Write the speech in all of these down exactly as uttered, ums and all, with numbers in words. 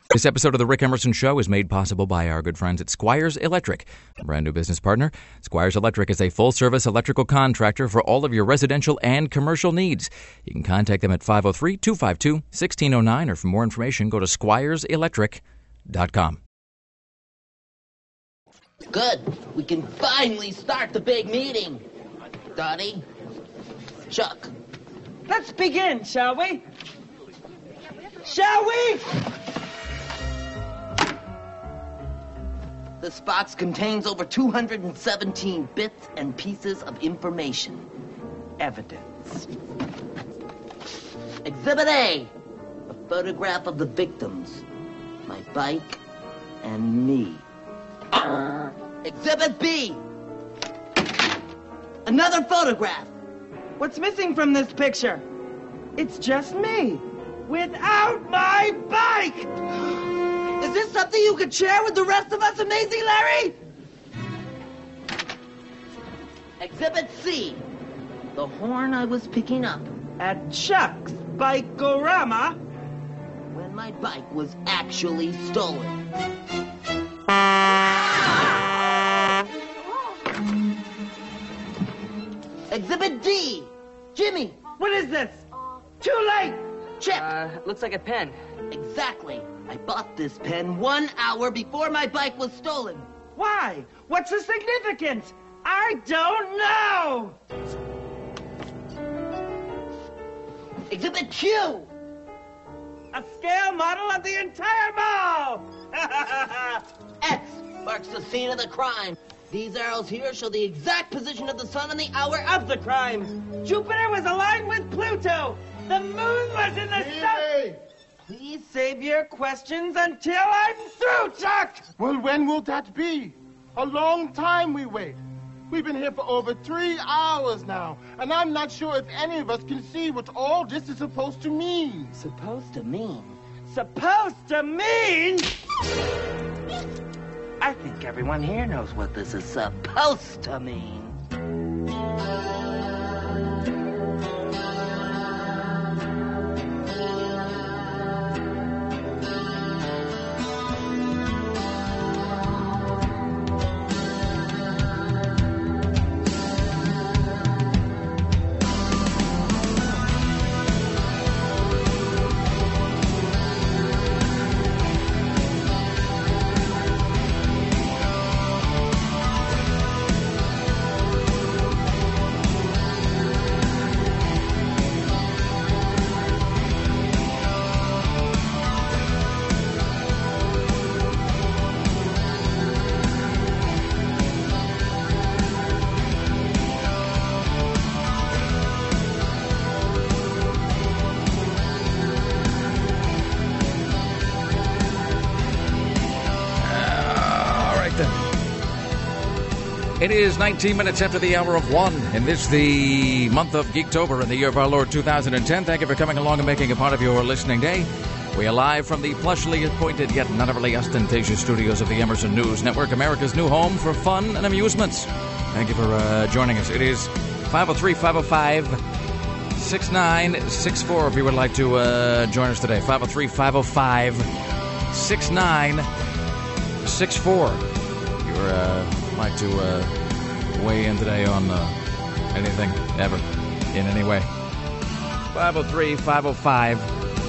This episode of The Rick Emerson Show is made possible by our good friends at Squires Electric, a brand new business partner. Squires Electric is a full-service electrical contractor for all of your residential and commercial needs. You can contact them at five oh three, two five two, one six oh nine, or for more information, go to squires electric dot com. Good. We can finally start the big meeting. Dottie, Chuck. Let's begin, shall we? Shall we? This box contains over two hundred seventeen bits and pieces of information. Evidence. Exhibit A, a photograph of the victims, my bike, and me. Exhibit B, another photograph. What's missing from this picture? It's just me, without my bike! Is this something you could share with the rest of us, Amazing Larry? Exhibit C, the horn I was picking up At Chuck's Bike-O-Rama. when my bike was actually stolen. Exhibit D, Jimmy. What is this? Too late! Chip. Uh, looks like a pen. Exactly. I bought this pen one hour before my bike was stolen. Why? What's the significance? I don't know! Exhibit Q, A scale model of the entire mall! X marks the scene of the crime. These arrows here show the exact position of the sun and the hour of the crime. Jupiter was aligned with Pluto! The moon was in the sun! Please save your questions until I'm through, Chuck! Well, when will that be? A long time we wait. We've been here for over three hours now, and I'm not sure if any of us can see what all this is supposed to mean. Supposed to mean? Supposed to mean... I think everyone here knows what This is supposed to mean. It is nineteen minutes after the hour of one, and this the month of Geektober in the year of our Lord two thousand ten. Thank you for coming along and making a part of your listening day. We are live from the plushly appointed yet none overly ostentatious studios of the Emerson News Network, America's new home for fun and amusements. Thank you for uh, joining us. It is five oh three, five oh five, six nine six four if you would like to uh, join us today. five oh three, five oh five, six nine six four. You're uh, like to uh, weigh in today on uh, anything, ever, in any way. five oh three, five oh five,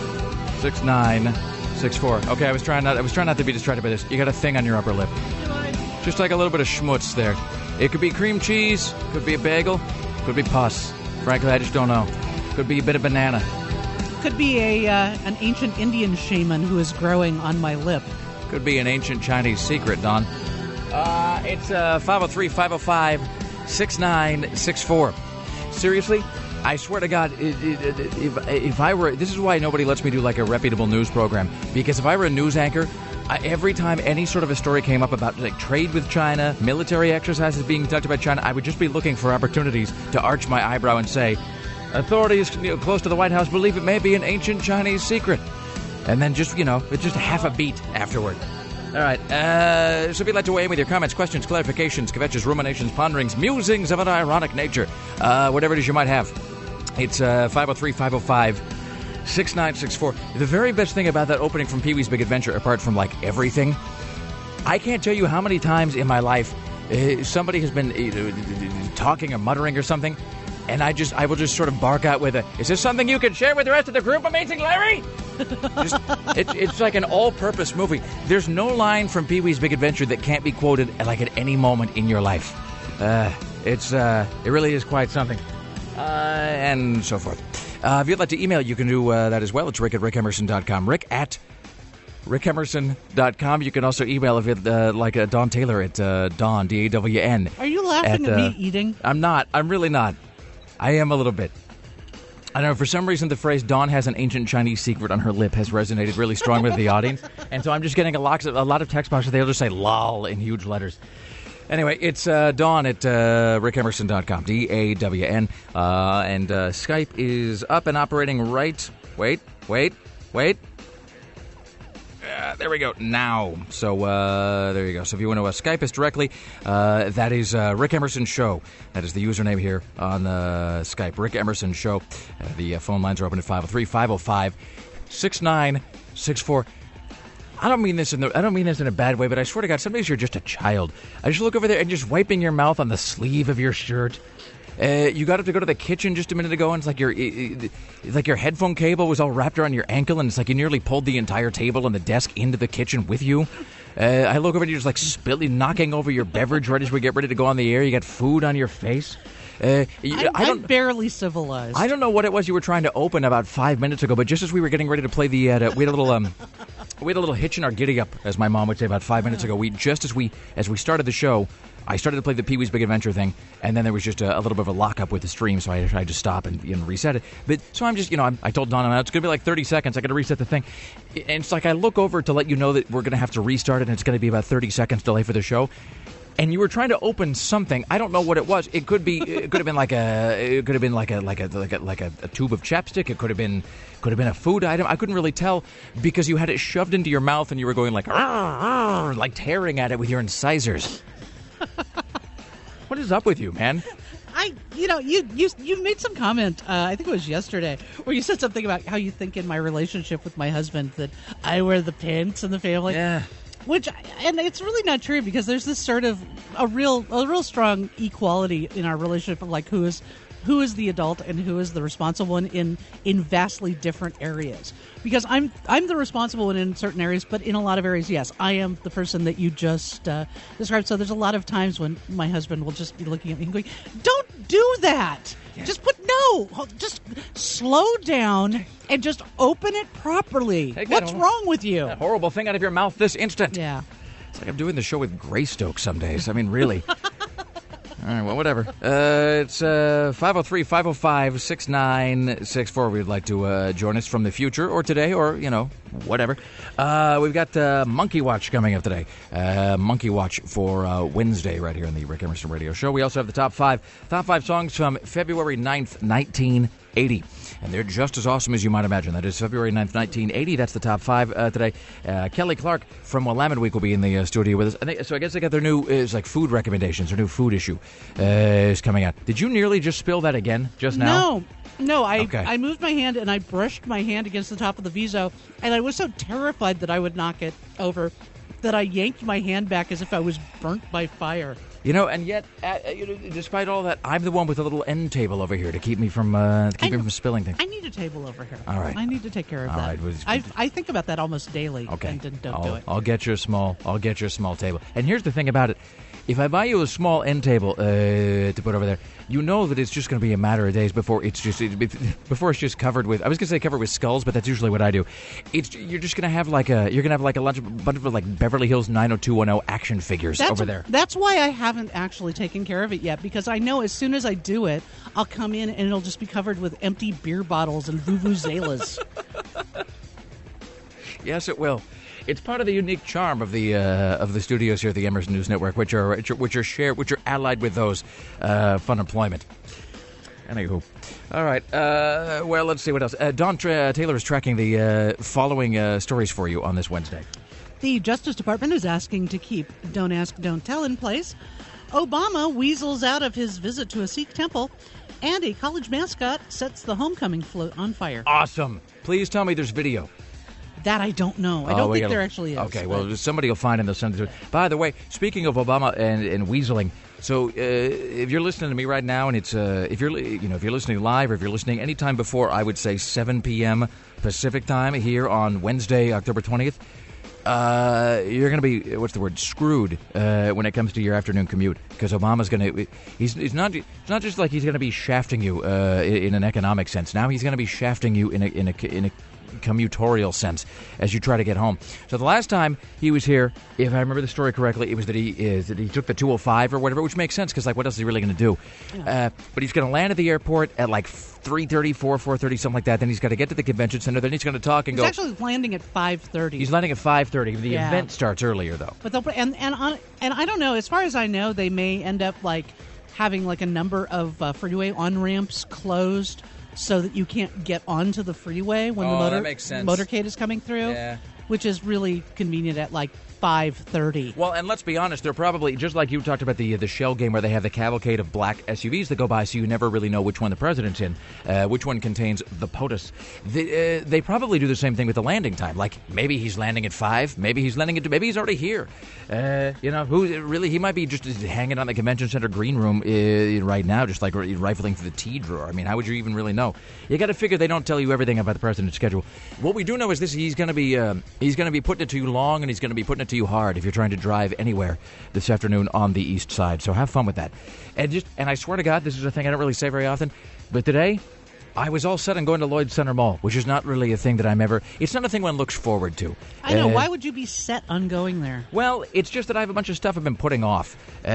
six nine six four. Okay, I was trying not I was trying not to be distracted by this. You got a thing on your upper lip. Just like a little bit of schmutz there. It could be cream cheese, could be a bagel, could be pus. Frankly, I just don't know. Could be a bit of banana. Could be a uh, an ancient Indian shaman who is growing on my lip. Could be an ancient Chinese secret, Don. Uh, it's uh, five oh three, five oh five, six nine six four. Seriously? I swear to God, it, it, it, if, if I were... This is why nobody lets me do like a reputable news program. Because if I were a news anchor, I, every time any sort of a story came up about like trade with China, military exercises being conducted by China, I would just be looking for opportunities to arch my eyebrow and say, authorities you know, close to the White House believe it may be an ancient Chinese secret. And then just, you know, it's just half a beat afterward. All right, uh, so if you'd like to weigh in with your comments, questions, clarifications, kvetches, ruminations, ponderings, musings of an ironic nature, uh, whatever it is you might have, it's uh, five oh three, five oh five, six nine six four. The very best thing about that opening from Pee-wee's Big Adventure, apart from, like, everything, I can't tell you how many times in my life uh, somebody has been uh, talking or muttering or something, and I just I will just sort of bark out with a, is this something you can share with the rest of the group, Amazing Larry? Just, it, it's like an all-purpose movie. There's no line from Pee-wee's Big Adventure that can't be quoted like at any moment in your life. Uh, it's uh, it really is quite something, uh, and so forth. Uh, if you'd like to email, you can do uh, that as well. It's rick at rick emerson dot com. Rick at rick emerson dot com. You can also email if it uh, like uh, Dawn Taylor at uh, Dawn D A W N. Are you laughing at, at me uh, eating? I'm not. I'm really not. I am a little bit. I don't know, for some reason the phrase Dawn has an ancient Chinese secret on her lip has resonated really strong with the audience. And so I'm just getting a lot of, a lot of text boxes. They'll just say lol in huge letters. Anyway, it's uh, Dawn at uh, rick emerson dot com, D A W N. Uh, and uh, Skype is up and operating right. Wait, wait, wait. Uh, there we go. Now. So, uh, there you go. So if you want to uh, Skype us directly, uh, that is uh, Rick Emerson Show. That is the username here on uh, Skype. Rick Emerson Show. Uh, the uh, phone lines are open at five oh three, five oh five, six nine six four. I don't mean this in the, I don't mean this in a bad way, but I swear to God, sometimes you're just a child. I just look over there and just wiping your mouth on the sleeve of your shirt. Uh, you got up to go to the kitchen just a minute ago, and it's like your it, it, like your headphone cable was all wrapped around your ankle, and it's like you nearly pulled the entire table and the desk into the kitchen with you. Uh, I look over and you're just like spilling, knocking over your beverage right as we get ready to go on the air. You got food on your face. Uh, you, I'm, I don't, I'm barely civilized. I don't know what it was you were trying to open about five minutes ago, but just as we were getting ready to play the, uh, we had a little um, we had a little hitch in our giddy up, as my mom would say, about five minutes ago. We just as we as we started the show, I started to play the Pee-wee's Big Adventure thing, and then there was just a, a little bit of a lockup with the stream, so I tried to stop and, and reset it. But so I'm just, you know, I'm, I told Donna, it's going to be like thirty seconds. I got to reset the thing, and it's like I look over to let you know that we're going to have to restart it, and it's going to be about thirty seconds delay for the show. And you were trying to open something. I don't know what it was. It could be. It could have been like a. It could have been like a like a like a like a, a tube of chapstick. It could have been. Could have been a food item. I couldn't really tell because you had it shoved into your mouth and you were going like, like tearing at it with your incisors. What is up with you, man? I, you know, you you you made some comment. Uh, I think it was yesterday, where you said something about how you think in my relationship with my husband that I wear the pants in the family. Yeah. Which, and it's really not true because there's this sort of a real, a real strong equality in our relationship of like who is, who is the adult and who is the responsible one in in vastly different areas. Because I'm I'm the responsible one in certain areas, but in a lot of areas, yes, I am the person that you just uh, described. So there's a lot of times when my husband will just be looking at me and going, "Don't do that." Yeah. Just put no. Just slow down and just open it properly. Take What's that, wrong with you? That horrible thing out of your mouth this instant. Yeah. It's like I'm doing the show with Greystoke some days. I mean, really. All right, well, whatever. Uh, it's uh, five oh three, five oh five, six nine six four. We'd like to uh, join us from the future or today or, you know, whatever. Uh, we've got uh, Monkey Watch coming up today. Uh, Monkey Watch for uh, Wednesday right here on the Rick Emerson Radio Show. We also have the top five, top five songs from February ninth, nineteen eighty. And they're just as awesome as you might imagine. That is February ninth, nineteen eighty. That's the top five uh, today. Uh, Kelly Clark from Willamette Week will be in the uh, studio with us. And they, so I guess they got their new, it's like food recommendations, their new food issue uh, is coming out. Did you nearly just spill that again just now? No. No, I okay. I moved my hand and I brushed my hand against the top of the Viso, and I was so terrified that I would knock it over that I yanked my hand back as if I was burnt by fire. You know, and yet, uh, you know, despite all that, I'm the one with a little end table over here to keep me from uh, to keep I, me from spilling things. I need a table over here. All right. I need to take care of all that. Right. Was, I I think about that almost daily. Okay. And, and don't I'll, do it. I'll get you a small. I'll get you a small table. And here's the thing about it: if I buy you a small end table uh, to put over there, you know that it's just going to be a matter of days before it's just it, before it's just covered with. I was going to say covered with skulls, but that's usually what I do. It's you're just going to have like a you're going to have like a bunch of, bunch of like Beverly Hills nine oh two one oh action figures that's, over there. That's why I haven't actually taken care of it yet, because I know as soon as I do it, I'll come in and it'll just be covered with empty beer bottles and vuvuzelas. Yes, it will. It's part of the unique charm of the uh, of the studios here at the Emerson News Network, which are which are, which are shared, which are allied with those uh, fun employment. Anywho, all right. Uh, well, let's see what else. Uh, Dawn Tra- Taylor is tracking the uh, following uh, stories for you on this Wednesday. The Justice Department is asking to keep Don't Ask, Don't Tell in place. Obama weasels out of his visit to a Sikh temple. And a college mascot sets the homecoming float on fire. Awesome. Please tell me there's video. That I don't know. I Oh, don't we think gotta- there actually is. Okay, but- well, somebody will find it and they'll send it to us. By the way, speaking of Obama and, and weaseling, so uh, if you're listening to me right now, and it's uh, if you're li- you know if you're listening live or if you're listening anytime before, I would say seven p.m. Pacific time here on Wednesday, October twentieth, uh, you're going to be what's the word screwed uh, when it comes to your afternoon commute, because Obama's going to he's he's not it's not just like he's going to be shafting you uh, in, in an economic sense. Now he's going to be shafting you in a in a in a commutorial sense as you try to get home. So the last time he was here, if I remember the story correctly, it was that he is that he took the two oh five or whatever, which makes sense because like what else is he really going to do? Yeah. Uh, but he's going to land at the airport at like three thirty, four, four thirty, something like that. Then he's got to get to the convention center. Then he's going to talk and He's go. actually landing at five thirty. He's landing at five thirty. The Yeah. event starts earlier though. But they'll, and and on, and I don't know. As far as I know, they may end up like having like a number of uh, freeway on ramps closed so that you can't get onto the freeway when Oh, the motor that makes sense. motorcade is coming through. Yeah. Which is really convenient at like five thirty. Well, and let's be honest, they're probably, just like you talked about the the Shell game where they have the cavalcade of black S U Vs that go by, so you never really know which one the president's in, uh, which one contains the POTUS. They, uh, they probably do the same thing with the landing time. Like, maybe he's landing at five, maybe he's landing at two, maybe he's already here. Uh, you know, who really, he might be just hanging on the convention center green room uh, right now, just like rifling through the tea drawer. I mean, how would you even really know? You got to figure they don't tell you everything about the president's schedule. What we do know is this: he's going to be um, he's going to be putting it to you long, and he's going to be putting it to you hard if you're trying to drive anywhere this afternoon on the east side. So have fun with that. And just and I swear to God, this is a thing I don't really say very often, but today I was all set on going to Lloyd Center Mall, which is not really a thing that I'm ever. It's not a thing one looks forward to. I know. Uh, Why would you be set on going there? Well, it's just that I have a bunch of stuff I've been putting off.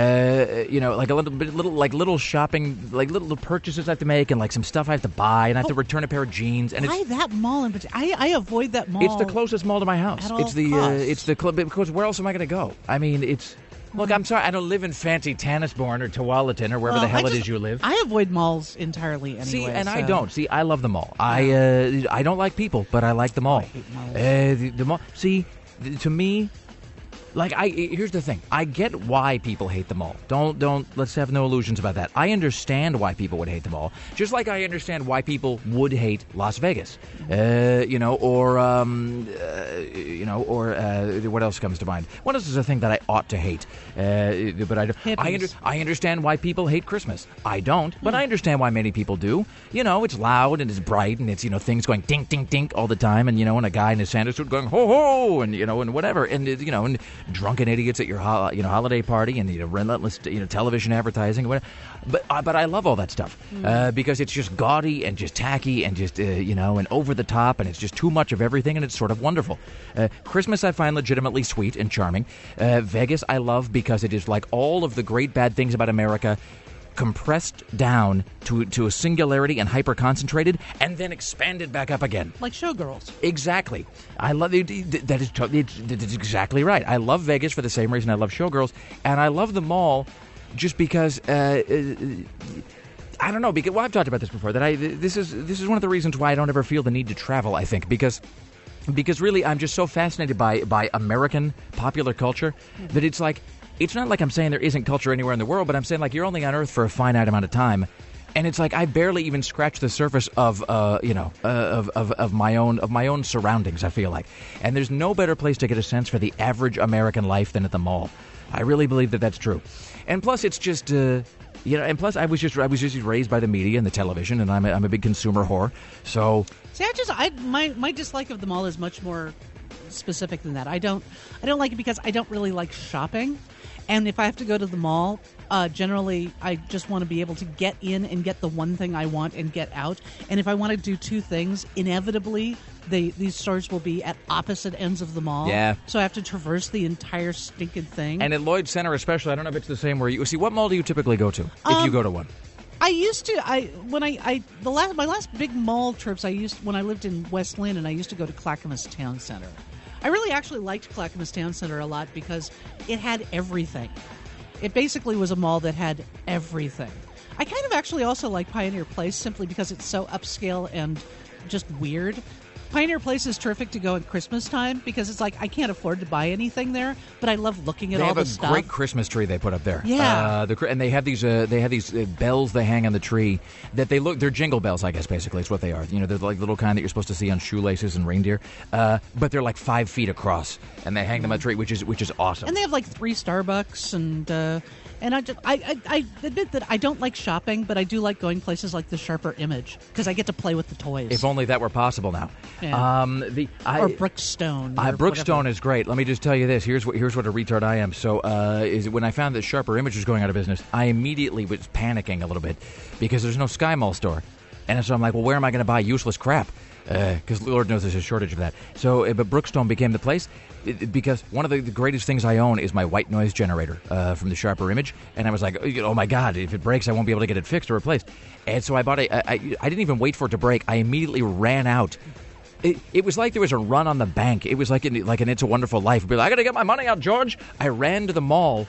Uh, you know, like a little bit, little like little shopping, like little purchases I have to make, and like some stuff I have to buy, and I have to Oh. return a pair of jeans. And Why it's that mall in particular? I, I avoid that mall. it's the closest mall to my house. At all It's the uh, costs. it's the cl- because where else am I going to go? I mean, it's. Look, I'm sorry, I don't live in fancy Tannisbourne or Tualatin or wherever Well, the hell I it just- is you live. I avoid malls entirely anyway. See, and I so- don't. See, I love the mall. I uh, I don't like people, but I like the mall. I hate malls. Uh, the, the mall. See, th- to me, like I here's the thing. I get why people hate the mall. Don't don't. Let's have no illusions about that. I understand why people would hate the mall, just like I understand why people would hate Las Vegas. Uh, you know, or um, uh, you know, or uh, what else comes to mind? What else is a thing that I ought to hate? Uh, but I don't. I, under, Hippies. I understand why people hate Christmas. I don't, but I understand why many people do. You know, it's loud and it's bright and it's, you know, things going dink, dink, dink all the time, and, you know, and a guy in his Santa suit going ho, ho, and, you know, and whatever, and, you know, and drunken idiots at your, ho- you know, holiday party, and, you know, relentless, you know, television advertising, whatever. But, uh, but I love all that stuff uh, because it's just gaudy and just tacky and just, uh, you know, and over the top, and it's just too much of everything, and it's sort of wonderful. Uh, Christmas I find legitimately sweet and charming. Uh, Vegas I love because it is like all of the great bad things about America compressed down to to a singularity and hyper concentrated, and then expanded back up again. Like Showgirls. Exactly. I love it. That is totally. That's exactly right. I love Vegas for the same reason I love Showgirls, and I love the mall just because. Uh, uh, I don't know. Because well, I've talked about this before. That I this is this is one of the reasons why I don't ever feel the need to travel. I think because. Because really, I'm just so fascinated by, by American popular culture that it's like, it's not like I'm saying there isn't culture anywhere in the world, but I'm saying like you're only on Earth for a finite amount of time. And it's like I barely even scratch the surface of, uh, you know, uh, of, of of my own of my own surroundings. I feel like, and there's no better place to get a sense for the average American life than at the mall. I really believe that that's true. And plus, it's just, uh, you know, and plus, I was just I was just raised by the media and the television, and I'm a, I'm a big consumer whore. So. See, I just I my my dislike of the mall is much more specific than that. I don't I don't like it because I don't really like shopping, and if I have to go to the mall, uh, generally I just want to be able to get in and get the one thing I want and get out. And if I want to do two things, inevitably they these stores will be at opposite ends of the mall. Yeah. So I have to traverse the entire stinking thing. And at Lloyd Center especially, I don't know if it's the same where you see. What mall do you typically go to if Um, you go to one? I used to. I when I, I the last my last big mall trips. I used when I lived in West Lynn, and I used to go to Clackamas Town Center. I really actually liked Clackamas Town Center a lot because it had everything. It basically was a mall that had everything. I kind of actually also like Pioneer Place simply because it's so upscale and just weird. Pioneer Place is terrific to go at Christmas time because it's like I can't afford to buy anything there, but I love looking at they all have the a stuff. great Christmas tree they put up there. Yeah, uh, the, and they have these uh, they have these uh, bells they hang on the tree that they look they're jingle bells, I guess. Basically, it's what they are. You know, they're like little kind that you're supposed to see on shoelaces and reindeer, uh, but they're like five feet across, and they hang them on a tree, which is which is awesome. And they have like three Starbucks and. Uh, And I, just, I, I, I admit that I don't like shopping, but I do like going places like the Sharper Image because I get to play with the toys. If only that were possible now. Yeah. Um, the I, or Brookstone. Uh, or Brookstone whatever. is great. Let me just tell you this. Here's what here's what a retard I am. So uh, is when I found that Sharper Image was going out of business, I immediately was panicking a little bit because there's no Sky Mall store. And so I'm like, well, where am I going to buy useless crap? Because uh, Lord knows there's a shortage of that. So, uh, but Brookstone became the place it, it, because one of the, the greatest things I own is my white noise generator uh, from the Sharper Image. And I was like, oh my God, if it breaks, I won't be able to get it fixed or replaced. And so I bought it. I, I, I didn't even wait for it to break. I immediately ran out. It, it was like there was a run on the bank. It was like in, like an It's a Wonderful Life. I'd be like, I got to get my money out, George. I ran to the mall.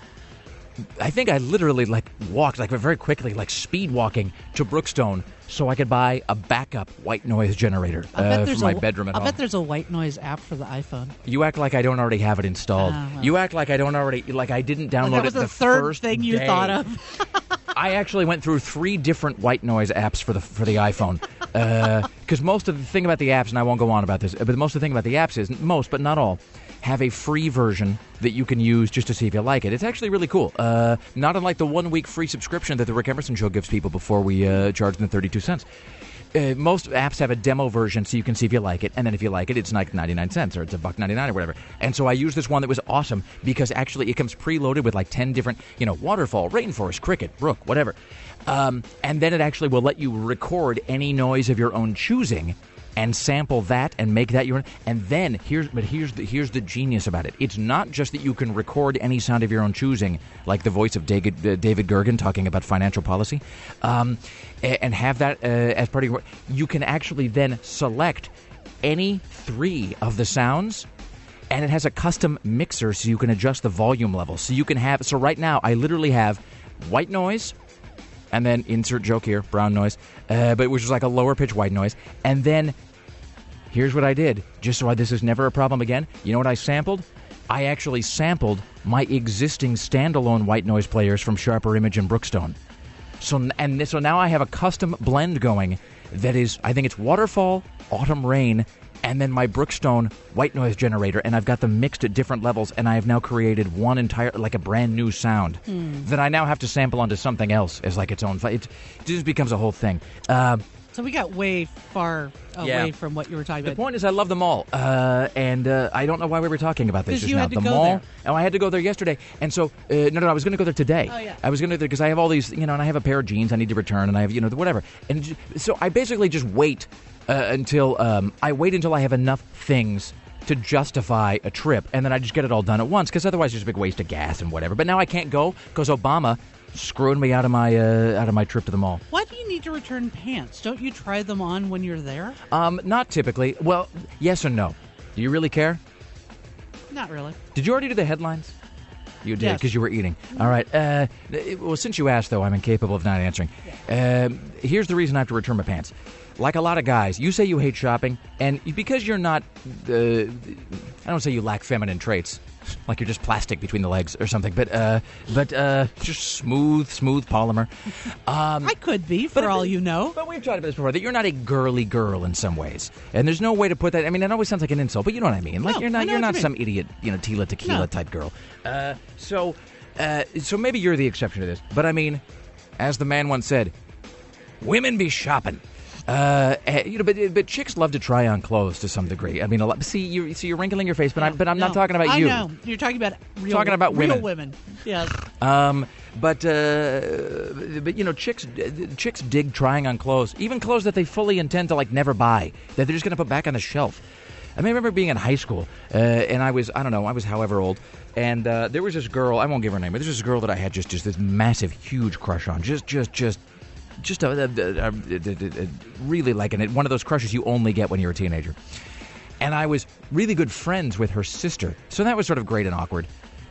I think I literally like walked like very quickly, like speed walking to Brookstone, so I could buy a backup white noise generator uh, for my a, bedroom at I'll home. bet there's a white noise app for the iPhone. You act like I don't already have it installed. Uh, well. You act like I don't already like I didn't download Well, that was it the, the third first thing you day. thought of. I actually went through three different white noise apps for the for the iPhone because uh, most of the thing about the apps, and I won't go on about this, but most of the thing about the apps is most, but not all, have a free version that you can use just to see if you like it. It's actually really cool. Uh, not unlike the one-week free subscription that the Rick Emerson Show gives people before we uh, charge them thirty-two cents. Uh, most apps have a demo version so you can see if you like it, and then if you like it, it's like ninety-nine cents or it's a buck ninety-nine or whatever. And so I used this one that was awesome because actually it comes preloaded with like ten different, you know, waterfall, rainforest, cricket, brook, whatever. Um, and then it actually will let you record any noise of your own choosing and sample that and make that your own. And then here's but here's the here's the genius about it. It's not just that you can record any sound of your own choosing, like the voice of David uh, David Gergen talking about financial policy, um, and have that uh, as part of your. You can actually then select any three of the sounds. And it has a custom mixer so you can adjust the volume level. So you can have. So right now I literally have white noise. And then insert joke here, brown noise, uh, but which is like a lower pitch white noise. And then here's what I did, just so I, this is never a problem again. You know what I sampled? I actually sampled my existing standalone white noise players from Sharper Image and Brookstone. So and this, so now I have a custom blend going that is, I think it's Waterfall, Autumn Rain, and then my Brookstone white noise generator, and I've got them mixed at different levels, and I have now created one entire, like a brand new sound mm. that I now have to sample onto something else as like its own. It, it just becomes a whole thing. Uh, so we got way far away yeah. from what you were talking the about. The point is I love them all, uh, and uh, I don't know why we were talking about this just you now. had to the go mall. there. Oh, I had to go there yesterday, and so uh, no, no, I was going to go there today. Oh yeah. I was going to because I have all these, you know, and I have a pair of jeans I need to return, and I have, you know, whatever, and so I basically just wait. Uh, until um, I wait until I have enough things to justify a trip, and then I just get it all done at once, because otherwise it's just a big waste of gas and whatever. But now I can't go because Obama screwed me out of my uh, out of my trip to the mall. Why do you need to return pants? Don't you try them on when you're there? Um, not typically. Well, yes and no. Do you really care? Not really. Did you already do the headlines? You did, because yes. you were eating. All right. Uh, it, well, since you asked, though, I'm incapable of not answering. Yeah. Uh, here's the reason I have to return my pants. Like a lot of guys, you say you hate shopping, and because you're not, uh, I don't say you lack feminine traits, like you're just plastic between the legs or something, but uh, but uh, just smooth, smooth polymer. Um, I could be, for but, all you know. But we've talked about this before, that you're not a girly girl in some ways, and there's no way to put that. I mean, it always sounds like an insult, but you know what I mean. Like no, you're not, you're not you some idiot, you know, Tila Tequila no. type girl. Uh, so, uh, so maybe you're the exception to this, but I mean, as the man once said, women be shopping. Uh, you know, but but chicks love to try on clothes to some degree. I mean, a lot. See, you see, you're wrinkling your face, but no, I'm but I'm no, not talking about I you. I know you're talking about real, talking about real women. women. Yes. Um, but uh, but you know, chicks chicks dig trying on clothes, even clothes that they fully intend to like never buy, that they're just going to put back on the shelf. I mean, I remember being in high school, uh, and I was I don't know, I was however old, and uh, there was this girl. I won't give her name, but there was this girl that I had just just this massive, huge crush on. Just just just. Just a, a, a, a, a really like an, one of those crushes you only get when you're a teenager. And I was really good friends with her sister. So that was sort of great and awkward.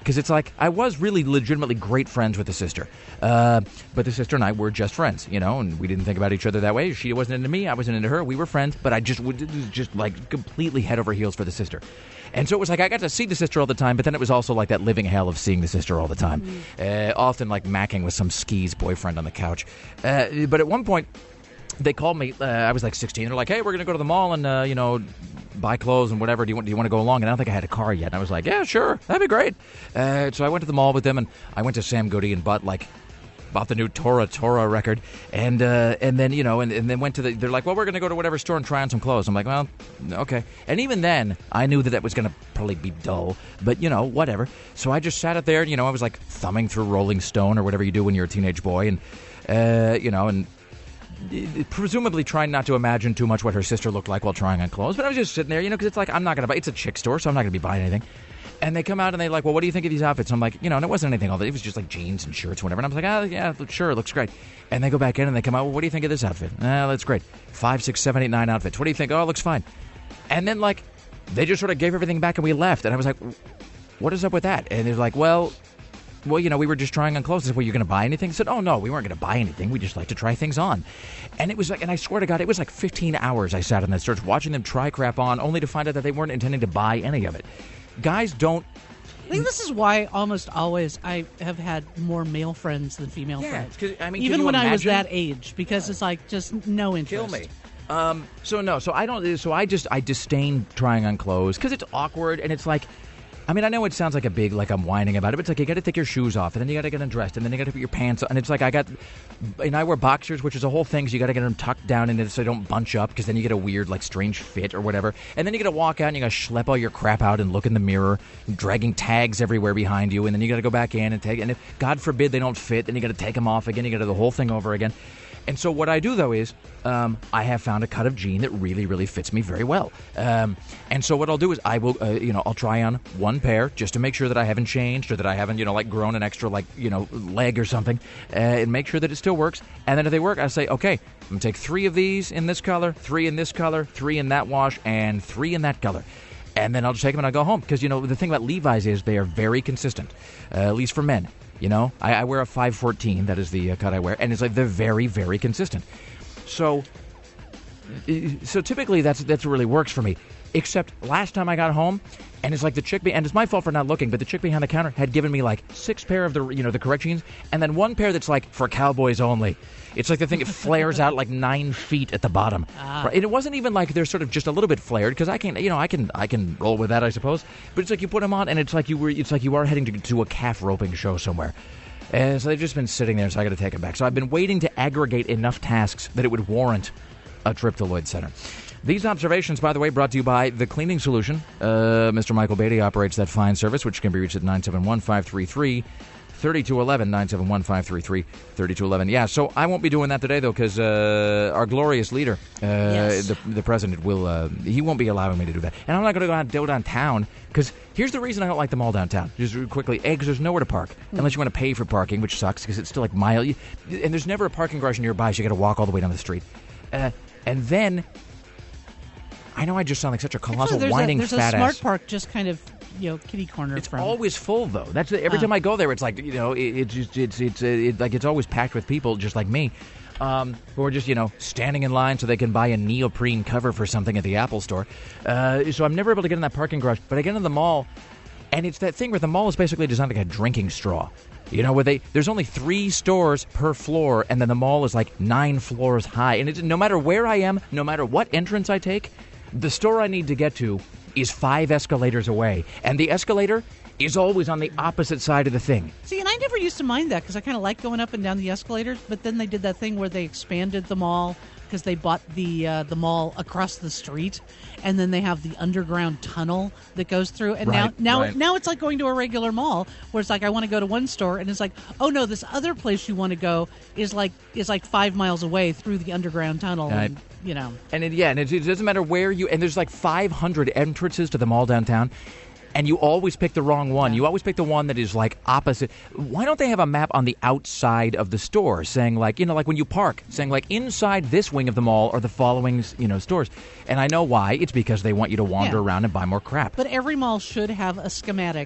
Because it's like, I was really legitimately great friends with the sister. Uh, but the sister and I were just friends, you know, and we didn't think about each other that way. She wasn't into me, I wasn't into her. We were friends, but I just would it was just like completely head over heels for the sister. And so it was like I got to see the sister all the time, but then it was also like that living hell of seeing the sister all the time. Mm. Uh, often like macking with some skis boyfriend on the couch. Uh, but at one point, they called me. Uh, I was like sixteen. They're like, "Hey, we're gonna go to the mall and uh, you know, buy clothes and whatever. Do you want? Do you want to go along?" And I don't think I had a car yet. And I was like, "Yeah, sure, that'd be great." Uh, so I went to the mall with them, and I went to Sam Goody and bought like bought the new Tora Tora record, and uh, and then you know, and, and then went to the. They're like, "Well, we're gonna go to whatever store and try on some clothes." I'm like, "Well, okay." And even then, I knew that that was gonna probably be dull, but you know, whatever. So I just sat up there, and you know, I was like thumbing through Rolling Stone or whatever you do when you're a teenage boy, and uh, you know, and. presumably trying not to imagine too much what her sister looked like while trying on clothes. But I was just sitting there, you know, because it's like, I'm not going to buy, it's a chick store, so I'm not going to be buying anything. And they come out and they're like, well, what do you think of these outfits? I'm like, you know, and it wasn't anything all that. It was just like jeans and shirts, whatever. And I was like, oh, yeah, sure, it looks great. And they go back in and they come out, well, what do you think of this outfit? Ah, that's great. Five, six, seven, eight, nine outfits. What do you think? Oh, it looks fine. And then, like, they just sort of gave everything back and we left. And I was like, what is up with that? And they're like, well... Well, you know, we were just trying on clothes. I said, well, you're going to buy anything? I said, oh, no, we weren't going to buy anything. We just like to try things on. And it was like, and I swear to God, it was like fifteen hours I sat in that store watching them try crap on, only to find out that they weren't intending to buy any of it. Guys don't... I think this is why almost always I have had more male friends than female yeah, friends. 'cause, I mean, even can when you I was imagine? that age, because it's like just no interest. Kill me. Um, so no, so I don't, so I just, I disdain trying on clothes because it's awkward and it's like, I mean, I know it sounds like a big, like I'm whining about it, but it's like you got to take your shoes off, and then you got to get undressed, and then you got to put your pants on, and it's like I got, and I wear boxers, which is a whole thing, so you got to get them tucked down in it so they don't bunch up, because then you get a weird, like, strange fit or whatever, and then you got to walk out, and you got to schlep all your crap out and look in the mirror, dragging tags everywhere behind you, and then you got to go back in and take, and if, God forbid, they don't fit, then you got to take them off again, you got to do the whole thing over again. And so what I do, though, is um, I have found a cut of jean that really, really fits me very well. Um, and so what I'll do is I will, uh, you know, I'll try on one pair just to make sure that I haven't changed or that I haven't, you know, like grown an extra, like, you know, leg or something, uh, and make sure that it still works. And then if they work, I say, okay, I'm going to take three of these in this color, three in this color, three in that wash, and three in that color. And then I'll just take them and I'll go home. Because, you know, the thing about Levi's is they are very consistent, uh, at least for men. You know, I, I wear a five fourteen, that is the uh, cut I wear, and it's like they're very, very consistent. So, so typically that's that's what really works for me. Except last time I got home, and it's like the chick, be- and it's my fault for not looking, but the chick behind the counter had given me like six pair of the, you know, the correct jeans, and then one pair that's like for cowboys only. It's like the thing, it flares out like nine feet at the bottom. Ah. Right? And it wasn't even like they're sort of just a little bit flared, because I can, you know, I can I can roll with that, I suppose. But it's like you put them on, and it's like you were, it's like you are heading to, to a calf roping show somewhere. And so they've just been sitting there, so I got to take them back. So I've been waiting to aggregate enough tasks that it would warrant a trip to Lloyd Center. These observations, by the way, brought to you by The Cleaning Solution. Uh, Mister Michael Beatty operates that fine service, which can be reached at nine seven one, five three three, three two one one, nine seven one, five three three, three two one one. Yeah, so I won't be doing that today, though, because uh, our glorious leader, uh, yes. the, the president, will, uh, he won't be allowing me to do that. And I'm not going to go out, go downtown, because here's the reason I don't like the mall downtown. Just really quickly, A, because there's nowhere to park, mm. unless you want to pay for parking, which sucks, because it's still like mile, and there's never a parking garage nearby, so you got to walk all the way down the street. Uh, and then... I know I just sound like such a colossal Actually, whining a, fat There's a smart ass. park just kind of, you know, kitty corner It's from. always full though. That's every uh. time I go there. It's like, you know, it, it's just it's it's uh, it, like it's always packed with people just like me, um, who are just, you know, standing in line so they can buy a neoprene cover for something at the Apple store. Uh, so I'm never able to get in that parking garage. But I get in the mall, and it's that thing where the mall is basically designed like a drinking straw. You know, where they there's only three stores per floor, and then the mall is like nine floors high. And it's, no matter where I am, no matter what entrance I take, the store I need to get to is five escalators away, and the escalator is always on the opposite side of the thing. See, and I never used to mind that because I kind of like going up and down the escalators, but then they did that thing where they expanded the mall because they bought the uh, the mall across the street, and then they have the underground tunnel that goes through, and right, now now right. now it's like going to a regular mall where it's like I want to go to one store, and it's like, oh no, this other place you want to go is like is like five miles away through the underground tunnel. Right. And, you know, and it, yeah, and it, it doesn't matter where you, and there's like five hundred entrances to the mall downtown, and you always pick the wrong one. Yeah. You always pick the one that is like opposite. Why don't they have a map on the outside of the store saying like, you know, like when you park, saying like inside this wing of the mall are the following, you know, stores. And I know why. It's because they want you to wander Yeah. around and buy more crap. But every mall should have a schematic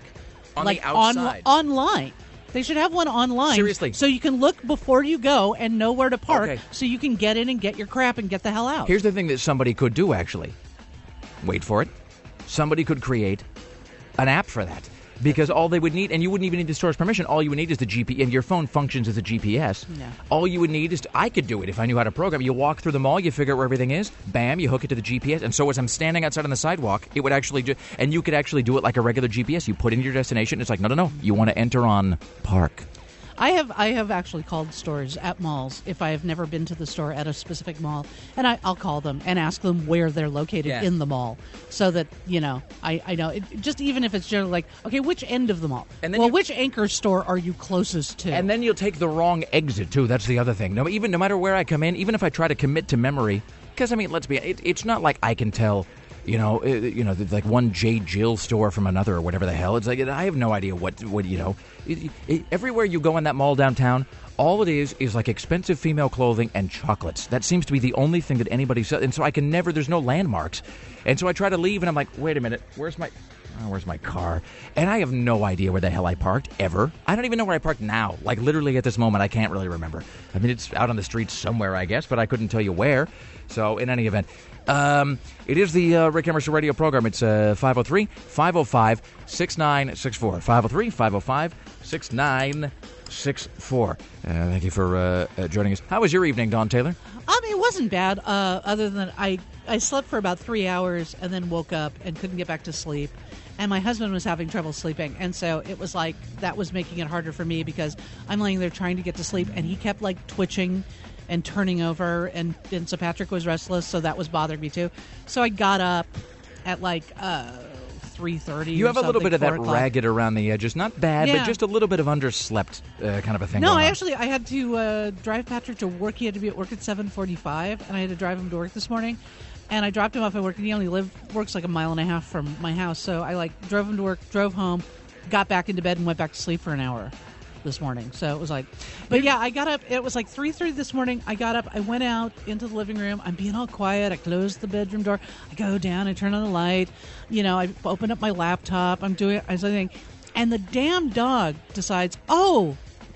On like the outside. On, online. They should have one online. Seriously. So you can look before you go and know where to park Okay. so you can get in and get your crap and get the hell out. Here's the thing that somebody could do, actually. Wait for it. Somebody could create an app for that. Because all they would need, and you wouldn't even need the store's permission, all you would need is the G P S, and your phone functions as a G P S. Yeah. All you would need is, to, I could do it if I knew how to program. You walk through the mall, you figure out where everything is, bam, you hook it to the G P S, and so as I'm standing outside on the sidewalk, it would actually do, and you could actually do it like a regular G P S. You put in your destination, it's like, no, no, no, you want to enter on park. I have I have actually called stores at malls if I have never been to the store at a specific mall, and I, I'll call them and ask them where they're located Yeah. in the mall, so that you know I, I know it, just even if it's generally like, okay, which end of the mall? And then well, you- which anchor store are you closest to? And then you'll take the wrong exit, too. That's the other thing. No, even no matter where I come in, even if I try to commit to memory, because, I mean, let's be it, it's not like I can tell, you know, uh, you know, like one J. Jill store from another or whatever the hell. It's like, I have no idea what, what you know. It, it, everywhere you go in that mall downtown, all it is is like expensive female clothing and chocolates. That seems to be the only thing that anybody sells. And so I can never, there's no landmarks. And so I try to leave, and I'm like, wait a minute, where's my... Oh, where's my car? And I have no idea where the hell I parked, ever. I don't even know where I parked now. Like, literally at this moment, I can't really remember. I mean, it's out on the street somewhere, I guess, but I couldn't tell you where. So, in any event, um, it is the uh, Rick Emerson radio program. It's uh, five oh three, five oh five, six nine six four. five oh three, five oh five, six nine six four. Uh, thank you for uh, uh, joining us. How was your evening, Dawn Taylor? I mean, it wasn't bad, uh, other than I, I slept for about three hours and then woke up and couldn't get back to sleep. And my husband was having trouble sleeping. And so it was like that was making it harder for me because I'm laying there trying to get to sleep. And he kept like twitching and turning over. And, and so Patrick was restless. So that was bothering me too. So I got up at like uh, three thirty. You have a little bit of that o'clock. ragged around the edges. Not bad, Yeah. but just a little bit of underslept uh, kind of a thing. No, going I on. actually I had to uh, drive Patrick to work. He had to be at work at seven forty-five, and I had to drive him to work this morning. And I dropped him off at work, and he only live works like a mile and a half from my house. So I like drove him to work, drove home, got back into bed, and went back to sleep for an hour this morning. So it was like, but yeah, I got up. It was like three thirty this morning. I got up. I went out into the living room. I'm being all quiet. I closed the bedroom door. I go down. I turn on the light. You know, I open up my laptop. I'm doing. I was doing, and the damn dog decides, oh,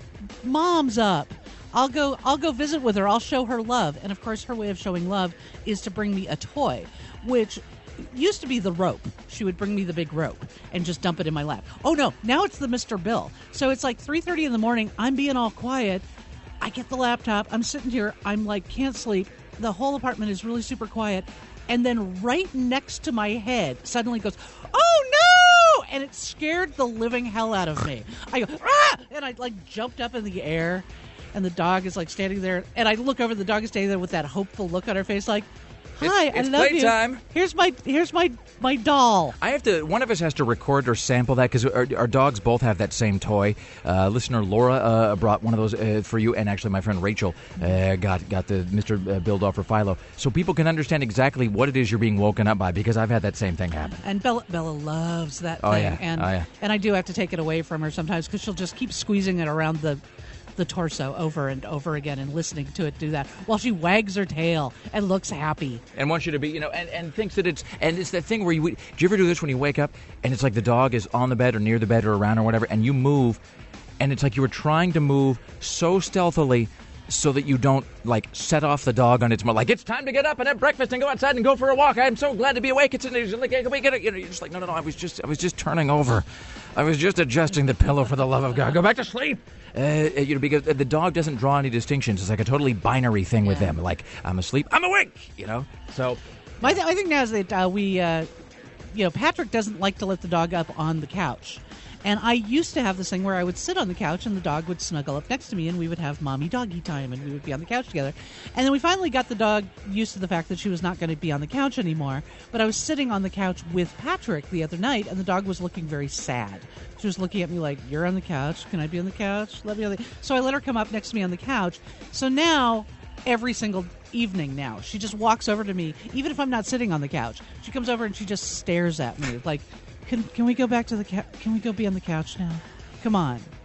mom's up. I'll go I'll go visit with her. I'll show her love. And of course her way of showing love is to bring me a toy, which used to be the rope. She would bring me the big rope and just dump it in my lap. Oh no, now it's the Mister Bill. So it's like three thirty in the morning. I'm being all quiet. I get the laptop. I'm sitting here. I'm like can't sleep. The whole apartment is really super quiet. And then right next to my head suddenly goes, "Oh no!" And it scared the living hell out of me. I go, "Ah!" And I like jumped up in the air. And the dog is like standing there, and I look over. The dog is standing there with that hopeful look on her face, like, "Hi, It's- it's I love playtime." you. Here's my here's my my doll." I have to. One of us has to record or sample that because our, our dogs both have that same toy. Uh, listener Laura uh, brought one of those uh, for you, and actually my friend Rachel uh, got got the Mister Bill doll for Philo, so people can understand exactly what it is you're being woken up by. Because I've had that same thing happen. And Bella Bella loves that Oh, thing, yeah. and Oh, yeah. and I do have to take it away from her sometimes because she'll just keep squeezing it around the. the torso over and over again and listening to it do that while she wags her tail and looks happy. And wants you to be, you know, and, and thinks that it's, and it's that thing where you, do you ever do this when you wake up and it's like the dog is on the bed or near the bed or around or whatever, and you move, and it's like you were trying to move so stealthily so that you don't, like, set off the dog on its, like, it's time to get up and have breakfast and go outside and go for a walk. I'm so glad to be awake. It's, it's like, can we get it? You know, you're just like, no, no, no, I was just, I was just turning over. I was just adjusting the pillow for the love of God. Go back to sleep. Uh, you know, because the dog doesn't draw any distinctions. It's like a totally binary thing with Yeah. them. Like, I'm asleep, I'm awake, you know? So, My th- I think now is that uh, we, uh, you know, Patrick doesn't like to let the dog up on the couch. And I used to have this thing where I would sit on the couch and the dog would snuggle up next to me and we would have mommy doggy time and we would be on the couch together. And then we finally got the dog used to the fact that she was not going to be on the couch anymore. But I was sitting on the couch with Patrick the other night and the dog was looking very sad. She was looking at me like, "You're on the couch. Can I be on the couch? Let me on the..." So I let her come up next to me on the couch. So now, every single evening now, she just walks over to me, even if I'm not sitting on the couch. She comes over and she just stares at me like, Can can we go back to the couch? Can we go be on the couch now? Come on.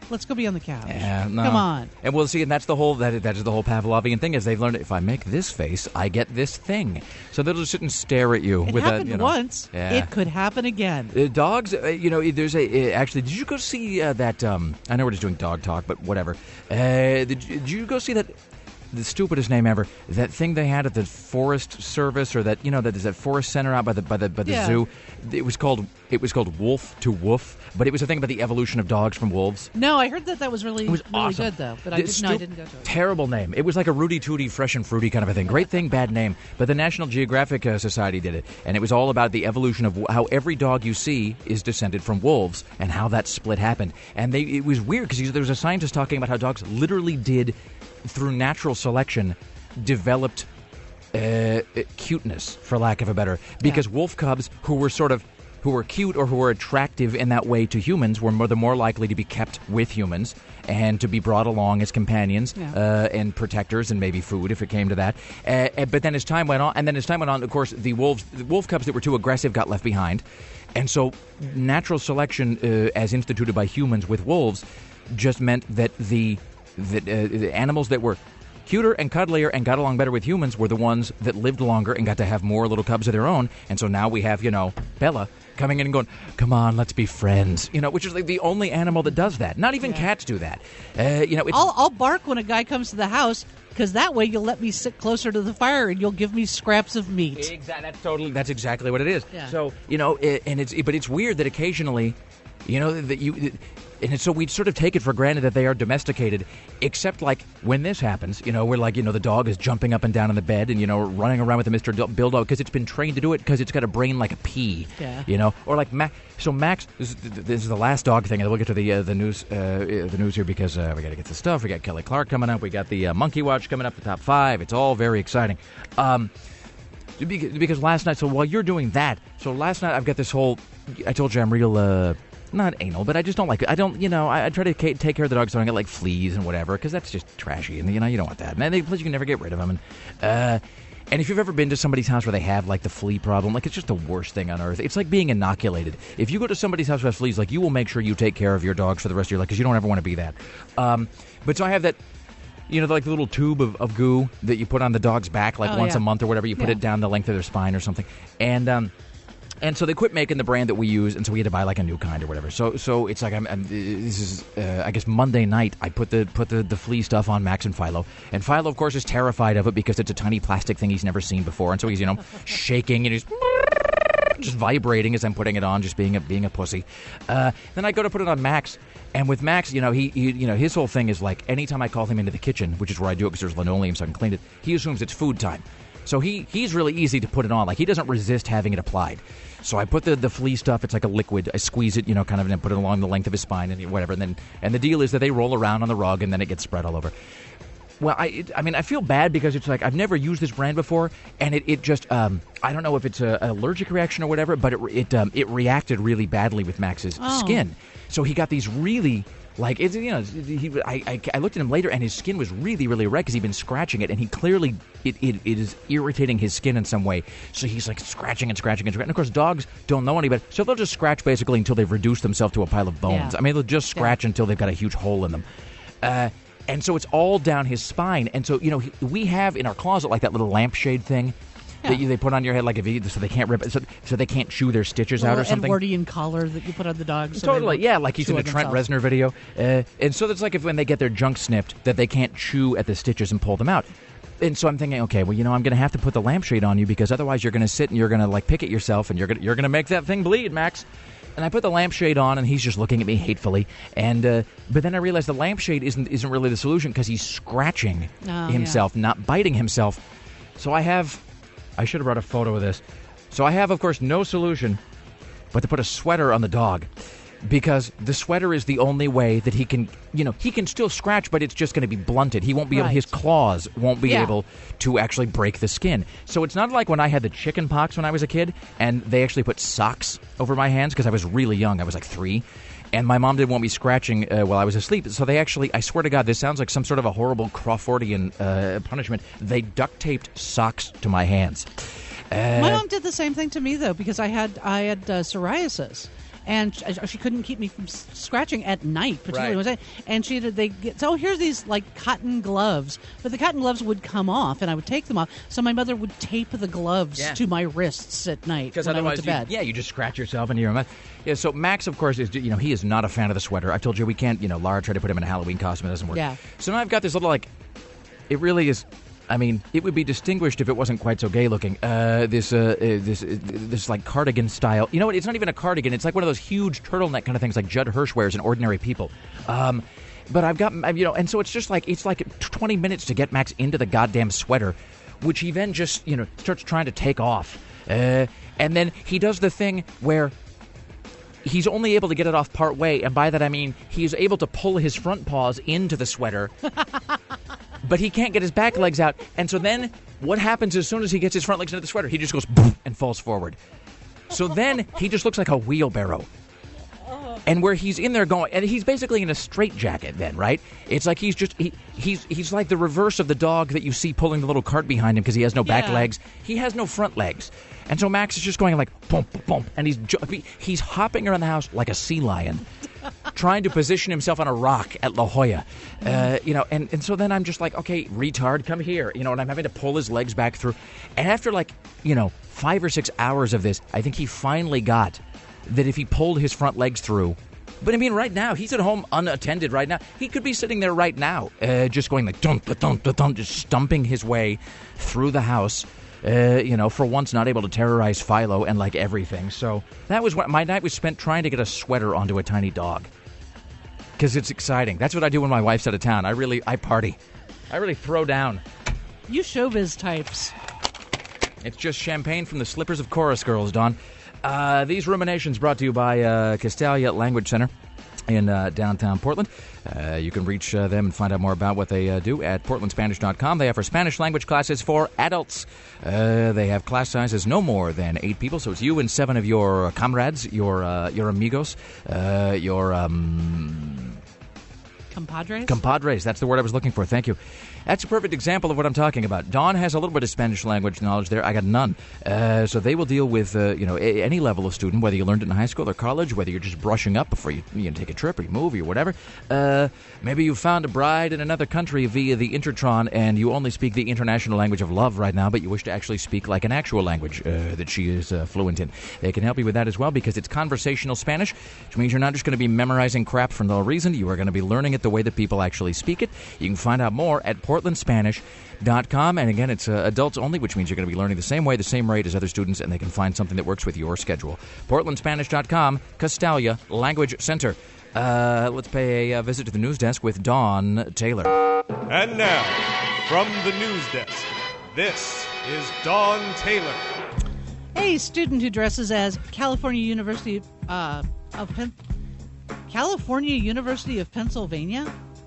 Let's go be on the couch. Yeah, no. Come on. And we'll see, and that's the whole that that is the whole Pavlovian thing is they've learned if I make this face, I get this thing. So they'll just sit and stare at you It with happened a you know. once. Yeah. It could happen again. Uh, dogs, uh, you know, there's a uh, actually. Did you go see uh, that? Um, I know we're just doing dog talk, but whatever. Uh, did, you, did you go see that? The stupidest name ever. That thing they had at the Forest Service, or that you know that is that Forest Center out by the by the by the Yeah. zoo. It was called it was called Wolf to Woof, but it was a thing about the evolution of dogs from wolves. No, I heard that that was really, It was really awesome. good, though. But I, The did, no, I stu- didn't go to it. Terrible name. It was like a Rudy Tooty, fresh and fruity kind of a thing. Great thing, bad name. But the National Geographic uh, Society did it, and it was all about the evolution of w- how every dog you see is descended from wolves and how that split happened. And they it was weird because there was a scientist talking about how dogs literally did, through natural selection, developed uh, cuteness, for lack of a better, because Yeah. wolf cubs who were sort of who were cute or who were attractive in that way to humans were more, the more likely to be kept with humans and to be brought along as companions Yeah. uh, and protectors and maybe food if it came to that. Uh, uh, but then as time went on, and then as time went on, of course, the wolves, the wolf cubs that were too aggressive got left behind, and so natural selection, uh, as instituted by humans with wolves, just meant that the that uh, the animals that were cuter and cuddlier and got along better with humans were the ones that lived longer and got to have more little cubs of their own. And so now we have, you know, Bella coming in and going, come on, let's be friends. You know, which is like the only animal that does that. Not even Yeah. cats do that. Uh, you know, it's, I'll, I'll bark when a guy comes to the house, because that way you'll let me sit closer to the fire and you'll give me scraps of meat. Exactly. That's totally. That's exactly what it is. Yeah. So you know, it, and it's but it's weird that occasionally, you know, that you. And it's, so we sort of take it for granted that they are domesticated, except like when this happens, you know, we're like, you know, the dog is jumping up and down in the bed and, you know, running around with the Mister Bill dog because it's been trained to do it because it's got a brain like a pea, Yeah. you know, or like Max. So Max, this is, this is the last dog thing, and we'll get to the uh, the news uh, the news here because uh, we got to get the stuff. We got Kelly Clark coming up. We got the uh, Monkey Watch coming up, the top five. It's all very exciting. Um, because last night, so while you're doing that, so last night I've got this whole, I told you I'm real, uh, not anal, but I just don't like it. I don't, you know, I, I try to ca- take care of the dogs so I don't get like fleas and whatever, because that's just trashy, and you know, you don't want that. Man, they, plus you can never get rid of them. And, uh, and if you've ever been to somebody's house where they have like the flea problem, like it's just the worst thing on earth. It's like being inoculated. If you go to somebody's house who has fleas, like you will make sure you take care of your dogs for the rest of your life because you don't ever want to be that. Um, but so I have that. You know, like the little tube of, of goo that you put on the dog's back, like Oh, once yeah. a month or whatever. You put Yeah. it down the length of their spine or something, and um, and so they quit making the brand that we use, and so we had to buy like a new kind or whatever. So so it's like I'm, I'm this is uh, I guess Monday night. I put the put the, the flea stuff on Max and Philo, and Philo of course is terrified of it because it's a tiny plastic thing he's never seen before, and so he's you know shaking and he's just vibrating as I'm putting it on, just being a being a pussy. Uh, then I go to put it on Max, and with Max, you know, he, he you know his whole thing is like anytime I call him into the kitchen, which is where I do it because there's linoleum, so I can clean it. He assumes it's food time, so he he's really easy to put it on. Like he doesn't resist having it applied. So I put the the flea stuff. It's like a liquid. I squeeze it, you know, kind of, and put it along the length of his spine and whatever. And then and the deal is that they roll around on the rug, and then it gets spread all over. Well, I it, I mean, I feel bad because it's like I've never used this brand before, and it, it just um, I don't know if it's a, an allergic reaction or whatever, but it it um, it reacted really badly with Max's Oh. skin. So he got these really like it's you know he I, I I looked at him later and his skin was really really red because he'd been scratching it, and he clearly it, it it is irritating his skin in some way. So he's like scratching and scratching and scratching. And of course, dogs don't know any better, so they'll just scratch basically until they've reduced themselves to a pile of bones. Yeah. I mean, they'll just scratch until they've got a huge hole in them. Uh, And so it's all down his spine. And so, you know, he, we have in our closet like that little lampshade thing that you, they put on your head like if you, so they can't rip it, so, so they can't chew their stitches out or Little something. Edwardian collar that you put on the dogs. So they Totally, won't yeah, like he's chew in a on Trent themselves. Reznor video. Uh, and so it's like if when they get their junk snipped, that they can't chew at the stitches and pull them out. And so I'm thinking, okay, well, you know, I'm going to have to put the lampshade on you because otherwise you're going to sit and you're going to like pick at yourself and you're going you're going to make that thing bleed, Max. And I put the lampshade on, and he's just looking at me hatefully. And uh, but then I realized the lampshade isn't isn't really the solution because he's scratching Oh, himself, not biting himself. So I have, I should have brought a photo of this. So I have, of course, no solution but to put a sweater on the dog. Because the sweater is the only way that he can, you know, he can still scratch, but it's just going to be blunted. He won't be able, Right. his claws won't be Yeah. able to actually break the skin. So it's not like when I had the chicken pox when I was a kid, and they actually put socks over my hands because I was really young. I was like three. And my mom didn't want me scratching uh, while I was asleep. So they actually, I swear to God, this sounds like some sort of a horrible Crawfordian uh, punishment. They duct taped socks to my hands. Uh, My mom did the same thing to me though because I had I had uh, psoriasis. and she, she couldn't keep me from s- scratching at night, particularly. Right. When I, and she they get, so here's these like cotton gloves, but the cotton gloves would come off, and I would take them off. So my mother would tape the gloves Yeah. to my wrists at night Because when I went otherwise, to bed. You, yeah, you just scratch yourself into your mouth. Yeah, so Max, of course, is you know he is not a fan of the sweater. I've told you we can't. You know, Lara tried to put him in a Halloween costume. It doesn't work. Yeah. So now I've got this little like. It really is. I mean, it would be distinguished if it wasn't quite so gay looking. Uh, this, uh, uh, this, uh, this like cardigan style. You know what? It's not even a cardigan. It's like one of those huge turtleneck kind of things, like Judd Hirsch wears in Ordinary People. Um, but I've got, you know, and so it's just like it's like twenty minutes to get Max into the goddamn sweater, which he then just you know starts trying to take off, uh, and then he does the thing where. He's only able to get it off part way, and by that I mean he's able to pull his front paws into the sweater, but he can't get his back legs out. And so then what happens as soon as he gets his front legs into the sweater? He just goes boom and falls forward. So then he just looks like a wheelbarrow. And where he's in there going, and he's basically in a straitjacket then, right? It's like he's just, he, he's he's like the reverse of the dog that you see pulling the little cart behind him because he has no back Yeah. legs. He has no front legs. And so Max is just going like, bump, bump, and he's ju- he's hopping around the house like a sea lion, trying to position himself on a rock at La Jolla. Uh, you know, and, and so then I'm just like, okay, retard, come here. You know, and I'm having to pull his legs back through. And after like, you know, five or six hours of this, I think he finally got that if he pulled his front legs through, but I mean, right now, he's at home unattended right now. He could be sitting there right now, uh, just going like, dum, dum, dum, dum, just stumping his way through the house, uh, you know, for once not able to terrorize Philo and like everything. So that was what my night was spent trying to get a sweater onto a tiny dog. Because it's exciting. That's what I do when my wife's out of town. I really, I party. I really throw down. You showbiz types. It's just champagne from the slippers of chorus girls, Don. Uh, these ruminations brought to you by uh, Castalia Language Center in uh, downtown Portland. Uh, you can reach uh, them and find out more about what they uh, do at portland spanish dot com. They offer Spanish language classes for adults. Uh, they have class sizes no more than eight people, so it's you and seven of your comrades, your uh, your amigos, uh, your um, Compadres? compadres. That's the word I was looking for. Thank you. That's a perfect example of what I'm talking about. Dawn has a little bit of Spanish language knowledge there. I got none. Uh, so they will deal with uh, you know a- any level of student, whether you learned it in high school or college, whether you're just brushing up before you, you know, take a trip or you move or whatever. Uh, maybe you found a bride in another country via the Intertron and you only speak the international language of love right now, but you wish to actually speak like an actual language uh, that she is uh, fluent in. They can help you with that as well because it's conversational Spanish, which means you're not just going to be memorizing crap for no reason. You are going to be learning it the way that people actually speak it. You can find out more at portland spanish dot com. And again, it's uh, adults only, which means you're going to be learning the same way, the same rate as other students, and they can find something that works with your schedule. portland spanish dot com, Castalia Language Center. Uh, let's pay a, a visit to the news desk with Dawn Taylor. And now, from the news desk, this is Dawn Taylor. A student who dresses as California University uh, of Pen- California University of Pennsylvania.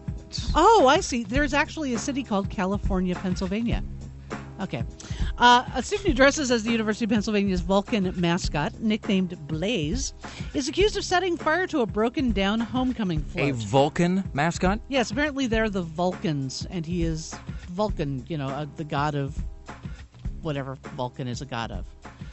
Oh, I see. There's actually a city called California, Pennsylvania. Okay. Uh, a student who dresses as the University of Pennsylvania's Vulcan mascot, nicknamed Blaze, is accused of setting fire to a broken-down homecoming float. A Vulcan mascot? Yes, apparently they're the Vulcans, and he is Vulcan, you know, uh, the god of whatever Vulcan is a god of.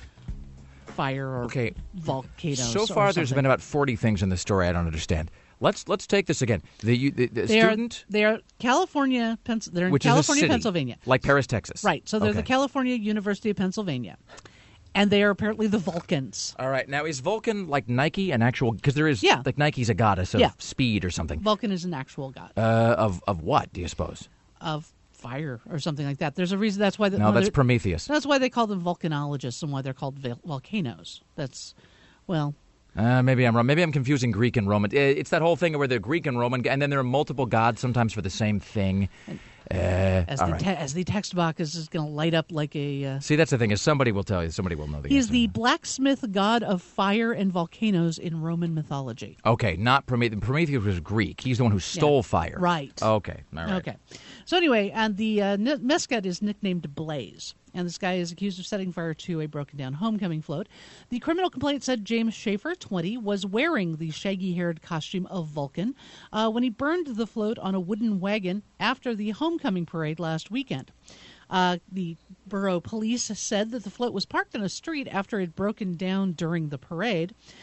Fire or Okay. volcanoes. So or far, there's something. been about forty things in the story I don't understand. Let's let's take this again. The, you- the, the They student, are, they are California, Pens- they're in which is a California, city, Pennsylvania. like Paris, Texas. Right, so they're the Okay. California University of Pennsylvania. And they are apparently the Vulcans. All right. Now, is Vulcan like Nike an actual? Because there is, Yeah. like Nike's a goddess of Yeah. speed or something. Vulcan is an actual god Uh, of of what do you suppose? of fire or something like that. There's a reason that's why. The, No, one of that's their- Prometheus. That's why they call them volcanologists and why they're called vol- volcanoes. That's, well, Uh, maybe I'm wrong. Maybe I'm confusing Greek and Roman. Uh, It's that whole thing where they're Greek and Roman, and then there are multiple gods sometimes for the same thing. Uh, as all the right. te- as the text box is just going to light up like a. Uh, See, that's the thing is somebody will tell you. Somebody will know the he is answer. the blacksmith god of fire and volcanoes in Roman mythology. Okay, not Prometheus. Prometheus was Greek. He's the one who stole Yeah. fire. Right. Okay. All right. Okay. So anyway, and the uh, n- mascot is nicknamed Blaze, and this guy is accused of setting fire to a broken-down homecoming float. The criminal complaint said James Schaefer, twenty, was wearing the shaggy-haired costume of Vulcan uh, when he burned the float on a wooden wagon after the homecoming parade last weekend. Uh, the borough police said that the float was parked on a street after it had broken down during the parade.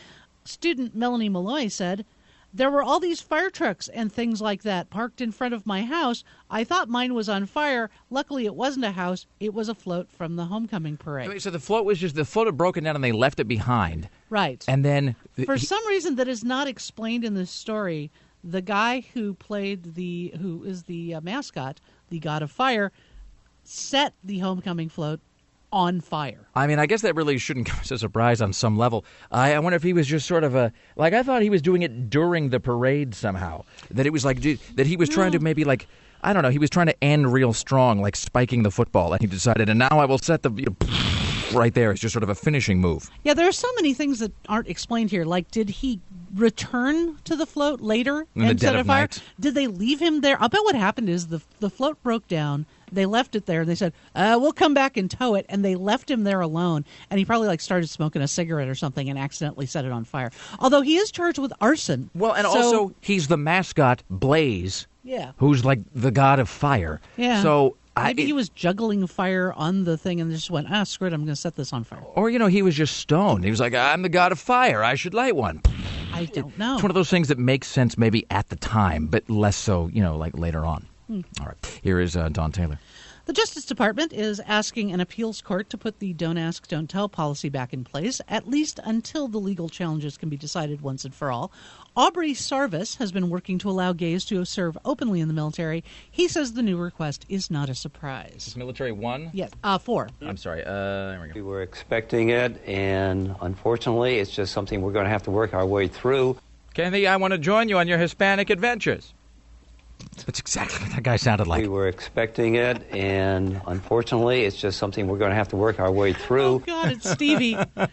Student Melanie Malloy said, "There were all these fire trucks and things like that parked in front of my house. I thought mine was on fire. Luckily, it wasn't a house. It was a float from the homecoming parade." So the float was just, the float had broken down and they left it behind. Right. And then... For he, some reason that is not explained in this story, the guy who played the, who is the uh, mascot, the God of Fire, set the homecoming float on fire. I mean, I guess that really shouldn't come as a surprise on some level. I, I wonder if he was just sort of a... Like, I thought he was doing it during the parade somehow. That it was like... That he was trying No. to maybe like... I don't know. He was trying to end real strong, like spiking the football. And he decided, and now I will set the... You know, right there. It's just sort of a finishing move. Yeah, there are so many things that aren't explained here. Like, did he return to the float later In the and dead set of a fire? night. Did they leave him there? I'll bet what happened is the the float broke down. They left it there, and they said, uh, we'll come back and tow it, and they left him there alone. And he probably like started smoking a cigarette or something and accidentally set it on fire. Although he is charged with arson. Well, and So- also, he's the mascot, Blaze, Yeah. who's like the god of fire. Yeah. So... Maybe I, he was juggling fire on the thing and just went, ah, screw it, I'm going to set this on fire. Or, you know, he was just stoned. He was like, I'm the god of fire. I should light one. I don't know. It's one of those things that makes sense maybe at the time, but less so, you know, like later on. Hmm. All right. Here is uh, Don Taylor. The Justice Department is asking an appeals court to put the Don't Ask, Don't Tell policy back in place, at least until the legal challenges can be decided once and for all. Aubrey Sarvis has been working to allow gays to serve openly in the military. He says the new request is not a surprise. Military one? Yes, uh, four. I'm sorry. Uh, there we We go. were expecting it, and unfortunately, it's just something we're going to have to work our way through. Kathy, I want to join you on your Hispanic adventures. That's exactly what that guy sounded like. We were expecting it, and unfortunately, it's just something we're going to have to work our way Oh, through. God, it's Stevie.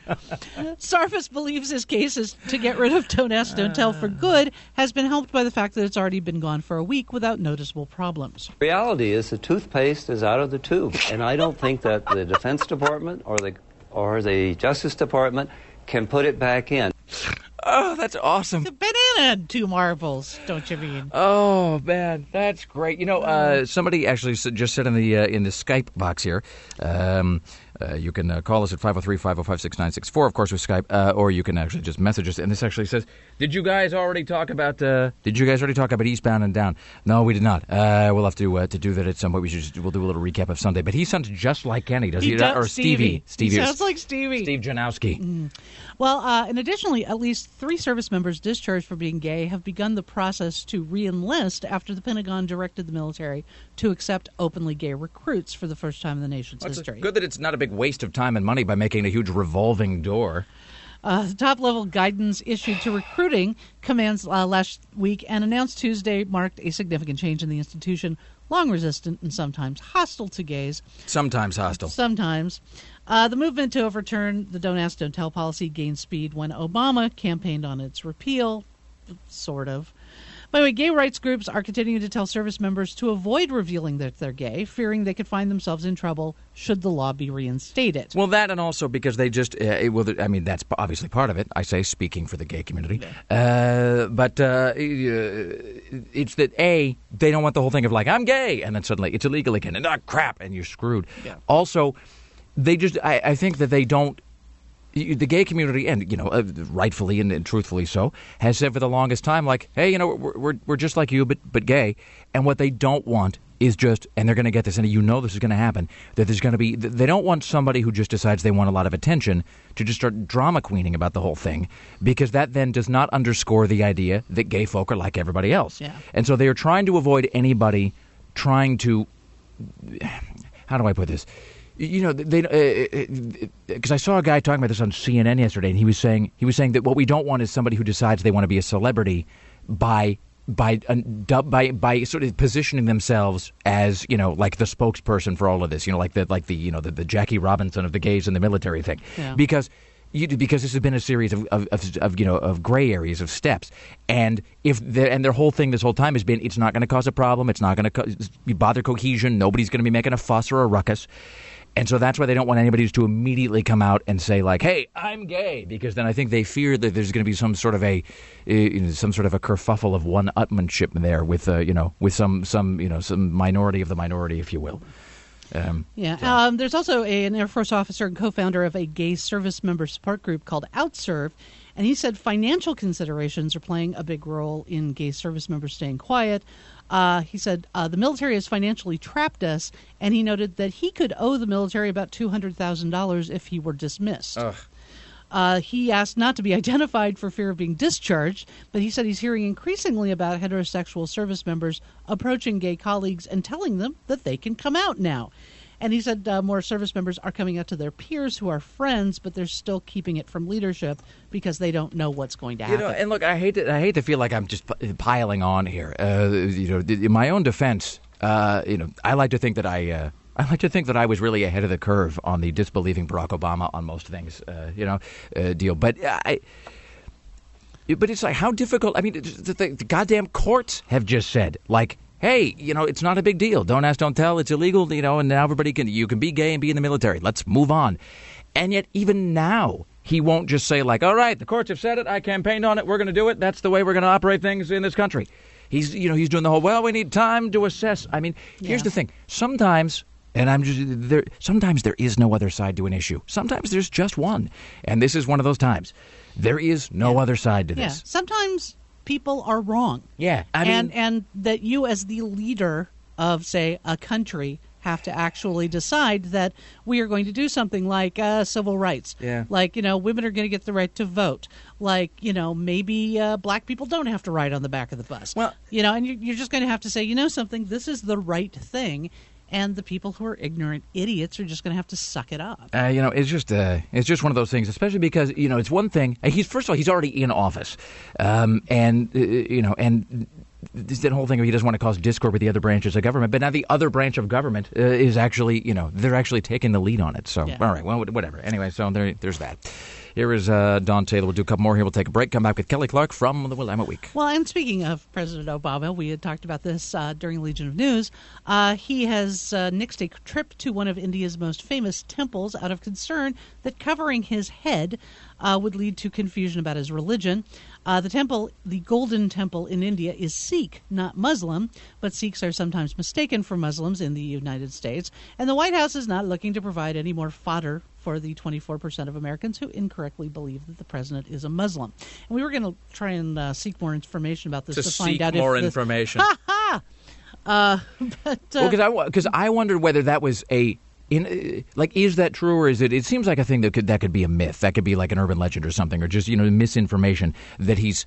Sarvis believes his case is to get rid of Don't Ask, Don't Tell for good has been helped by the fact that it's already been gone for a week without noticeable problems. Reality is the toothpaste is out of the tube, and I don't think that the Defense Department or the or the Justice Department can put it back in. Oh, that's awesome. The banana had two marbles, don't you mean? Oh man, that's great. You know, uh, somebody actually s- just said in the uh, in the Skype box here. Um, uh, you can uh, call us at five oh three, five oh five, six nine six four, of course, with Skype, uh, or you can actually just message us. And this actually says, "Did you guys already talk about? Uh, did you guys already talk about Eastbound and Down?" No, we did not. Uh, we'll have to uh, to do that at some point. We should just, we'll do a little recap of Sunday. But he sounds just like Kenny, does he? He does- or Stevie? Stevie. He sounds like Stevie. Steve Janowski. Mm. Well, uh, and additionally, at least three service members discharged for being gay have begun the process to re-enlist after the Pentagon directed the military to accept openly gay recruits for the first time in the nation's Well, it's history. good that it's not a big waste of time and money by making a huge revolving door. Uh, the top-level guidance issued to recruiting commands uh, last week and announced Tuesday marked a significant change in the institution, long resistant and sometimes hostile to gays. Sometimes hostile. Sometimes. Uh, the movement to overturn the Don't Ask, Don't Tell policy gained speed when Obama campaigned on its repeal, sort of. By the way, gay rights groups are continuing to tell service members to avoid revealing that they're gay, fearing they could find themselves in trouble should the law be reinstated. Well, that and also because they just, uh, it, well, I mean, that's obviously part of it. I say speaking for the gay community. Uh, but uh, it's that, A, they don't want the whole thing of like, I'm gay, and then suddenly it's illegal again, and ah, crap, and you're screwed. Yeah. Also, they just, I, I think that they don't, the gay community, and, you know, uh, rightfully and, and truthfully so, has said for the longest time, like, hey, you know, we're, we're, we're just like you, but, but gay. And what they don't want is just, and they're going to get this, and you know this is going to happen, that there's going to be, they don't want somebody who just decides they want a lot of attention to just start drama queening about the whole thing, because that then does not underscore the idea that gay folk are like everybody else. Yeah. And so they are trying to avoid anybody trying to, how do I put this? You know, they because uh, I saw a guy talking about this on C N N yesterday, and he was saying he was saying that what we don't want is somebody who decides they want to be a celebrity by by uh, by by sort of positioning themselves as, you know, like the spokesperson for all of this, you know, like the like the you know the, the Jackie Robinson of the gays in the military thing, Yeah. because. You, because this has been a series of, of, of, of you know of gray areas of steps, and if and their whole thing this whole time has been it's not going to cause a problem, it's not going to co- bother cohesion, nobody's going to be making a fuss or a ruckus, and so that's why they don't want anybody to immediately come out and say like, hey, I'm gay, because then I think they fear that there's going to be some sort of a uh, some sort of a kerfuffle of one-upmanship there with uh, you know with some some you know some minority of the minority, if you will. Um, Yeah. so. Um, there's also a, an Air Force officer and co-founder of a gay service member support group called OutServe, And he said financial considerations are playing a big role in gay service members staying quiet. Uh, he said uh, the military has financially trapped us, and he noted that he could owe the military about two hundred thousand dollars if he were dismissed. Ugh. Uh, he asked not to be identified for fear of being discharged, but he said he's hearing increasingly about heterosexual service members approaching gay colleagues and telling them that they can come out now. And he said uh, more service members are coming out to their peers who are friends, but they're still keeping it from leadership because they don't know what's going to happen. You know, and look, I hate to, I hate to feel like I'm just p- piling on here. Uh, you know, in my own defense, uh, you know, I like to think that I. Uh, I like to think that I was really ahead of the curve on the disbelieving Barack Obama on most things, uh, you know, uh, deal. But I, but it's like how difficult. I mean, the, the, the goddamn courts have just said, like, hey, you know, it's not a big deal. Don't ask, don't tell. It's illegal, you know, and now everybody can. You can be gay and be in the military. Let's move on. And yet, even now, he won't just say, like, all right, the courts have said it. I campaigned on it. We're going to do it. That's the way we're going to operate things in this country. He's, you know, he's doing the whole. Well, we need time to assess. I mean, yeah. Here's the thing. Sometimes. And I'm just there. Sometimes there is no other side to an issue. Sometimes there's just one, and this is one of those times. There is no yeah. other side to this. Yeah. Sometimes people are wrong. Yeah, I and mean, and that you, as the leader of, say, a country, have to actually decide that we are going to do something like uh, civil rights. Yeah. Like, you know, women are going to get the right to vote. Like, you know, maybe uh, black people don't have to ride on the back of the bus. Well, you know, and you're, you're just going to have to say, you know, something. This is the right thing. And the people who are ignorant idiots are just going to have to suck it up. Uh, you know, it's just uh, it's just one of those things, especially because, you know, it's one thing. He's first of all, he's already in office. Um, and, uh, you know, and this the whole thing of he doesn't want to cause discord with the other branches of government. But now the other branch of government uh, is actually, you know, they're actually taking the lead on it. So, yeah. all right, well, whatever. Anyway, so there, there's that. Here is uh, Don Taylor. We'll do a couple more here. We'll take a break. Come back with Kelly Clark from the Willamette Week. Well, and speaking of President Obama, we had talked about this uh, during Legion of News. Uh, he has uh, nixed a trip to one of India's most famous temples out of concern that covering his head uh, would lead to confusion about his religion. Uh, the temple, the Golden Temple in India, is Sikh, not Muslim, but Sikhs are sometimes mistaken for Muslims in the United States. And the White House is not looking to provide any more fodder for the twenty-four percent of Americans who incorrectly believe that the president is a Muslim. And we were going to try and uh, seek more information about this to, to, to find seek out more if information. Ha ha! Uh, but uh, well, because I because I wondered whether that was a. In, uh, like, is that true, or is it? It seems like a thing that could that could be a myth. That could be like an urban legend or something, or just, you know, misinformation that he's.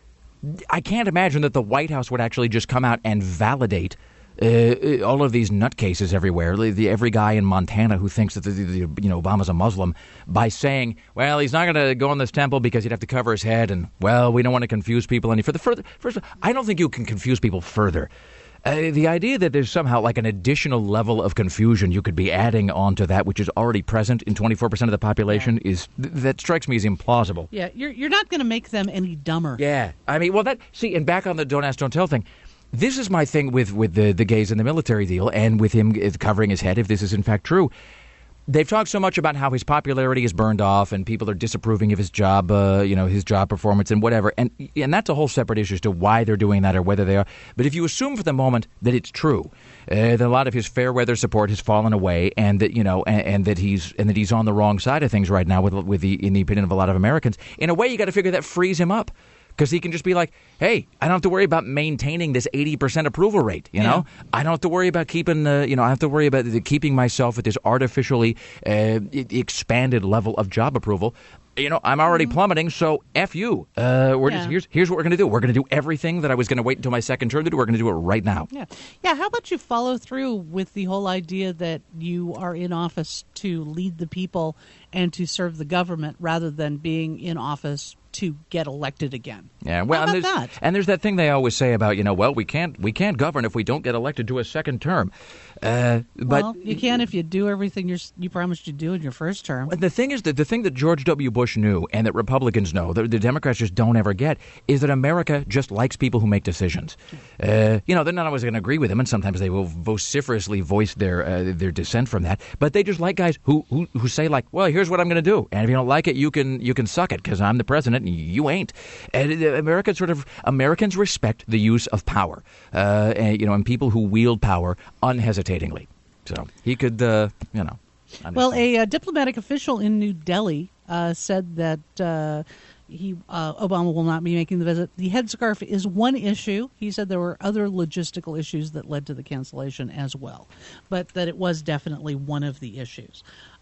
I can't imagine that the White House would actually just come out and validate uh, all of these nutcases everywhere. The, every guy in Montana who thinks that the, the, you know Obama's a Muslim by saying, well, he's not going to go in this temple because he'd have to cover his head, and well, we don't want to confuse people any further. Further, first, I don't think you can confuse people further. Uh, the idea that there's somehow like an additional level of confusion you could be adding onto that which is already present in twenty-four percent of the population yeah. is th- that strikes me as implausible. Yeah, you're you're not going to make them any dumber. Yeah, I mean, well, that see, and back on the don't ask, don't tell thing. This is my thing with with the the gays in the military deal, and with him covering his head, if this is in fact true. They've talked so much about how his popularity is burned off and people are disapproving of his job, uh, you know, his job performance and whatever. And and that's a whole separate issue as to why they're doing that or whether they are. But if you assume for the moment that it's true, uh, that a lot of his fair weather support has fallen away, and that, you know, and, and that he's and that he's on the wrong side of things right now with with the in the opinion of a lot of Americans, in a way, you got to figure that frees him up. Because he can just be like, hey, I don't have to worry about maintaining this eighty percent approval rate, you know? Yeah. I don't have to worry about keeping, uh, you know, I have to worry about the, keeping myself at this artificially uh, expanded level of job approval. You know, I'm already plummeting, so F you. Uh, we're yeah. just, here's, here's what we're going to do. We're going to do everything that I was going to wait until my second term to do. We're going to do it right now. Yeah. Yeah, how about you follow through with the whole idea that you are in office to lead the people and to serve the government rather than being in office to get elected again. Yeah, well, How about and, there's, that? and there's that thing they always say about, you know, well, we can't we can't govern if we don't get elected to a second term. Uh, but well, you can if you do everything you're, you promised you'd do in your first term. The thing is that the thing that George W. Bush knew and that Republicans know, that the Democrats just don't ever get, is that America just likes people who make decisions. Uh, you know, they're not always going to agree with them, and sometimes they will vociferously voice their uh, their dissent from that. But they just like guys who who, who say, like, well, here's what I'm going to do, and if you don't like it, you can you can suck it because I'm the president and you ain't. And uh, America sort of Americans respect the use of power, uh, and, you know, and people who wield power unhesitatingly. So he could, uh, you know. Well, a, a diplomatic official in New Delhi uh, said that uh, he uh, Obama will not be making the visit. The headscarf is one issue. He said there were other logistical issues that led to the cancellation as well, but that it was definitely one of the issues.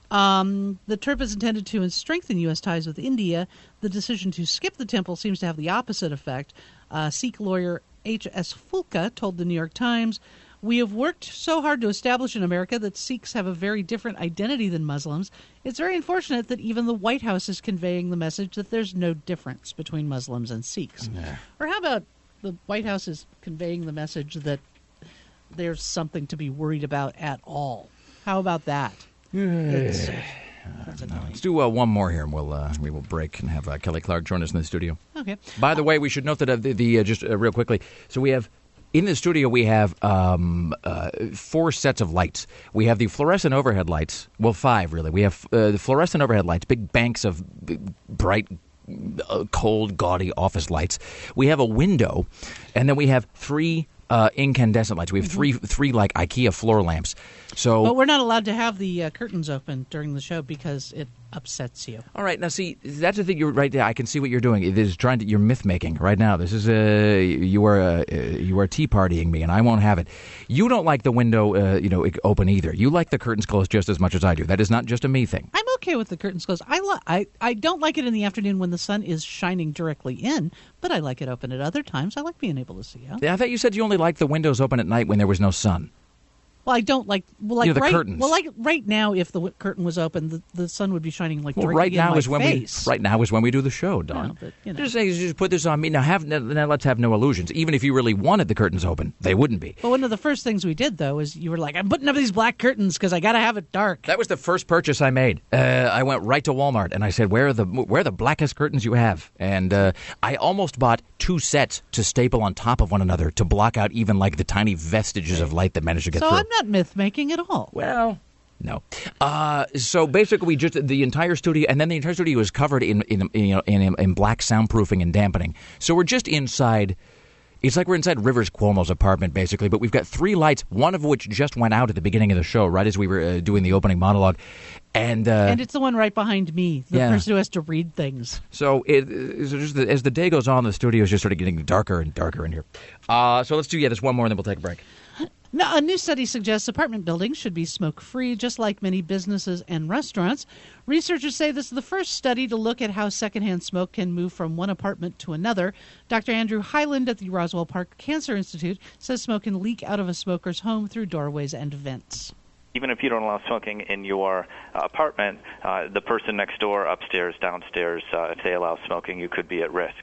Um, the trip is intended to strengthen U S ties with India. The decision to skip the temple seems to have the opposite effect. Uh, Sikh lawyer H S Fulka told the New York Times, "We have worked so hard to establish in America that Sikhs have a very different identity than Muslims. It's very unfortunate that even the White House is conveying the message that there's no difference between Muslims and Sikhs." Yeah. Or how about the White House is conveying the message that there's something to be worried about at all? How about that? It's, that's no, let's do uh, one more here, and we'll uh, we will break and have uh, Kelly Clark join us in the studio. Okay. By the way, we should note that uh, the, the uh, just uh, real quickly. So we have in the studio we have um, uh, four sets of lights. We have the fluorescent overhead lights. Well, five really. We have uh, the fluorescent overhead lights, big banks of big, bright, uh, cold, gaudy office lights. We have a window, and then we have three uh, incandescent lights. We have mm-hmm. three three like IKEA floor lamps. So, but we're not allowed to have the uh, curtains open during the show because it upsets you. All right, now see, that's the thing. You're right there. I can see what you're doing. It is trying to. You're myth making right now. This is a you are a, you are tea partying me, and I won't have it. You don't like the window, uh, you know, open either. You like the curtains closed just as much as I do. That is not just a me thing. I'm okay with the curtains closed. I li- I I don't like it in the afternoon when the sun is shining directly in, but I like it open at other times. I like being able to see out. Yeah, I thought you said you only liked the windows open at night when there was no sun. Well, I don't like well, like you know, the right, curtains. Well, like right now, if the w- curtain was open, the, the sun would be shining like well, directly right now in my is when face. we right now is when we do the show, Dawn. No, but, you know. Just say, just put this on me now. Have now, let's have no illusions. Even if you really wanted the curtains open, they wouldn't be. Well, one of the first things we did though is you were like, "I'm putting up these black curtains because I got to have it dark." That was the first purchase I made. Uh, I went right to Walmart and I said, "Where are the where are the blackest curtains you have?" And uh, I almost bought two sets to staple on top of one another to block out even like the tiny vestiges of light that managed to get so through. So I'm not myth making at all. Well, no. Uh, so basically, we just the entire studio, and then the entire studio is covered in in you know in, in black soundproofing and dampening. So we're just inside. It's like we're inside Rivers Cuomo's apartment, basically. But we've got three lights, one of which just went out at the beginning of the show, right as we were uh, doing the opening monologue, and uh, and it's the one right behind me, the yeah. person who has to read things. So, it, so just the, as the day goes on, the studio is just sort of getting darker and darker in here. Uh, so let's do yeah, this one more, and then we'll take a break. Now, a new study suggests apartment buildings should be smoke-free, just like many businesses and restaurants. Researchers say this is the first study to look at how secondhand smoke can move from one apartment to another. Doctor Andrew Hyland at the Roswell Park Cancer Institute says smoke can leak out of a smoker's home through doorways and vents. Even if you don't allow smoking in your uh, apartment, uh, the person next door, upstairs, downstairs, uh, if they allow smoking, you could be at risk.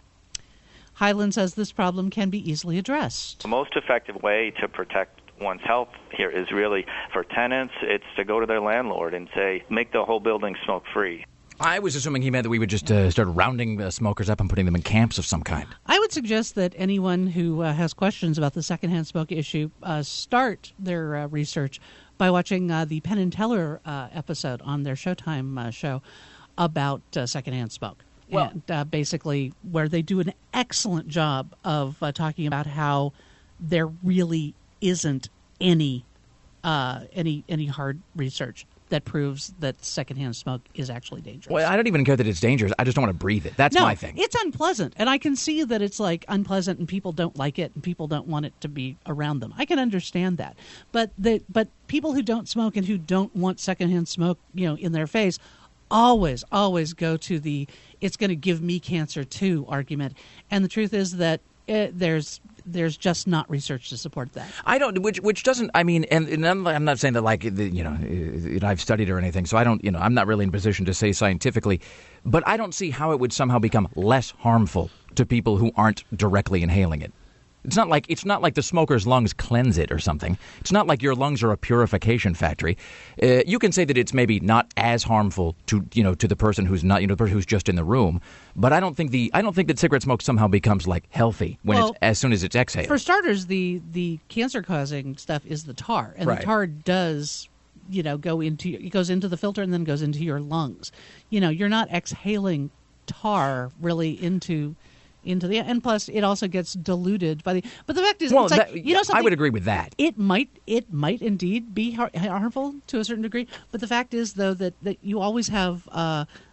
Hyland says this problem can be easily addressed. The most effective way to protect one's health here is really for tenants. It's to go to their landlord and say, make the whole building smoke-free. I was assuming he meant that we would just uh, start rounding the smokers up and putting them in camps of some kind. I would suggest that anyone who uh, has questions about the secondhand smoke issue uh, start their uh, research by watching uh, the Penn and Teller uh, episode on their Showtime uh, show about uh, secondhand smoke. Well, and uh, basically where they do an excellent job of uh, talking about how there really isn't any uh, any any hard research that proves that secondhand smoke is actually dangerous. Well, I don't even care that it's dangerous. I just don't want to breathe it. That's no, my thing. It's unpleasant, and I can see that it's like unpleasant, and people don't like it, and people don't want it to be around them. I can understand that, but the but people who don't smoke and who don't want secondhand smoke, you know, in their face, always always go to the "it's going to give me cancer too" argument, and the truth is that it, there's. There's just not research to support that. I don't, which which doesn't. I mean, and, and I'm, I'm not saying that like you know I've studied or anything, so I don't. You know, I'm not really in a position to say scientifically, but I don't see how it would somehow become less harmful to people who aren't directly inhaling it. It's not like it's not like the smoker's lungs cleanse it or something. It's not like your lungs are a purification factory. Uh, you can say that it's maybe not as harmful to you know to the person who's not you know the person who's just in the room. But I don't think the I don't think that cigarette smoke somehow becomes like healthy when well, it's as soon as it's exhaled. For starters, the the cancer causing stuff is the tar, and right. the tar does you know go into it goes into the filter and then goes into your lungs. You know, you're not exhaling tar really into. Into the and plus it also gets diluted by the but the fact is well, it's like, that, you know something, I would agree with that. It might it might indeed be har- harmful to a certain degree, but the fact is though that, that you always have uh,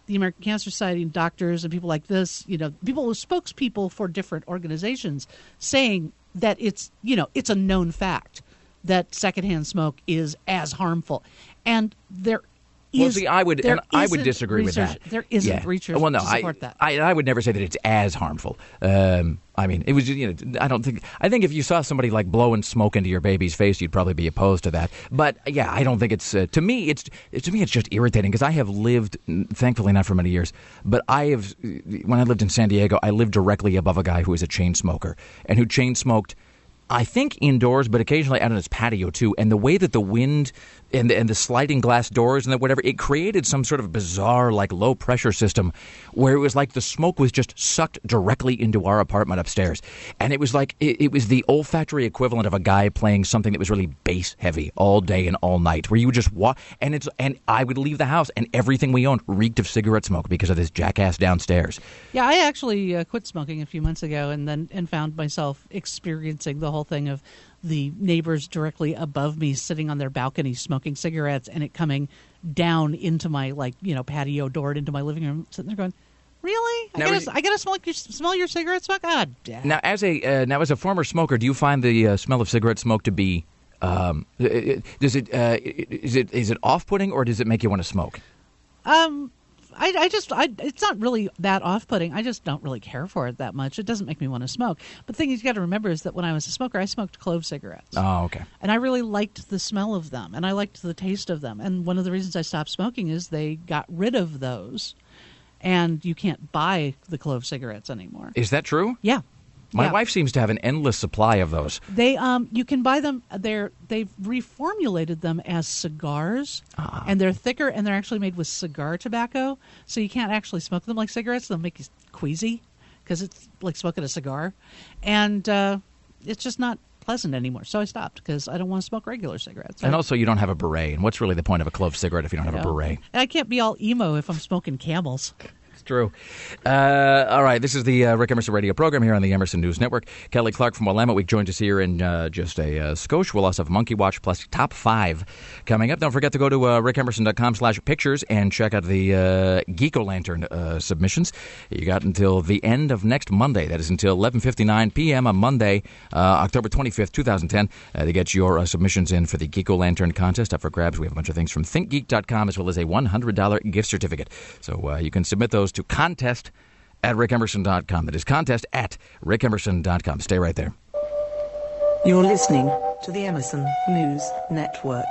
the American Cancer Society and doctors and people like this, you know, people who spokespeople for different organizations saying that it's, you know, it's a known fact that secondhand smoke is as harmful. And there is, well, see, I would, and I would disagree research, with that. There isn't yeah. research well, no, to support I, that. I, I would never say that it's as harmful. Um, I mean, it was, you know, I don't think, I think if you saw somebody like blowing smoke into your baby's face, you'd probably be opposed to that. But yeah, I don't think it's, uh, to me, it's, to me, it's just irritating because I have lived, thankfully not for many years, but I have, when I lived in San Diego, I lived directly above a guy who was a chain smoker and who chain smoked, I think indoors, but occasionally out on his patio too. And the way that the wind and the, and the sliding glass doors and the whatever, it created some sort of bizarre, like, low pressure system where it was like the smoke was just sucked directly into our apartment upstairs. And it was like it, it was the olfactory equivalent of a guy playing something that was really bass heavy all day and all night, where you would just walk. And it's and I would leave the house and everything we owned reeked of cigarette smoke because of this jackass downstairs. Yeah, I actually uh, quit smoking a few months ago, and then and found myself experiencing the whole thing of the neighbors directly above me sitting on their balcony smoking cigarettes, and it coming down into my, like, you know, patio door into my living room, sitting there going, really? I Now, gotta, you- I gotta smell, your, smell your cigarette smoke? Ah, damn. Now, as a uh, now as a former smoker, do you find the uh, smell of cigarette smoke to be um, does it uh, is it is it off-putting, or does it make you want to smoke? Um, I, I just, I, it's not really that off-putting. I just don't really care for it that much. It doesn't make me want to smoke. But the thing you got to remember is that when I was a smoker, I smoked clove cigarettes. Oh, okay. And I really liked the smell of them, and I liked the taste of them. And one of the reasons I stopped smoking is they got rid of those, and you can't buy the clove cigarettes anymore. Is that true? Yeah. My Yeah. wife seems to have an endless supply of those. They um you can buy them. They're they've reformulated them as cigars, Ah. and they're thicker, and they're actually made with cigar tobacco. So you can't actually smoke them like cigarettes. They'll make you queasy because it's like smoking a cigar, and uh, it's just not pleasant anymore. So I stopped because I don't want to smoke regular cigarettes. And I- also, you don't have a beret. And what's really the point of a clove cigarette if you don't have you a know, beret? And I can't be all emo if I'm smoking Camels. It's true. Uh, all right, this is the uh, Rick Emerson radio program here on the Emerson News Network. Kelly Clark from Willamette Week joins us here in uh, just a uh, skosh. We'll also have Monkey Watch plus Top five coming up. Don't forget to go to uh, rick emerson dot com slash pictures and check out the uh, Geek-O-Lantern uh, submissions. You got until the end of next Monday. That is until eleven fifty-nine p.m. on Monday, uh, October twenty-fifth, twenty ten, uh, to get your uh, submissions in for the Geek-O-Lantern contest. Up for grabs, we have a bunch of things from think geek dot com as well as a one hundred dollars gift certificate. So uh, you can submit those to contest at rick emerson dot com. That is contest at rick emerson dot com. Stay right there. You're listening to the Emerson News Network.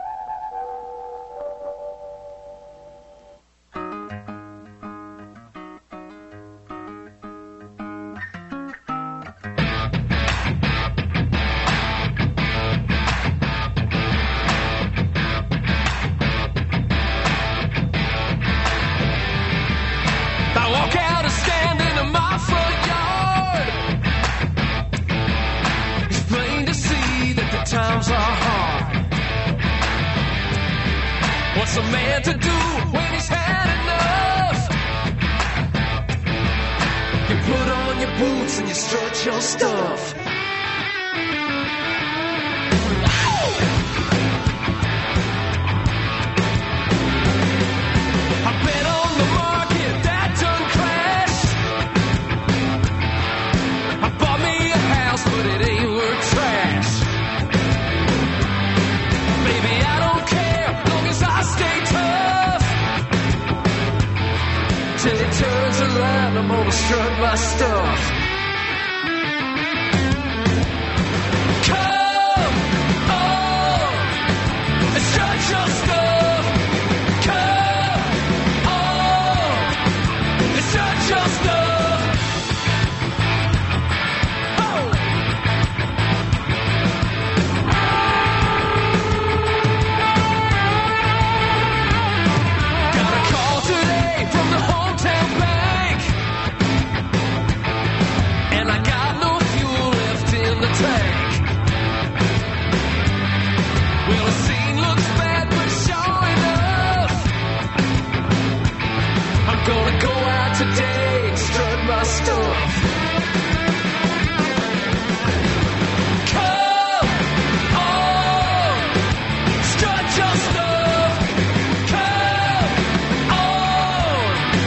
I walk out and stand into my front yard. It's plain to see that the times are hard. What's a man to do when he's had enough? You put on your boots and you strut your stuff. I bet on the market that done crashed. I bought me a house, but it ain't worth trash. Baby, I don't care, long as I stay tough. Till it turns around, I'm gonna strut my stuff. Come on, and strut your stuff. Come on, and strut your stuff. Oh. Got a call today from the hometown bank, and I got no fuel left in the tank. Well, the scene looks bad, but sure enough, I'm gonna go out today and strut my stuff. Come on, strut your stuff. Come on,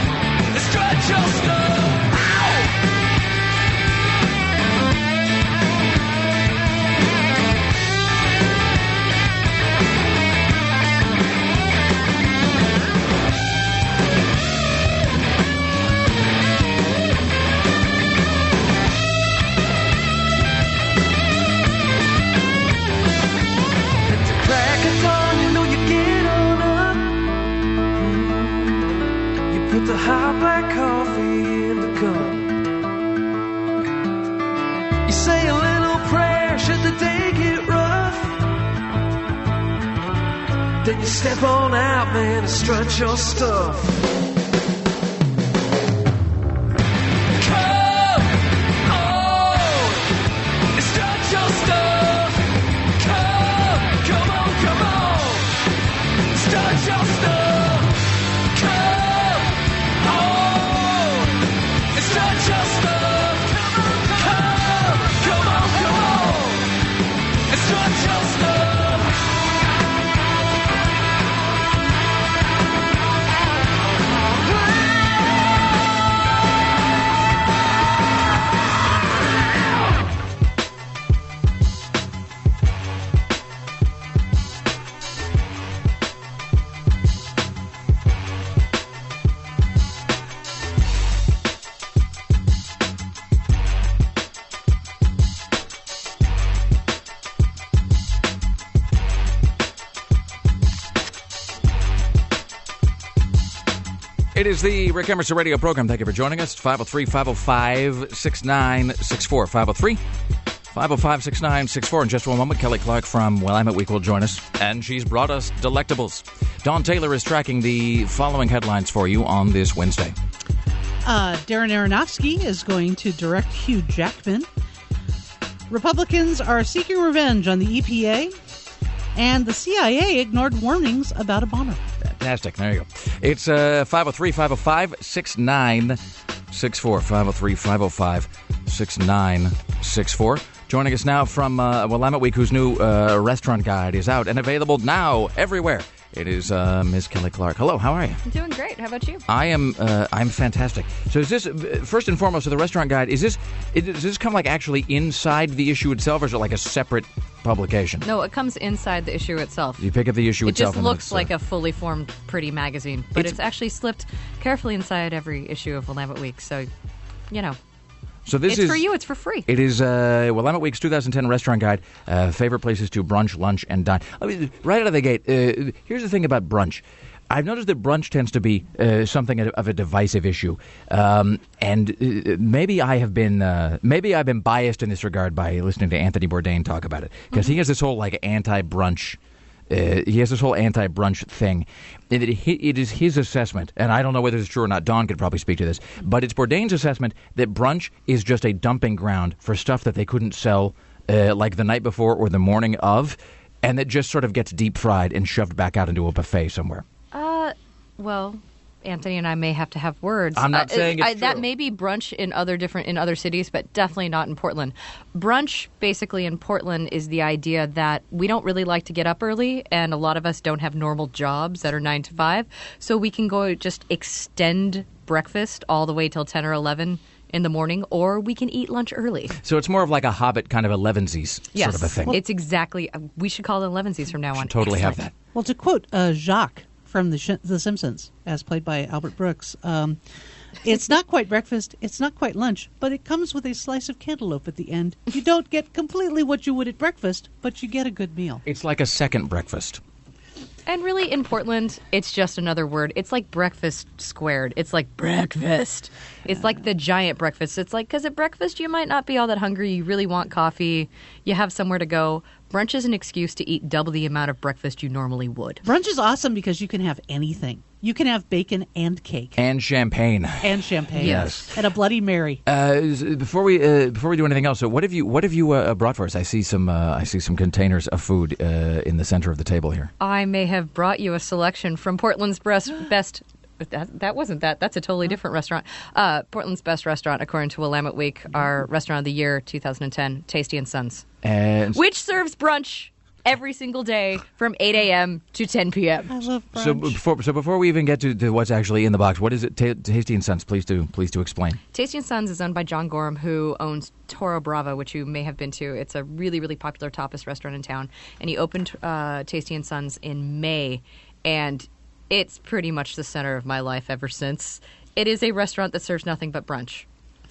Then you step on out, man, and strut your stuff. Come on, and strut your stuff. Come, come on, come on, strut your stuff. Come on, and strut your stuff. Come, come on, come on, and strut your stuff. It is the Rick Emerson radio program. Thank you for joining us. five oh three, five oh five, six nine six four. five oh three, five oh five, six nine six four. In just one moment, Kelly Clark from Willamette Week will join us, and she's brought us Delectables. Dawn Taylor is tracking the following headlines for you on this Wednesday. Uh, Darren Aronofsky is going to direct Hugh Jackman. Republicans are seeking revenge on the E P A, and the C I A ignored warnings about a bomber. Fantastic. There you go. It's uh, five oh three, five oh five, six nine six four. five oh three, five oh five, six nine six four. Joining us now from uh, Willamette Week, whose new uh, restaurant guide is out and available now everywhere. It is uh, Miz Kelly Clark. Hello, how are you? I'm doing great. How about you? I am. Uh, I'm fantastic. So, is this first and foremost? So, the restaurant guide is this? Is this come like actually inside the issue itself, or is it like a separate publication? No, it comes inside the issue itself. You pick up the issue it itself. It just looks like uh, a fully formed, pretty magazine, but it's, it's actually slipped carefully inside every issue of Willamette Week. So, you know. So this it's is for you. It's for free. It is uh, Willamette Week's two thousand ten restaurant guide. Uh, favorite places to brunch, lunch, and dine. I mean, right out of the gate. Uh, here's the thing about brunch. I've noticed that brunch tends to be uh, something of a divisive issue, um, and uh, maybe I have been uh, maybe I've been biased in this regard by listening to Anthony Bourdain talk about it, because mm-hmm. he has this whole like anti-brunch. Uh, he has this whole anti-brunch thing. It, it, it is his assessment, and I don't know whether it's true or not. Dawn could probably speak to this, but it's Bourdain's assessment that brunch is just a dumping ground for stuff that they couldn't sell uh, like the night before or the morning of, and that just sort of gets deep fried and shoved back out into a buffet somewhere. Uh, well, Anthony and I may have to have words. I'm not uh, saying it's I, true. That may be brunch in other different in other cities, but definitely not in Portland. Brunch, basically in Portland, is the idea that we don't really like to get up early, and a lot of us don't have normal jobs that are nine to five, so we can go just extend breakfast all the way till ten or eleven in the morning, or we can eat lunch early. So it's more of like a Hobbit kind of elevensies yes, sort of a thing. It's exactly. Uh, we should call it elevensies from now on. Totally Excellent. have that. Well, to quote uh, Jacques from the, Sh- the Simpsons, as played by Albert Brooks, um, it's not quite breakfast, it's not quite lunch, but it comes with a slice of cantaloupe at the end. You don't get completely what you would at breakfast, but you get a good meal. It's like a second breakfast. And really, in Portland, it's just another word. It's like breakfast squared. It's like breakfast. It's like the giant breakfast. It's like, because at breakfast, you might not be all that hungry. You really want coffee. You have somewhere to go. Brunch is an excuse to eat double the amount of breakfast you normally would. Brunch is awesome because you can have anything. You can have bacon and cake. And champagne. And champagne. Yes. And a Bloody Mary. Uh, before we uh, before we do anything else, so what have you what have you uh, brought for us? I see some uh, I see some containers of food uh, in the center of the table here. I may have brought you a selection from Portland's best best. That, that wasn't that. That's a totally different restaurant. Uh, Portland's best restaurant, according to Willamette Week, our restaurant of the year, two thousand ten, Tasty and Sons, and which serves brunch every single day from eight a.m. to ten p.m. I love brunch. So before, so before we even get to, to what's actually in the box, what is it? Ta- Tasty and Sons, please do, please do explain. Tasty and Sons is owned by John Gorham, who owns Toro Bravo, which you may have been to. It's a really, really popular tapas restaurant in town, and he opened uh, Tasty and Sons in May, and it's pretty much the center of my life ever since. It is a restaurant that serves nothing but brunch.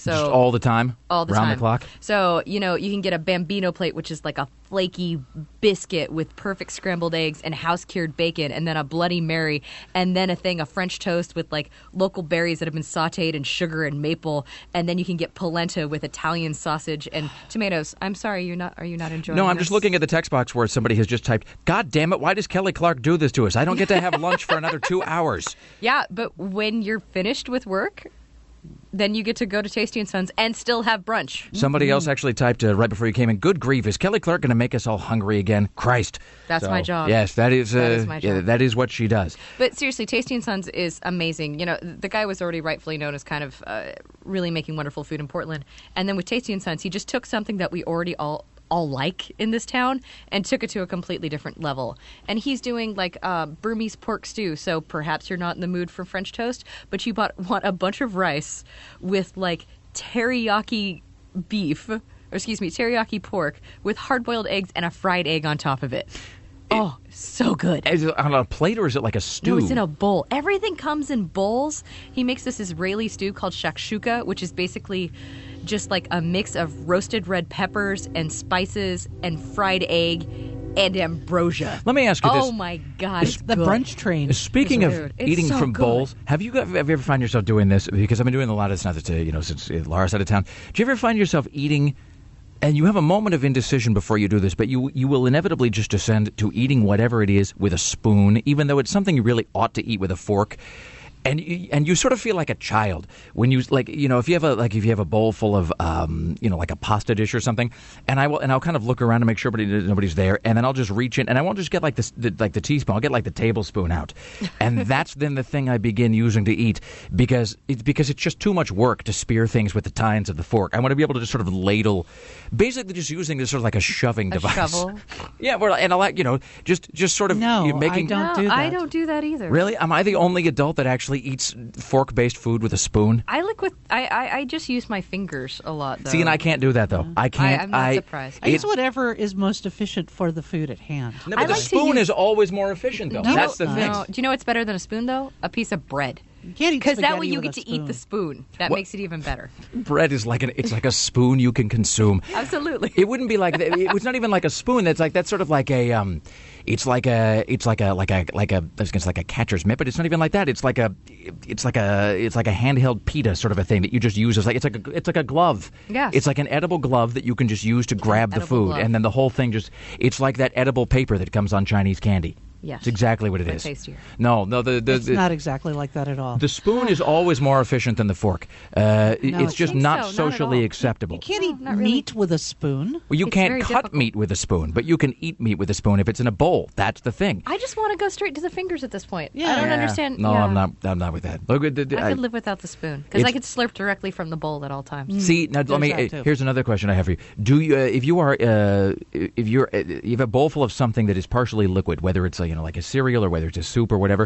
So Just all the time? All the Round time. the clock? So, you know, you can get a Bambino plate, which is like a flaky biscuit with perfect scrambled eggs and house-cured bacon, and then a Bloody Mary, and then a thing, a French toast with like local berries that have been sautéed in sugar and maple, and then you can get polenta with Italian sausage and tomatoes. I'm sorry, you're not. Are you not enjoying No, I'm this? just looking at the text box where somebody has just typed, God damn it, why does Kelly Clark do this to us? I don't get to have lunch for another two hours. Yeah, but when you're finished with work, then you get to go to Tasty and Sons and still have brunch. Somebody else actually typed uh, right before you came in, good grief, is Kelly Clark going to make us all hungry again? Christ. That's So, my job. Yes, that is, uh, That is my yeah, job. that is what she does. But seriously, Tasty and Sons is amazing. You know, the guy was already rightfully known as kind of uh, really making wonderful food in Portland. And then with Tasty and Sons, he just took something that we already all all like in this town and took it to a completely different level. And he's doing like uh, Burmese pork stew. So perhaps you're not in the mood for French toast, but you bought, want a bunch of rice with like teriyaki beef, or excuse me, teriyaki pork with hard-boiled eggs and a fried egg on top of it. Oh, so good. Is it on a plate or is it like a stew? No, it's in a bowl. Everything comes in bowls. He makes this Israeli stew called shakshuka, which is basically just like a mix of roasted red peppers and spices and fried egg and ambrosia. Let me ask you this. Oh, my God. It's The good. brunch train. Speaking It's of weird. It's eating so from good. bowls, have you got- have you ever find yourself doing this? Because I've been doing a lot of this now that, uh, you know, since uh, Laura's out of town. Do you ever find yourself eating, and you have a moment of indecision before you do this, but you you will inevitably just descend to eating whatever it is with a spoon, even though it's something you really ought to eat with a fork? And you, and you sort of feel like a child when you like you know if you have a like if you have a bowl full of um you know like a pasta dish or something, and I will and I'll kind of look around to make sure nobody, nobody's there, and then I'll just reach in and I won't just get like this the, like the teaspoon, I'll get like the tablespoon out, and that's then the thing I begin using to eat because it's because it's just too much work to spear things with the tines of the fork. I want to be able to just sort of ladle, basically just using this sort of like a shoving A device. shovel. Yeah, well, and I like you know just just sort of No, you're making. I don't No, do that. I don't do that either. Really? Am I the only adult that actually eats fork-based food with a spoon? I like with I, I, I just use my fingers a lot, though. See, and I can't do that though. I can't. I- I'm not surprised. I use whatever is most efficient for the food at hand. No, I but the like to spoon use- is always more efficient though. No, That's it's the not. thing. No, do you know what's better than a spoon, though? A piece of bread. You can't eat Because that way spaghetti you with get a to eat the spoon. That What? makes it even better. Bread is like an it's like a spoon you can consume. Absolutely. It wouldn't be like it was not even like a spoon. That's like that's sort of like a um, it's like a it's like a like a like a I was gonna say like a catcher's mitt, but it's not even like that. It's like a it's like a it's like a handheld pita sort of a thing that you just use as like it's like a it's like a glove. Yes. It's like an edible glove that you can just use to grab the edible food, glove. and then the whole thing just it's like that edible paper that comes on Chinese candy. Yes. It's exactly what it But is. tastier. No, no, the the, It's the not exactly like that at all. the spoon is always more efficient than the fork. Uh, No, it's I just think not so, not at socially all. acceptable. You can't No, eat not really. meat with a spoon. Well, you It's can't very cut difficult. meat with a spoon, but you can eat meat with a spoon if it's in a bowl. That's the thing. I just want to go straight to the fingers at this point. Yeah. I don't Yeah. understand. No, yeah. I'm not. I'm not with that. Look, at the- I I- could live without the spoon because I It's- could slurp directly from the bowl at all times. See, now let There's me. that, uh, too. Here's another question I have for you. Do you, uh, if you are, uh, if you're, uh, you have a bowl full of something that is partially liquid, whether it's uh, you know like a cereal or whether it's a soup or whatever,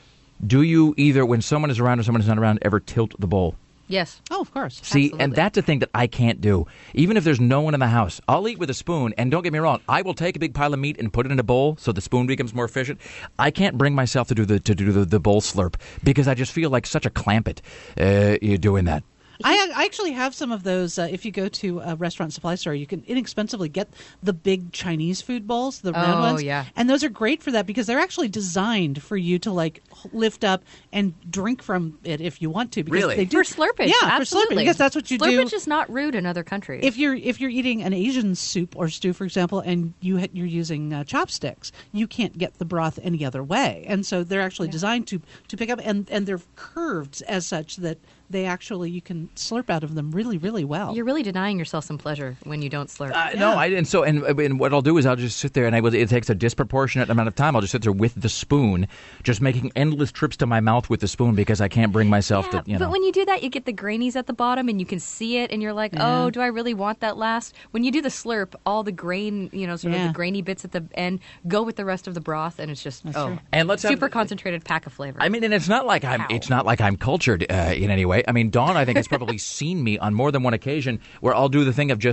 do you either, when someone is around or someone is not around, ever tilt the bowl? Yes. Oh, of course. See, Absolutely. and that's a thing that I can't do. Even if there's no one in the house, I'll eat with a spoon. And don't get me wrong, I will take a big pile of meat and put it in a bowl so the spoon becomes more efficient. I can't bring myself to do the to do the, the bowl slurp because I just feel like such a clampet uh, you're doing that. I, I actually have some of those. Uh, if you go to a restaurant supply store, you can inexpensively get the big Chinese food bowls, the round Oh, ones. yeah. And those are great for that because they're actually designed for you to like lift up and drink from it if you want to. Because Really? They do, For slurpage. Yeah, absolutely. for slurpage because that's what you slurpage do. is not rude in other countries. If you're if you're eating an Asian soup or stew, for example, and you ha- you're using uh, chopsticks, you can't get the broth any other way, and so they're actually designed to to pick up, and and they're curved as such that they actually you can slurp out of them really really well. You're really denying yourself some pleasure when you don't slurp. Uh, No, I and so and, and what I'll do is I'll just sit there and I will. It takes a disproportionate amount of time. I'll just sit there with the spoon, just making endless trips to my mouth with the spoon because I can't bring myself Yeah, to you know. but when you do that, you get the grainies at the bottom, and you can see it, and you're like, Yeah. "Oh, do I really want that last?" When you do the slurp, all the grain, you know, sort of Yeah. the grainy bits at the end go with the rest of the broth, and it's just oh, true. And let's have- super concentrated pack of flavor. I mean, and it's not like I'm. Wow. It's not like I'm cultured uh, in any way. I mean, Dawn, I think, has probably seen me on more than one occasion where I'll do the thing of just,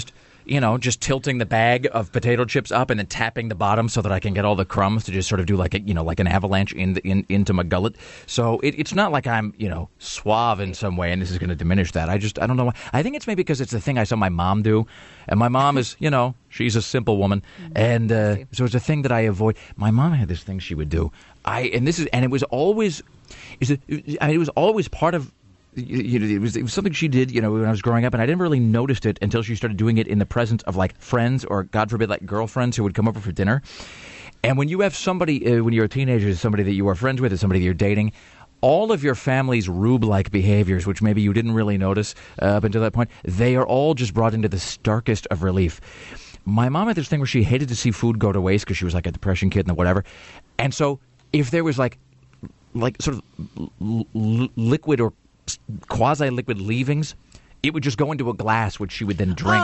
you know, just tilting the bag of potato chips up and then tapping the bottom so that I can get all the crumbs to just sort of do like a, you know, like an avalanche in, the, in into my gullet. So it, it's not like I'm, you know, suave in some way, and this is going to diminish that. I just, I don't know why. I think it's maybe because it's the thing I saw my mom do, and my mom is, you know, she's a simple woman, and uh, so it's a thing that I avoid. My mom had this thing she would do. I and this is, and it was always, is it? I mean, it was always part of. You know, it was, it was something she did, you know, when I was growing up, and I didn't really notice it until she started doing it in the presence of, like, friends or, God forbid, like, girlfriends who would come over for dinner. And when you have somebody, uh, when you're a teenager, somebody that you are friends with, or somebody that you're dating, all of your family's rube-like behaviors, which maybe you didn't really notice uh, up until that point, they are all just brought into the starkest of relief. My mom had this thing where she hated to see food go to waste because she was, like, a depression kid and whatever. And so if there was, like, like sort of l- l- liquid or quasi-liquid leavings, it would just go into a glass, which she would then drink.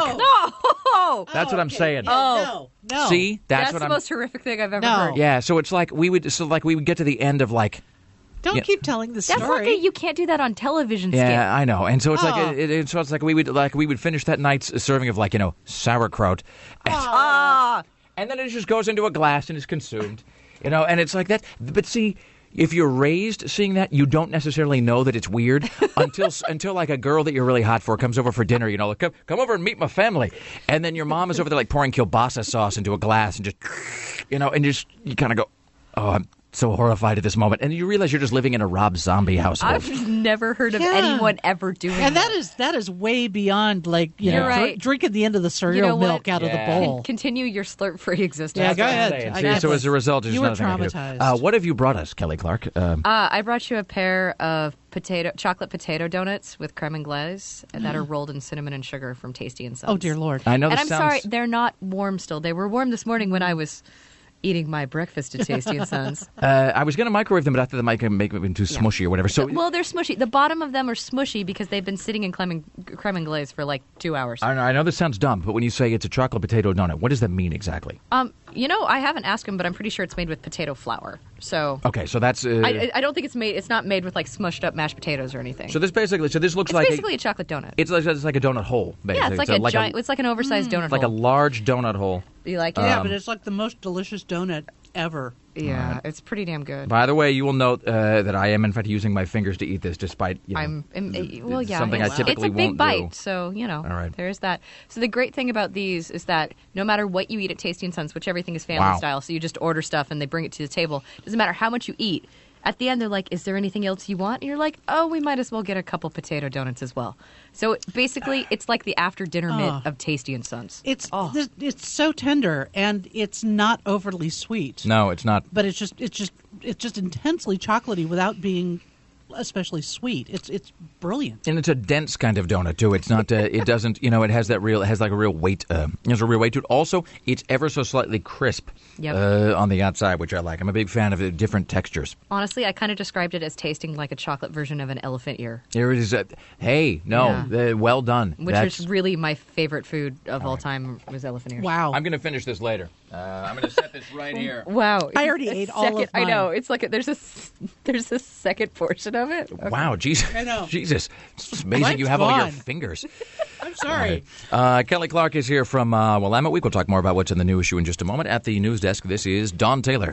Oh. That's what I'm saying. Oh, no. See, that's, That's what the I'm. most horrific thing I've ever No. heard. Yeah, so it's like we would, so like we would get to the end of like. Don't Yeah. keep telling the That's story. like a, you can't do that on television. Yeah, Skip. I know, and so it's Oh. like it, it, so it's like we would like we would finish that night's serving of like you know sauerkraut, and, Ah. and then it just goes into a glass and is consumed, you know, and it's like that. But see. If you're raised seeing that, you don't necessarily know that it's weird until until like a girl that you're really hot for comes over for dinner. You know, like, come come over and meet my family, and then your mom is over there like pouring kielbasa sauce into a glass and just, you know, and just you kind of go, oh, I'm so horrified at this moment, and you realize you're just living in a Rob Zombie household. I've never heard of Yeah. anyone ever doing and that. that is that is way beyond like you Yeah. know You're dr- right. drinking the end of the cereal You know what? milk out Yeah. of the bowl. Con- continue your slurp-free existence. Yeah, go That's what I'm ahead. saying. I See, got so this. as a result, there's You were nothing I can do. traumatized. Uh, what have you brought us, Kelly Clark? Um, Uh, I brought you a pair of potato chocolate potato donuts with creme and glaze that are rolled in cinnamon and sugar from Tasty and Sons. Oh dear Lord! I know And this I'm sounds. sorry, they're not warm still. They were warm this morning when I was eating my breakfast at Tasty and Sons. Uh, I was going to microwave them, but after the mic make them too smushy or whatever. So Well, they're smushy. The bottom of them are smushy because they've been sitting in creme and, creme and glaze for like two hours. I know, I know this sounds dumb, but when you say it's a chocolate potato donut, what does that mean exactly? Um, you know, I haven't asked him, but I'm pretty sure it's made with potato flour. So Okay, so that's. Uh, I, I don't think it's made. It's not made with like smushed up mashed potatoes or anything. so this basically, so this looks it's like basically a, a chocolate donut. it's like it's like a donut hole. Basically. Yeah, it's like So a giant. it's like an oversized donut. like a hole. large donut hole. You like it? yeah, um, but it's like the most delicious donut ever. yeah, it's pretty damn good. By the way, you will note uh, that I am in fact using my fingers to eat this, despite you know, I'm um, th- uh, well, yeah. something I it's, typically it's a big won't bite, do. so you know. All right. There's that. So the great thing about these is that no matter what you eat at Tasty and Sons, which everything is family Wow. style, so you just order stuff and they bring it to the table. Doesn't matter how much you eat. At the end, they're like, "Is there anything else you want?" And you're like, "Oh, we might as well get a couple potato donuts as well." So basically, it's like the after dinner Oh. mint of Tasty and Sons. It's Oh. this- it's so tender and it's not overly sweet. No, it's not. But it's just it's just it's just intensely chocolatey without being especially sweet. It's it's brilliant. And it's a dense kind of donut too. It's not. Uh, it doesn't. You know. It has that real. It has like a real weight. Uh, there's a real weight to it. Also, it's ever so slightly crisp Yep. uh, on the outside, which I like. I'm a big fan of the different textures. Honestly, I kind of described it as tasting like a chocolate version of an elephant ear, Here it is. Uh, hey, no, uh, well done. which That's, is really my favorite food of all time. Was elephant ears. Wow. I'm going to finish this later. Uh, I'm going to set this right here. Wow! I already A ate all second- of I know. mine. It's like a, there's a s- there's a second portion of it. Okay. Wow, Jesus. I know. Jesus. It's amazing Mine's you have all your gone. fingers. I'm sorry. Uh, Kelly Clark is here from uh, Willamette Week. We'll talk more about what's in the new issue in just a moment. At the news desk, this is Don Taylor.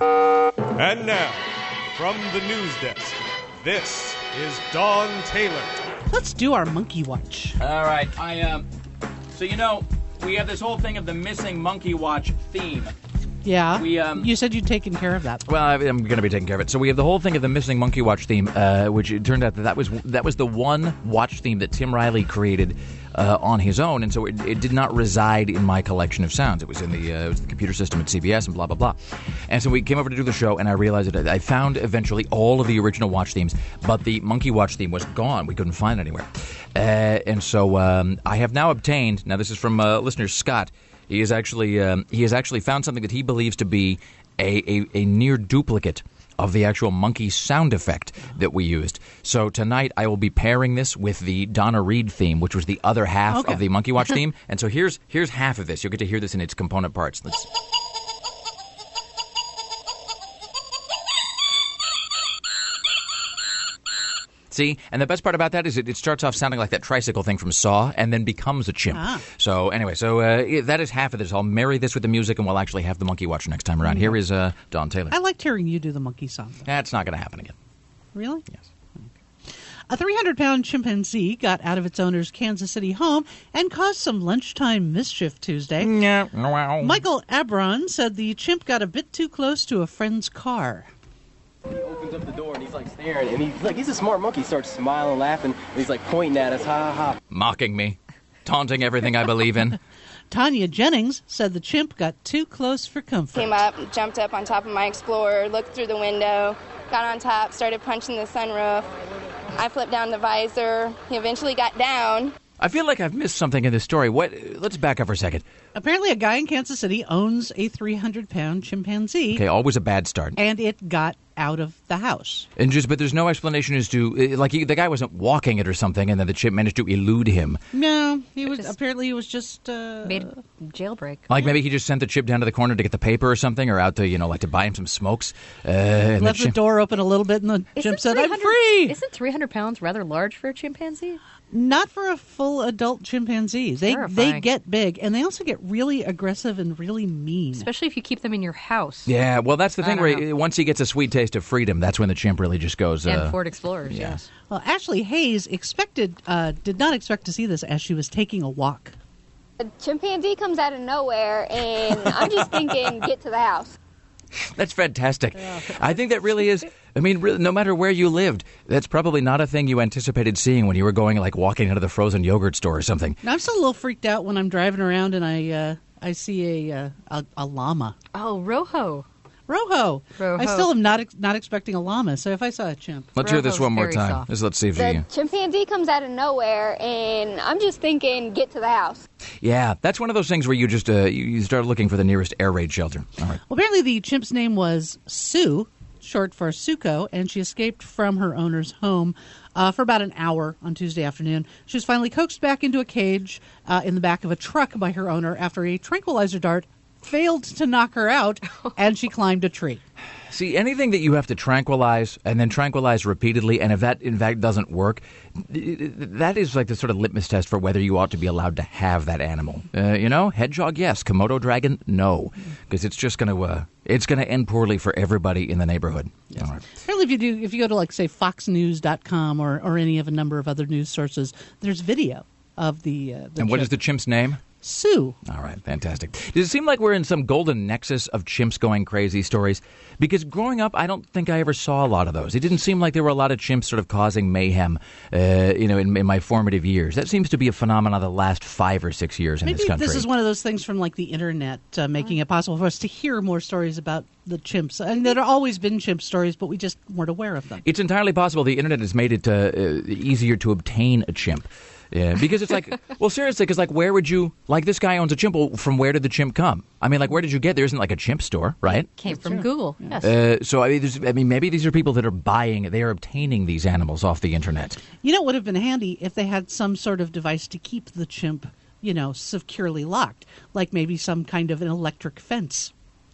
And now, from the news desk, this is Don Taylor. Let's do our monkey watch. All right. I um. So you know, we have this whole thing of the missing monkey watch theme. Yeah. We, um, you said you'd taken care of that. Well, I- I'm going to be taking care of it. So we have the whole thing of the missing monkey watch theme, uh, which it turned out that that was that was the one watch theme that Tim Riley created uh, on his own, and so it, it did not reside in my collection of sounds. It was in the, uh, it was the computer system at C B S and blah blah blah. And so we came over to do the show, and I realized that I found eventually all of the original watch themes, but the monkey watch theme was gone. We couldn't find it anywhere, uh, and so um, I have now obtained. Now this is from uh, listener Scott. He has actually um, he has actually found something that he believes to be a, a, a near duplicate of the actual monkey sound effect that we used. So tonight I will be pairing this with the Donna Reed theme, which was the other half Okay. of the Monkey Watch theme. And so here's here's half of this. You'll get to hear this in its component parts. Let's. See? And the best part about that is it, it starts off sounding like that tricycle thing from Saw and then becomes a chimp. Ah. So anyway, so uh, that is half of this. I'll marry this with the music and we'll actually have the monkey watch next time around. Mm-hmm. Here is uh, Don Taylor. I liked hearing you do the monkey song. That's not going to happen again. Really? Yes. A three hundred pound chimpanzee got out of its owner's Kansas City home and caused some lunchtime mischief Tuesday. Yeah. Wow. Michael Abron said the chimp got a bit too close to a friend's car. He opens up the door and he's like staring, and he's like, he's a smart monkey. He starts smiling, laughing, and he's like pointing at us, ha ha ha. Mocking me. Taunting everything I believe in. Tanya Jennings said the chimp got too close for comfort. Came up, jumped up on top of my Explorer, looked through the window, got on top, started punching the sunroof. I flipped down the visor. He eventually got down. I feel like I've missed something in this story. What? Let's back up for a second. Apparently, a guy in Kansas City owns a three hundred pound chimpanzee. Okay, always a bad start. And it got out of the house. And just, but there's no explanation as to, like, he, the guy wasn't walking it or something, and then the chimp managed to elude him. No, he was apparently he was just uh, made jailbreak. Like maybe he just sent the chimp down to the corner to get the paper or something, or out to, you know, like to buy him some smokes. Uh, and left the, chimp, the door open a little bit, and the Isn't chimp said, "I'm free." Isn't three hundred pounds rather large for a chimpanzee? Not for a full adult chimpanzee. They Terrifying. they get big, and they also get really aggressive and really mean. Especially if you keep them in your house. Yeah, well, that's the I thing don't where know. he- once he gets a sweet taste of freedom, that's when the chimp really just goes. And Uh, Ford Explorers, yeah. yes. Well, Ashley Hayes expected uh, did not expect to see this as she was taking a walk. A chimpanzee comes out of nowhere, and I'm just thinking, get to the house. That's fantastic. I think that really is. I mean, really, no matter where you lived, that's probably not a thing you anticipated seeing when you were going, like, walking out of the frozen yogurt store or something. Now, I'm still a little freaked out when I'm driving around and I uh, I see a, uh, a a llama. Oh, Rojo. Rojo. Rojo. I still am not ex- not expecting a llama. So if I saw a chimp, Let's hear this Rojo's one more very time. soft. Let's, let's see if The you. chimpanzee comes out of nowhere, and I'm just thinking, get to the house. Yeah, that's one of those things where you just uh, you, you start looking for the nearest air raid shelter. All right. well, apparently the chimp's name was Sue, short for Suko, and she escaped from her owner's home uh, for about an hour on Tuesday afternoon. She was finally coaxed back into a cage uh, in the back of a truck by her owner after a tranquilizer dart failed to knock her out, and she climbed a tree. See, anything that you have to tranquilize and then tranquilize repeatedly, and if that in fact doesn't work, that is like the sort of litmus test for whether you ought to be allowed to have that animal. Uh, you know, hedgehog, yes. Komodo dragon, no, because it's just going to uh, it's going to end poorly for everybody in the neighborhood. All right. Apparently, if you do, if you go to like say fox news dot com or or any of a number of other news sources, there's video of the. Uh, the And what chimp. is the chimp's name? Sue. All right, fantastic. Does it seem like we're in some golden nexus of chimps going crazy stories? Because growing up, I don't think I ever saw a lot of those. It didn't seem like there were a lot of chimps sort of causing mayhem, uh, you know, in, in my formative years. That seems to be a phenomenon of the last five or six years in Maybe this country. this is one of those things from like the internet uh, making it possible for us to hear more stories about the chimps. And there have always been chimp stories, but we just weren't aware of them. It's entirely possible the internet has made it uh, uh, easier to obtain a chimp. Yeah, because it's like, well, seriously, because like, where would you, like, this guy owns a chimp. Well, from where did the chimp come? I mean, like, where did you get? There isn't like a chimp store, right? Came from Google. Yes. Uh, so I mean, there's, I mean, maybe these are people that are buying, they are obtaining these animals off the internet. You know, it would have been handy if they had some sort of device to keep the chimp, you know, securely locked, like maybe some kind of an electric fence.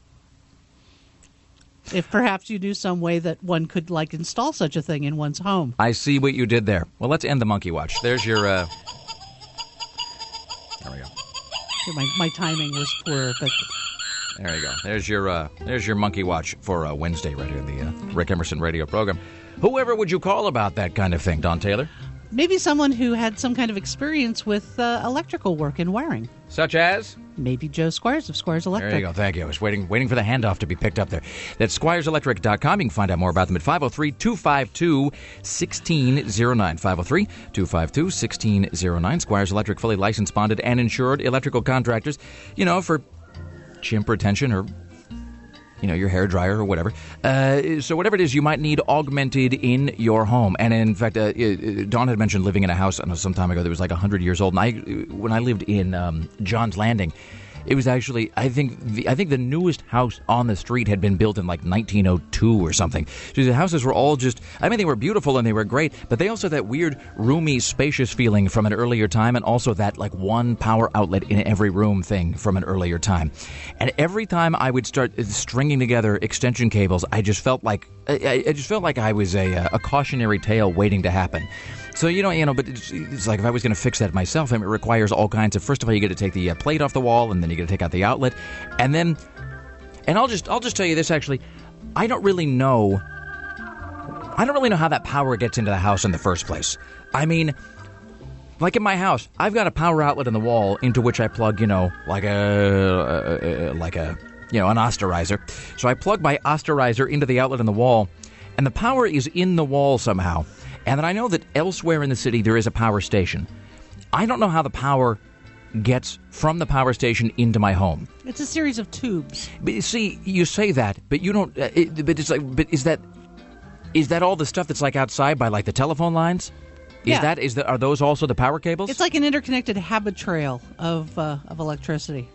If perhaps you knew some way that one could, like, install such a thing in one's home. I see what you did there. Well, let's end the monkey watch. There's your. Uh... There we go. My my timing was poor, but There you go. There's your uh, there's your monkey watch for uh, Wednesday right here in the uh, Rick Emerson radio program. Whoever would you call about that kind of thing, Don Taylor? maybe someone who had some kind of experience with uh, electrical work and wiring. Such as? Maybe Joe Squires of Squires Electric. There you go. Thank you. I was waiting waiting for the handoff to be picked up there. That's squires electric dot com. You can find out more about them at five oh three, two five two, one six oh nine. five oh three, two five two, one six oh nine. Squires Electric, fully licensed, bonded, and insured electrical contractors, you know, for chimp retention or, you know, your hair dryer or whatever. Uh, so whatever it is you might need augmented in your home. And in fact, uh, Dawn had mentioned living in a house I know, some time ago that was like one hundred years old. And I, when I lived in um, John's Landing, It was actually, I think, the, I think the newest house on the street had been built in like nineteen oh two or something. So the houses were all just, I mean, they were beautiful and they were great, but they also had that weird, roomy, spacious feeling from an earlier time, and also that like one power outlet in every room thing from an earlier time. And every time I would start stringing together extension cables, I just felt like, I, I just felt like I was a, a cautionary tale waiting to happen. So, you know, you know, but it's, it's like if I was going to fix that myself, I mean, it requires all kinds of, first of all, you got to take the uh, plate off the wall, and then you got to take out the outlet. And then, and I'll just, I'll just tell you this, actually, I don't really know, I don't really know how that power gets into the house in the first place. I mean, like in my house, I've got a power outlet in the wall into which I plug, you know, like a, a, a like a, you know, an osterizer. So I plug my osterizer into the outlet in the wall, and the power is in the wall somehow. And then I know that elsewhere in the city there is a power station. I don't know how the power gets from the power station into my home. It's a series of tubes. But you see, you say that, but you don't. Uh, it, but it's like, but is that is that all the stuff that's like outside by like the telephone lines? Is Yeah. that is that are those also the power cables? It's like an interconnected habit trail of uh, of electricity.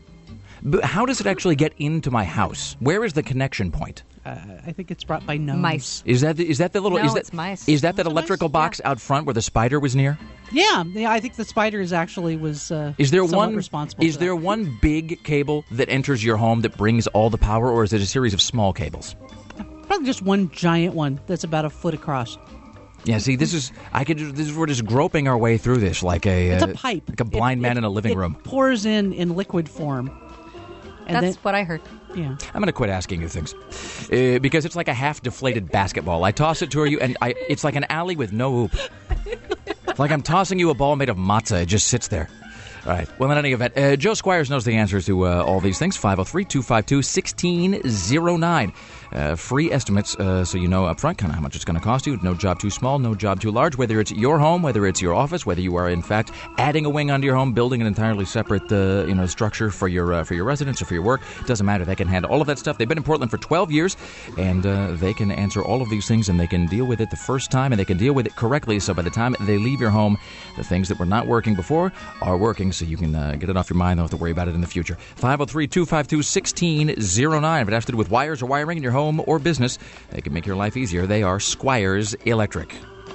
But how does it actually get into my house? Where is the connection point? Uh, I think it's brought by gnomes. Mice. Is that the, is that the little No, is that it's mice. is that that electrical box out front where the spider was near? Yeah, yeah. I think the spiders actually was. Uh, Is there somewhat one responsible? is for there that. one big cable that enters your home that brings all the power, or is it a series of small cables? Probably just one giant one that's about a foot across. Yeah, see, this is I could this is we're just groping our way through this like a It's uh, a pipe, like a blind It- man it- in a living it room. Pours in in liquid form. And That's then, what I heard. Yeah. I'm going to quit asking you things uh, because it's like a half-deflated basketball. I toss it to you, and I it's like an alley with no hoop. It's like I'm tossing you a ball made of matzah. It just sits there. All right. Well, in any event, uh, Joe Squires knows the answers to uh, all these things. five oh three, two five two, one six oh nine. Uh, free estimates, uh, so you know up front kind of how much it's going to cost you. No job too small, no job too large. Whether it's your home, whether it's your office, whether you are in fact adding a wing onto your home, building an entirely separate uh, you know structure for your uh, for your residence or for your work, doesn't matter. They can handle all of that stuff. They've been in Portland for twelve years, and uh, they can answer all of these things, and they can deal with it the first time, and they can deal with it correctly. So by the time they leave your home, the things that were not working before are working, so you can uh, get it off your mind. Don't have to worry about it in the future. five oh three, two five two, one six oh nine. If it has to do with wires or wiring in your home or business, they can make your life easier. They are Squires Electric.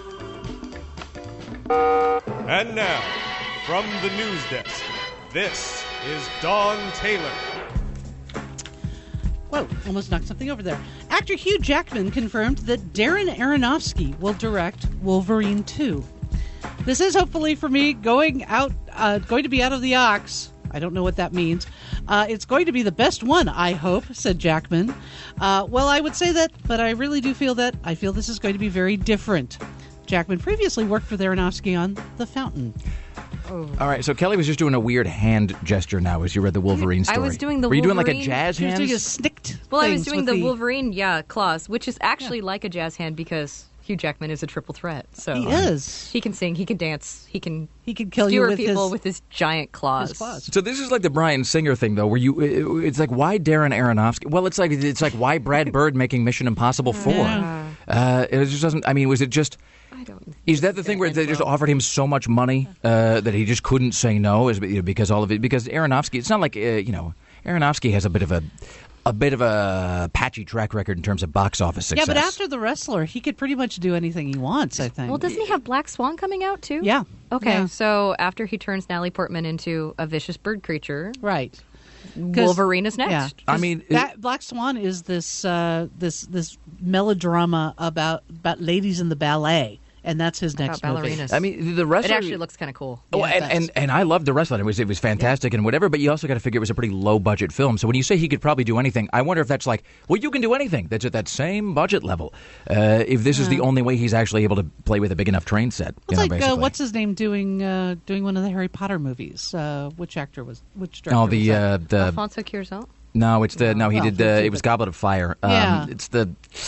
And now, from the news desk, this is Dawn Taylor. Whoa, almost knocked something over there. Actor Hugh Jackman confirmed that Darren Aronofsky will direct Wolverine two. This is hopefully for me going out, uh, going to be out of the ox. I don't know what that means. Uh, it's going to be the best one, I hope, said Jackman. Uh, well, I would say that, but I really do feel that. I feel this is going to be very different. Jackman previously worked with Aronofsky on The Fountain. Oh. All right, so Kelly was just doing a weird hand gesture now as you read the Wolverine story. I was doing the Were you doing like a Wolverine- jazz She was hand? doing a snicked Well, I was things doing with the Wolverine, yeah, claws, which is actually like a jazz hand because Hugh Jackman is a triple threat. So He is. He can sing, he can dance, he can he can kill you skewer with people his- with his giant claws. his claws. So this is like the Bryan Singer thing, though, where you it's like why Darren Aronofsky? Well, it's like it's like why Brad Bird making Mission Impossible four? Yeah. Uh, it just doesn't. I mean, was it just? I don't. Is that the thing where they just offered him so much money uh, that he just couldn't say no? Is because all of it? Because Aronofsky, it's not like uh, you know, Aronofsky has a bit of a. A bit of a patchy track record in terms of box office success. Yeah, but after The Wrestler, he could pretty much do anything he wants, I think. Well, doesn't he have Black Swan coming out too? Yeah. Okay, Yeah. so after he turns Natalie Portman into a vicious bird creature, right? Wolverine is next. Yeah, I mean, that Black Swan is this uh, this this melodrama about about ladies in the ballet, and that's his next About movie. ballerinas. I mean, the wrestler. It actually looks kind of cool. Oh, Yeah, it and, does. and and I loved The Wrestler. It was it was fantastic and whatever. But you also got to figure it was a pretty low budget film. So when you say he could probably do anything, I wonder if that's like, well, you can do anything. That's at that same budget level. Uh, if this is the Yeah. only way he's actually able to play with a big enough train set, you It's know, like uh, basically. what's his name doing uh, doing one of the Harry Potter movies? Uh, which actor was which director? Oh, was the that? uh, the Alfonso Cuarón. no, it's the no. He Well, did. Uh, he did it was it. Goblet of Fire. Um, Yeah. It's the.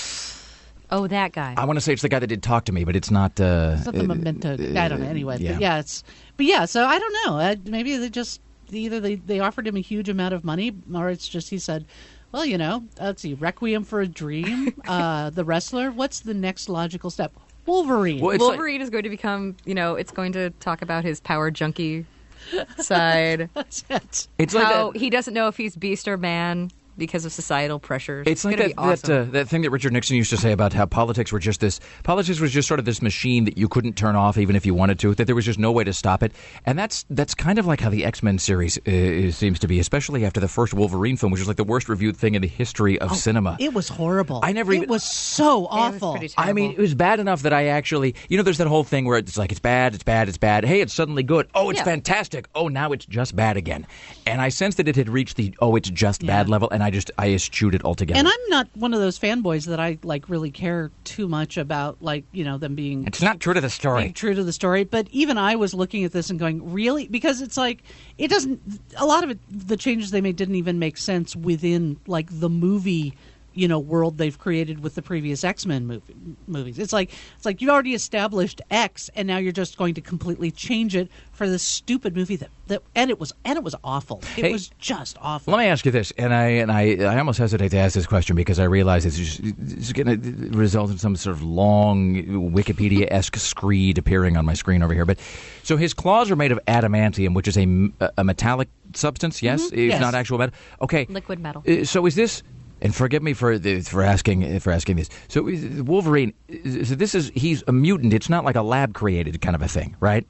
Oh, that guy. I want to say it's the guy that did Talk to Me, but it's not. Uh, It's not the uh, Memento. I don't know. Anyway, yeah. but yeah, it's but yeah. So I don't know. Uh, maybe they just either they, they offered him a huge amount of money, or it's just he said, well, you know, uh, let's see, Requiem for a Dream, uh, The Wrestler. What's the next logical step? Wolverine. Well, it's like- Wolverine is going to become, you know, it's going to talk about his power junkie side. It's like How that- he doesn't know if he's beast or man because of societal pressures. It's like gonna that be awesome. that, uh, that thing that Richard Nixon used to say about how politics were just this. Politics was just sort of this machine that you couldn't turn off even if you wanted to. That there was just no way to stop it. And that's that's kind of like how the X-Men series uh, seems to be, especially after the first Wolverine film, which was like the worst reviewed thing in the history of Oh, cinema. It was horrible. I never It even- was so awful. I mean, it was bad enough that I actually, you know, there's that whole thing where it's like, it's bad, it's bad, it's bad. Hey, it's suddenly good. Oh, it's Yeah. fantastic. Oh, now it's just bad again. And I sensed that it had reached the, oh, it's just bad level, and I just, I eschewed it altogether. And I'm not one of those fanboys that I like really care too much about, like, you know, them being It's not true to the story. being true to the story. But even I was looking at this and going, really? Because it's like, it doesn't, a lot of it, the changes they made didn't even make sense within, like, the movie, you know, world they've created with the previous X-Men movie, movies. It's like, it's like you already established X, and now you're just going to completely change it for this stupid movie that, that and it was, and it was awful. It Hey, was just awful. Let me ask you this, and I and I, I almost hesitate to ask this question because I realize it's, just, it's going to result in some sort of long Wikipedia-esque screed appearing on my screen over here. But so his claws are made of adamantium, which is a, a metallic substance. Yes, Mhm. it's Yes. not actual metal. Okay, Liquid metal. Uh, So is this? And forgive me for the, for asking for asking this. So is- Wolverine, is- so this is he's a mutant. It's not like a lab created kind of a thing, right?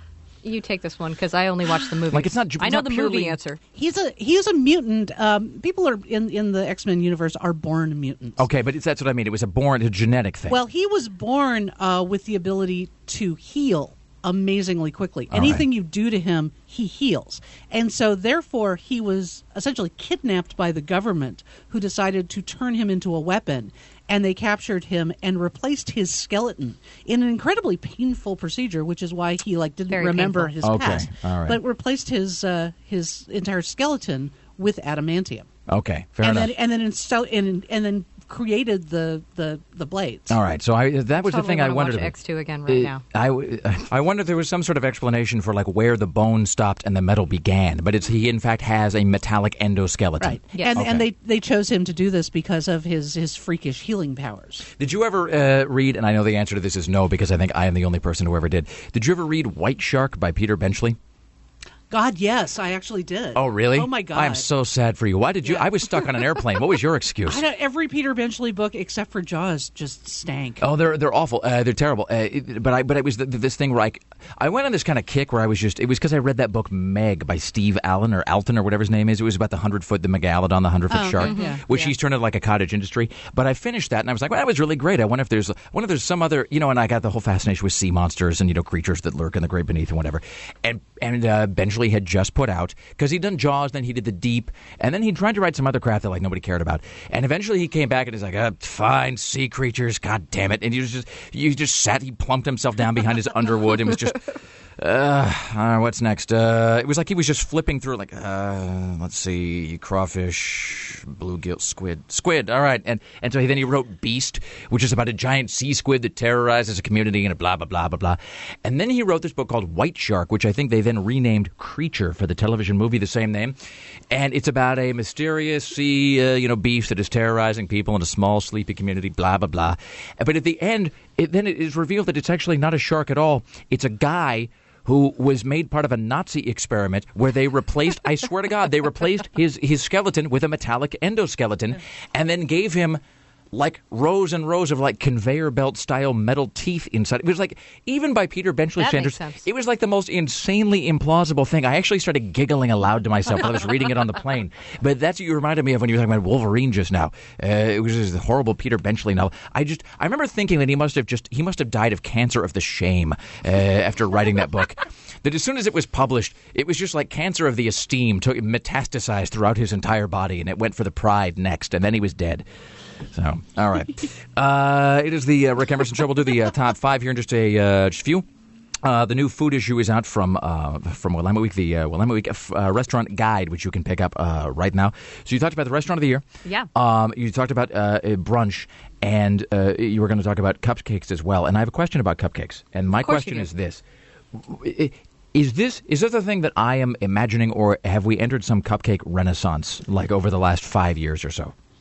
You take this one because I only watch the movie. Like, it's not- I it's know not the purely- movie answer. He's a he is a mutant. Um, people are in in the X-Men universe are born mutants. Okay, but it's, that's what I mean. It was a born a genetic thing. Well, he was born uh, with the ability to heal amazingly quickly. All Anything you do to him, he heals. And so therefore he was essentially kidnapped by the government, who decided to turn him into a weapon. And they captured him and replaced his skeleton in an incredibly painful procedure, which is why he like didn't Very remember painful. his Okay, past. all right. But replaced his uh, his entire skeleton with adamantium. Okay, fair and enough. then and then insta- and, and then created the, the, the blades. All right, so I, that was Totally the thing I wanna wondered watch about. X two again right Uh, now. I, w- I wonder if there was some sort of explanation for like where the bone stopped and the metal began, but it's he in fact has a metallic endoskeleton. Right. Yes. And Okay. and they, they chose him to do this because of his, his freakish healing powers. Did you ever uh, read, and I know the answer to this is no because I think I am the only person who ever did, did you ever read White Shark by Peter Benchley? God, yes, I actually did. Oh, really? Oh, my God. I am so sad for you. Why did you? I was stuck on an airplane. What was your excuse? I know every Peter Benchley book except for Jaws just stank. Oh, they're they're awful. Uh, they're terrible. Uh, it, but I but it was th this thing where I, I went on this kind of kick where I was just it was because I read that book Meg by Steve Allen or Alton or whatever his name is. It was about the hundred foot the megalodon, the hundred foot Oh, shark, mhm. Yeah, which yeah. he's turned into like a cottage industry. But I finished that and I was like, well, that was really great. I wonder if there's I wonder if there's some other you know. And I got the whole fascination with sea monsters and you know creatures that lurk in the great beneath and whatever. And and uh, Benchley had just put out. Because he'd done Jaws, then he did The Deep, and then he tried to write some other crap that like nobody cared about. And eventually he came back and he's like, uh, fine, sea creatures, god damn it. And he was just, you just sat, he plumped himself down behind his underwood and was just, uh, uh, what's next? Uh, it was like he was just flipping through like, uh, let's see, crawfish, bluegill, squid, squid, all right. And and so he, then he wrote Beast, which is about a giant sea squid that terrorizes a community and a blah, blah, blah, blah, blah. And then he wrote this book called White Shark, which I think they then renamed Creature for the television movie, the same name. And it's about a mysterious sea, uh, you know, beast that is terrorizing people in a small, sleepy community, blah, blah, blah. But at the end, it, then it is revealed that it's actually not a shark at all. It's a guy who was made part of a Nazi experiment where they replaced, I swear to God, they replaced his, his skeleton with a metallic endoskeleton and then gave him like rows and rows of like conveyor belt style metal teeth inside. It was like, even by Peter Benchley That standards, makes sense. it was like the most insanely implausible thing. I actually started giggling aloud to myself while I was reading it on the plane. But that's what you reminded me of when you were talking about Wolverine just now. Uh, it was this horrible Peter Benchley novel. I just, I remember thinking that he must have just, he must have died of cancer of the shame uh, after writing that book. That as soon as it was published, it was just like cancer of the esteem took metastasized throughout his entire body, and it went for the pride next, and then he was dead. So, all right. Uh, it is the uh, Rick Emerson Show. We'll do the uh, top five here in just a uh, just a few. Uh, the new food issue is out from uh, from Willamette Week, the uh, Willamette Week uh, restaurant guide, which you can pick up uh, right now. So you talked about the restaurant of the year. Yeah. Um, you talked about uh, a brunch, and uh, you were going to talk about cupcakes as well. And I have a question about cupcakes. And my Of course question you do. is this. Is this is this the thing that I am imagining, or have we entered some cupcake renaissance like over the last five years or so?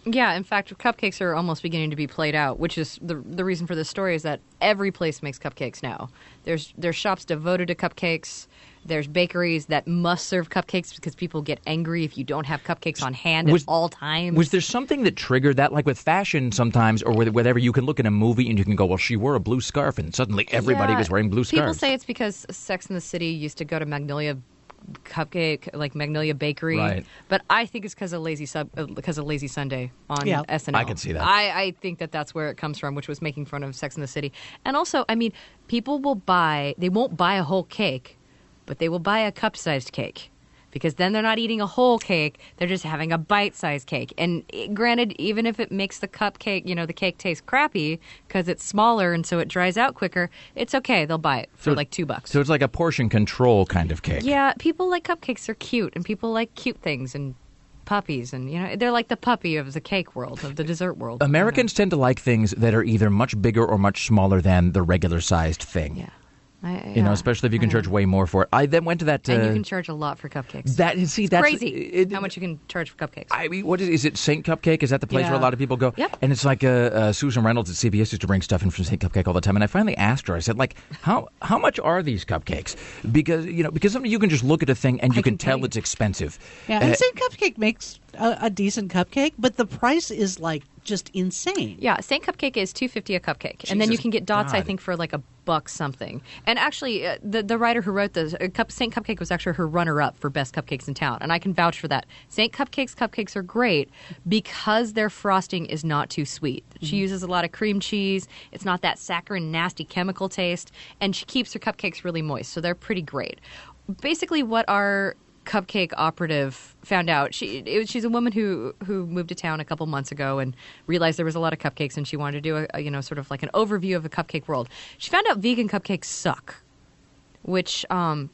Yeah, in fact, cupcakes are almost beginning to be played out, which is the the reason for this story is that every place makes cupcakes now. There's there's shops devoted to cupcakes. There's bakeries that must serve cupcakes because people get angry if you don't have cupcakes on hand Was- at all times. Was there something that triggered that, like with fashion sometimes, or with whatever? You can look at a movie and you can go, well, she wore a blue scarf, and suddenly everybody Yeah, was wearing blue People scarves. say it's because Sex and the City used to go to Magnolia Cupcake, like Magnolia Bakery. Right. But I think it's because of Lazy Sub, uh, because of Lazy Sunday on Yeah. S N L. I can see that. I, I think that that's where it comes from, which was making fun of Sex and the City. And also, I mean, people will buy, they won't buy a whole cake, but they will buy a cup-sized cake. Because then they're not eating a whole cake, they're just having a bite-sized cake. And eh, granted, even if it makes the cupcake, you know, the cake taste crappy because it's smaller and so it dries out quicker, it's okay. They'll buy it for So- like two bucks. So it's like a portion control kind of cake. Yeah, people like cupcakes. They're cute, and people like cute things and puppies, and you know, they're like the puppy of the cake world, of the dessert world. Americans tend to like things that are either much bigger or much smaller than the regular-sized thing. Yeah. I, You know, yeah, especially if you can I charge way more for it. I then went to that. Uh, And you can charge a lot for cupcakes. That see, It's that's crazy it- how much you can charge for cupcakes. I mean, what is, is it? Saint Cupcake? Is that the place Yeah. where a lot of people go? Yep. And it's like uh, uh, Susan Reynolds at C B S used to bring stuff in from Saint Cupcake all the time. And I finally asked her. I said, like, how how much are these cupcakes? Because you know, because sometimes you can just look at a thing and you can, tell it's expensive. Yeah, Uh, and Saint Cupcake makes a, a decent cupcake, but the price is like just insane. Yeah, Saint Cupcake is two fifty a cupcake, and then you Jesus can get dots. I God. think for like a buck something. And actually, uh, the the writer who wrote this, uh, Cup, Saint Cupcake was actually her runner up for best cupcakes in town, and I can vouch for that. Saint Cupcake's cupcakes are great because their frosting is not too sweet. She Mhm. uses a lot of cream cheese. It's not that saccharine, nasty chemical taste, and she keeps her cupcakes really moist, so they're pretty great. Basically, what our cupcake operative found out, she it, was- she's a woman who who moved to town a couple months ago and realized there was a lot of cupcakes, and she wanted to do a, a you know sort of like an overview of the cupcake world. She found out vegan cupcakes suck, which um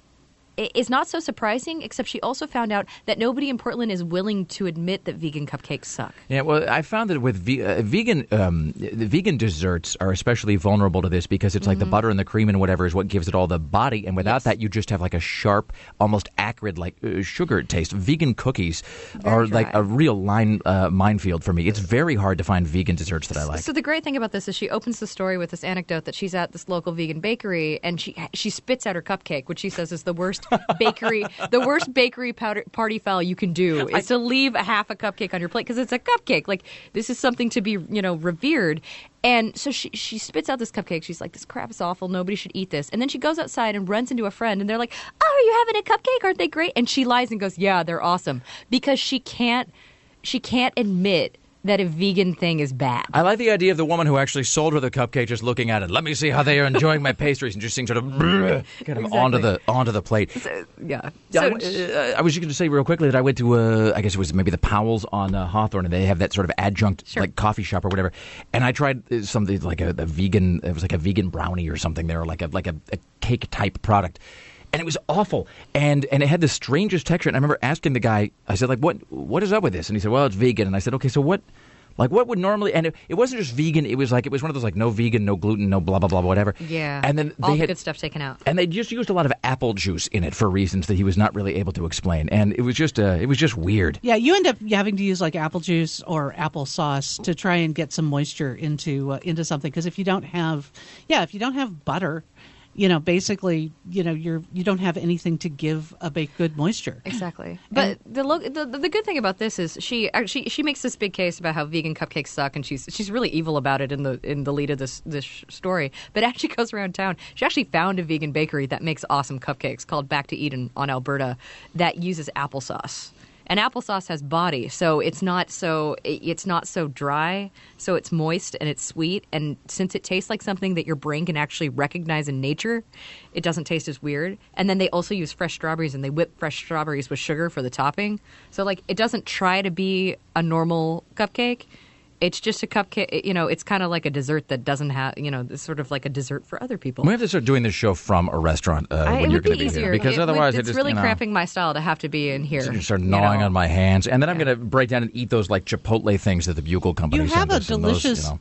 i- is not so surprising, except she also found out that nobody in Portland is willing to admit that vegan cupcakes suck. Yeah, well, I found that with ve- uh, vegan, um, the vegan desserts are especially vulnerable to this because it's like the Mhm. butter and the cream and whatever is what gives it all the body, and without that, you just have like a sharp, almost acrid, like uh, sugar taste. Vegan cookies Very are like dry. a real line uh, minefield for me. It's very hard to find vegan desserts that I like. So the great thing about this is she opens the story with this anecdote that she's at this local vegan bakery and she she spits out her cupcake, which she says is the worst bakery, the worst bakery powder, party foul you can do is to leave a half a cupcake on your plate because it's a cupcake. Like this is something to be you know revered. And so she she spits out this cupcake. She's like, this crap is awful. Nobody should eat this. And then she goes outside and runs into a friend and they're like, oh, are you having a cupcake? Aren't they great? And she lies and goes, yeah, they're awesome, because she can't she can't admit that a vegan thing is bad. I like the idea of the woman who actually sold her the cupcake just looking at it. Let me see how they are enjoying my pastries, and just seeing sort of get them Exactly. onto the onto the plate. Yeah. Yeah, So I, uh, I was just going to say real quickly that I went to, uh, I guess it was maybe the Powell's on uh, Hawthorne, and they have that sort of adjunct like coffee shop or whatever. And I tried uh, something like a, a vegan, it was like a vegan brownie or something there, or like a like a, a cake type product. And it was awful, and and it had the strangest texture. And I remember asking the guy, I said, like, what what is up with this? And he said, well, it's vegan. And I said, okay, so what? Like, what would normally, and it, it wasn't just vegan, it was like, it was one of those, like, no vegan, no gluten, no blah, blah, blah, whatever. Yeah. And then all they the had, good stuff taken out. and they just used a lot of apple juice in it for reasons that he was not really able to explain. And it was just, uh, it was just weird. Yeah, you end up having to use like apple juice or apple sauce to try and get some moisture into uh, into something, because if you don't have, yeah, if you don't have butter, you know, basically, you know, you're you don't have anything to give a baked good moisture. Exactly. But the, lo- the the good thing about this is she actually she makes this big case about how vegan cupcakes suck, and she's she's really evil about it in the in the lead of this this story. But as she goes around town, she actually found a vegan bakery that makes awesome cupcakes called Back to Eden on Alberta that uses applesauce. And applesauce has body, so it's not so it's not so dry, so it's moist and it's sweet. And since it tastes like something that your brain can actually recognize in nature, it doesn't taste as weird. And then they also use fresh strawberries, and they whip fresh strawberries with sugar for the topping. So like it doesn't try to be a normal cupcake. It's just a cupcake, you know, it's kind of like a dessert that doesn't have, you know, it's sort of like a dessert for other people. We have to start doing this show from a restaurant uh, I, when it you're would going be to be easier. here, because It would- otherwise, it it's just, really you know, cramping my style to have to be in here. you start you gnawing know. on my hands, and then I'm going to break down and eat those like Chipotle things that the Bugle Company You have sends a us, and those, delicious you know.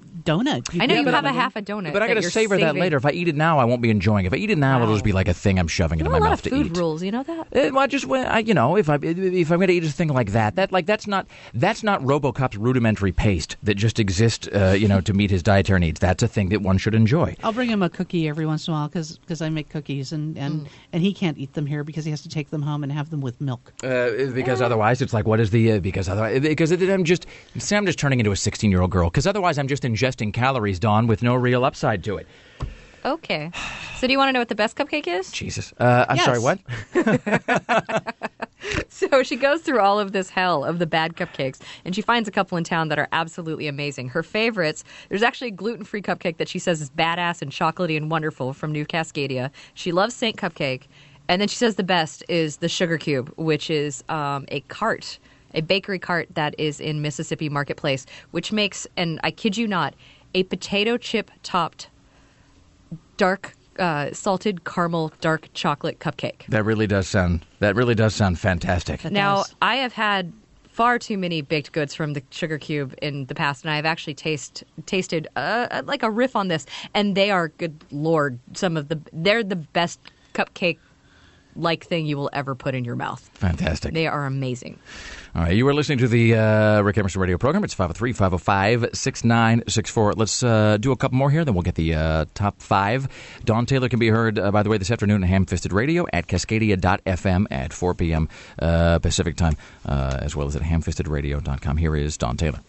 donut. I know can you have it a in. half a donut. But I got to you're savor that saving. later. If I eat it now, I won't be enjoying it. If I eat it now, it'll just be like a thing I'm shoving You into know my a lot mouth of to food eat. rules. You know that? Uh, well, just when I, you know, if I if I'm going to eat a thing like that, that like that's not that's not RoboCop's rudimentary paste that just exists, uh, you know, to meet his dietary needs. That's a thing that one should enjoy. I'll bring him a cookie every once in a while because I make cookies and, and, Mm. and he can't eat them here because he has to take them home and have them with milk. Uh, because otherwise, it's like, what is the? Uh, because otherwise, because it, I'm just, see, I'm just turning into a sixteen-year-old girl. Because otherwise, I'm just ingesting calories, Dawn, with no real upside to it. Okay. So do you want to know what the best cupcake is? Jesus. Uh, I'm Yes. sorry. What? So she goes through all of this hell of the bad cupcakes, and she finds a couple in town that are absolutely amazing. Her favorites, there's actually a gluten-free cupcake that she says is badass and chocolatey and wonderful from New Cascadia. She loves Saint Cupcake. And then she says the best is the Sugar Cube, which is um, a cart, a bakery cart that is in Mississippi Marketplace, which makes, and I kid you not, a potato chip topped dark uh, salted caramel dark chocolate cupcake. That really does sound. That really does sound fantastic. Now, I have had far too many baked goods from the Sugar Cube in the past, and I have actually taste, tasted uh, like a riff on this, and they are, good Lord, some of the, they're the best cupcake-like thing you will ever put in your mouth. Fantastic. They are amazing. All right, you were listening to the uh, Rick Emerson radio program. It's five oh three, five oh five, six nine six four. Let's uh, do a couple more here, then we'll get the uh, top five. Dawn Taylor can be heard, uh, by the way, this afternoon at Ham-Fisted Radio at Cascadia dot f m at four p.m. Uh, Pacific time, uh, as well as at ham fisted radio dot com. Here is Dawn Taylor.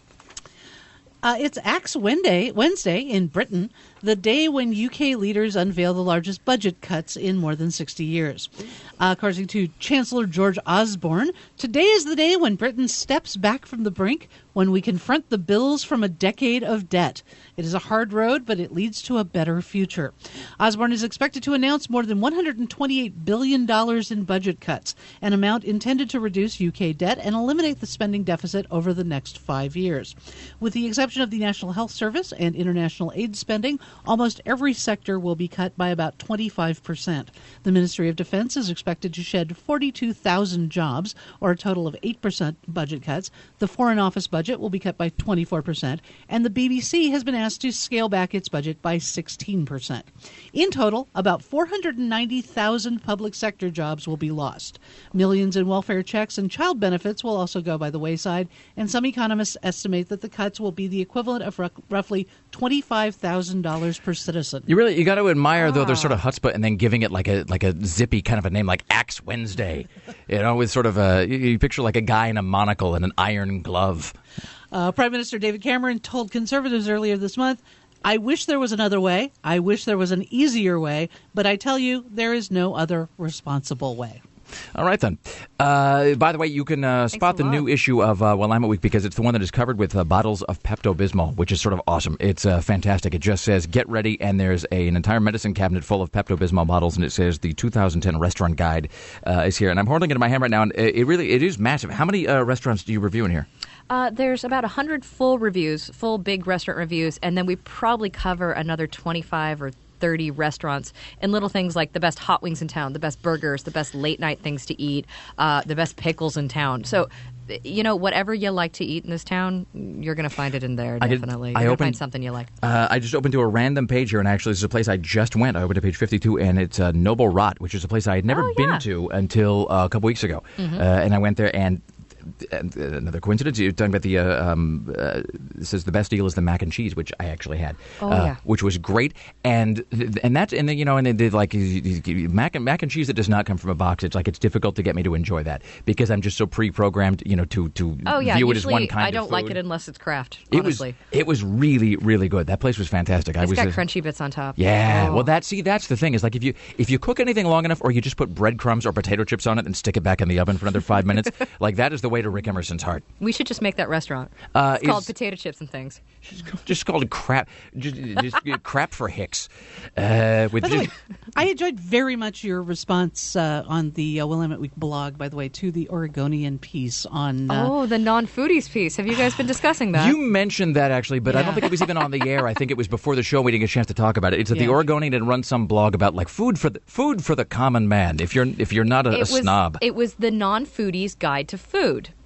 Uh, it's Axe Wednesday, Wednesday in Britain, the day when U K leaders unveil the largest budget cuts in more than sixty years. Uh, according to Chancellor George Osborne, today is the day when Britain steps back from the brink, when we confront the bills from a decade of debt. It is a hard road, but it leads to a better future. Osborne is expected to announce more than one hundred twenty-eight billion dollars in budget cuts, an amount intended to reduce U K debt and eliminate the spending deficit over the next five years. With the exception of the National Health Service and international aid spending, almost every sector will be cut by about twenty-five percent. The Ministry of Defense is expected to shed forty-two thousand jobs, or a total of eight percent budget cuts. The Foreign Office budget will be cut by twenty-four percent, and the B B C has been asked to scale back its budget by sixteen percent. In total, about four hundred ninety thousand public sector jobs will be lost. Millions in welfare checks and child benefits will also go by the wayside, and some economists estimate that the cuts will be the equivalent of r- roughly twenty-five thousand dollars per citizen. You really you got to admire though their sort of chutzpah and then giving it like a like a zippy kind of a name like Axe Wednesday, you know, with sort of a you, you picture like a guy in a monocle and an iron glove. Uh, Prime Minister David Cameron told Conservatives earlier this month, "I wish there was another way. I wish there was an easier way, but I tell you, there is no other responsible way." All right, then. Uh, by the way, you can uh, spot the new issue of uh, Willamette Week because it's the one that is covered with uh, bottles of Pepto-Bismol, which is sort of awesome. It's uh, fantastic. It just says, get ready, and there's a, an entire medicine cabinet full of Pepto-Bismol bottles, and it says the two thousand ten restaurant guide uh, is here. And I'm holding it in my hand right now, and it, it really it is massive. How many uh, restaurants do you review in here? Uh, there's about one hundred full reviews, full big restaurant reviews, and then we probably cover another twenty-five or thirty restaurants and little things like the best hot wings in town, the best burgers, the best late night things to eat, uh, the best pickles in town. So, you know, whatever you like to eat in this town, you're going to find it in there, I did- definitely. I You're going to opened- find something you like. Uh, I just opened to a random page here, and actually, this is a place I just went. I opened to page fifty-two, and it's uh, Noble Rot, which is a place I had never Oh, been yeah. to until uh, a couple weeks ago. Mhm. Uh, and I went there, and and uh, another coincidence, you're talking about the, uh, um, uh, it says the best deal is the mac and cheese, which I actually had, Oh, uh, yeah. which was great. And and that's, and then, you know, and they did like mac and, mac and cheese that does not come from a box. It's like it's difficult to get me to enjoy that because I'm just so pre-programmed, you know, to, to Oh, yeah. view it as Usually, one kind I of don't like food. it unless it's Kraft, It was honestly. it was really really good. That place was fantastic. I It's was got uh, crunchy bits on top. Yeah, Oh. well, that see, that's the thing is like if you if you cook anything long enough, or you just put breadcrumbs or potato chips on it and stick it back in the oven for another five minutes, like that is the way to Rick Emerson's heart. We should just make that restaurant. Uh, it's called is- Potato Chips and Things. Just called it crap, just, just crap for Hicks. Uh, with By the way, just, I enjoyed very much your response uh, on the uh, Willamette Week blog, by the way, to the Oregonian piece on... Uh, Oh, the non-foodies piece. Have you guys been discussing that? you mentioned that actually, but I Yeah. don't think it was even on the air. I think it was before the show. We didn't get a chance to talk about it. It's that the Yeah. Oregonian had run some blog about like food for the food for the common man. If you're if you're not a, a it was, snob, It was the non-foodies guide to food,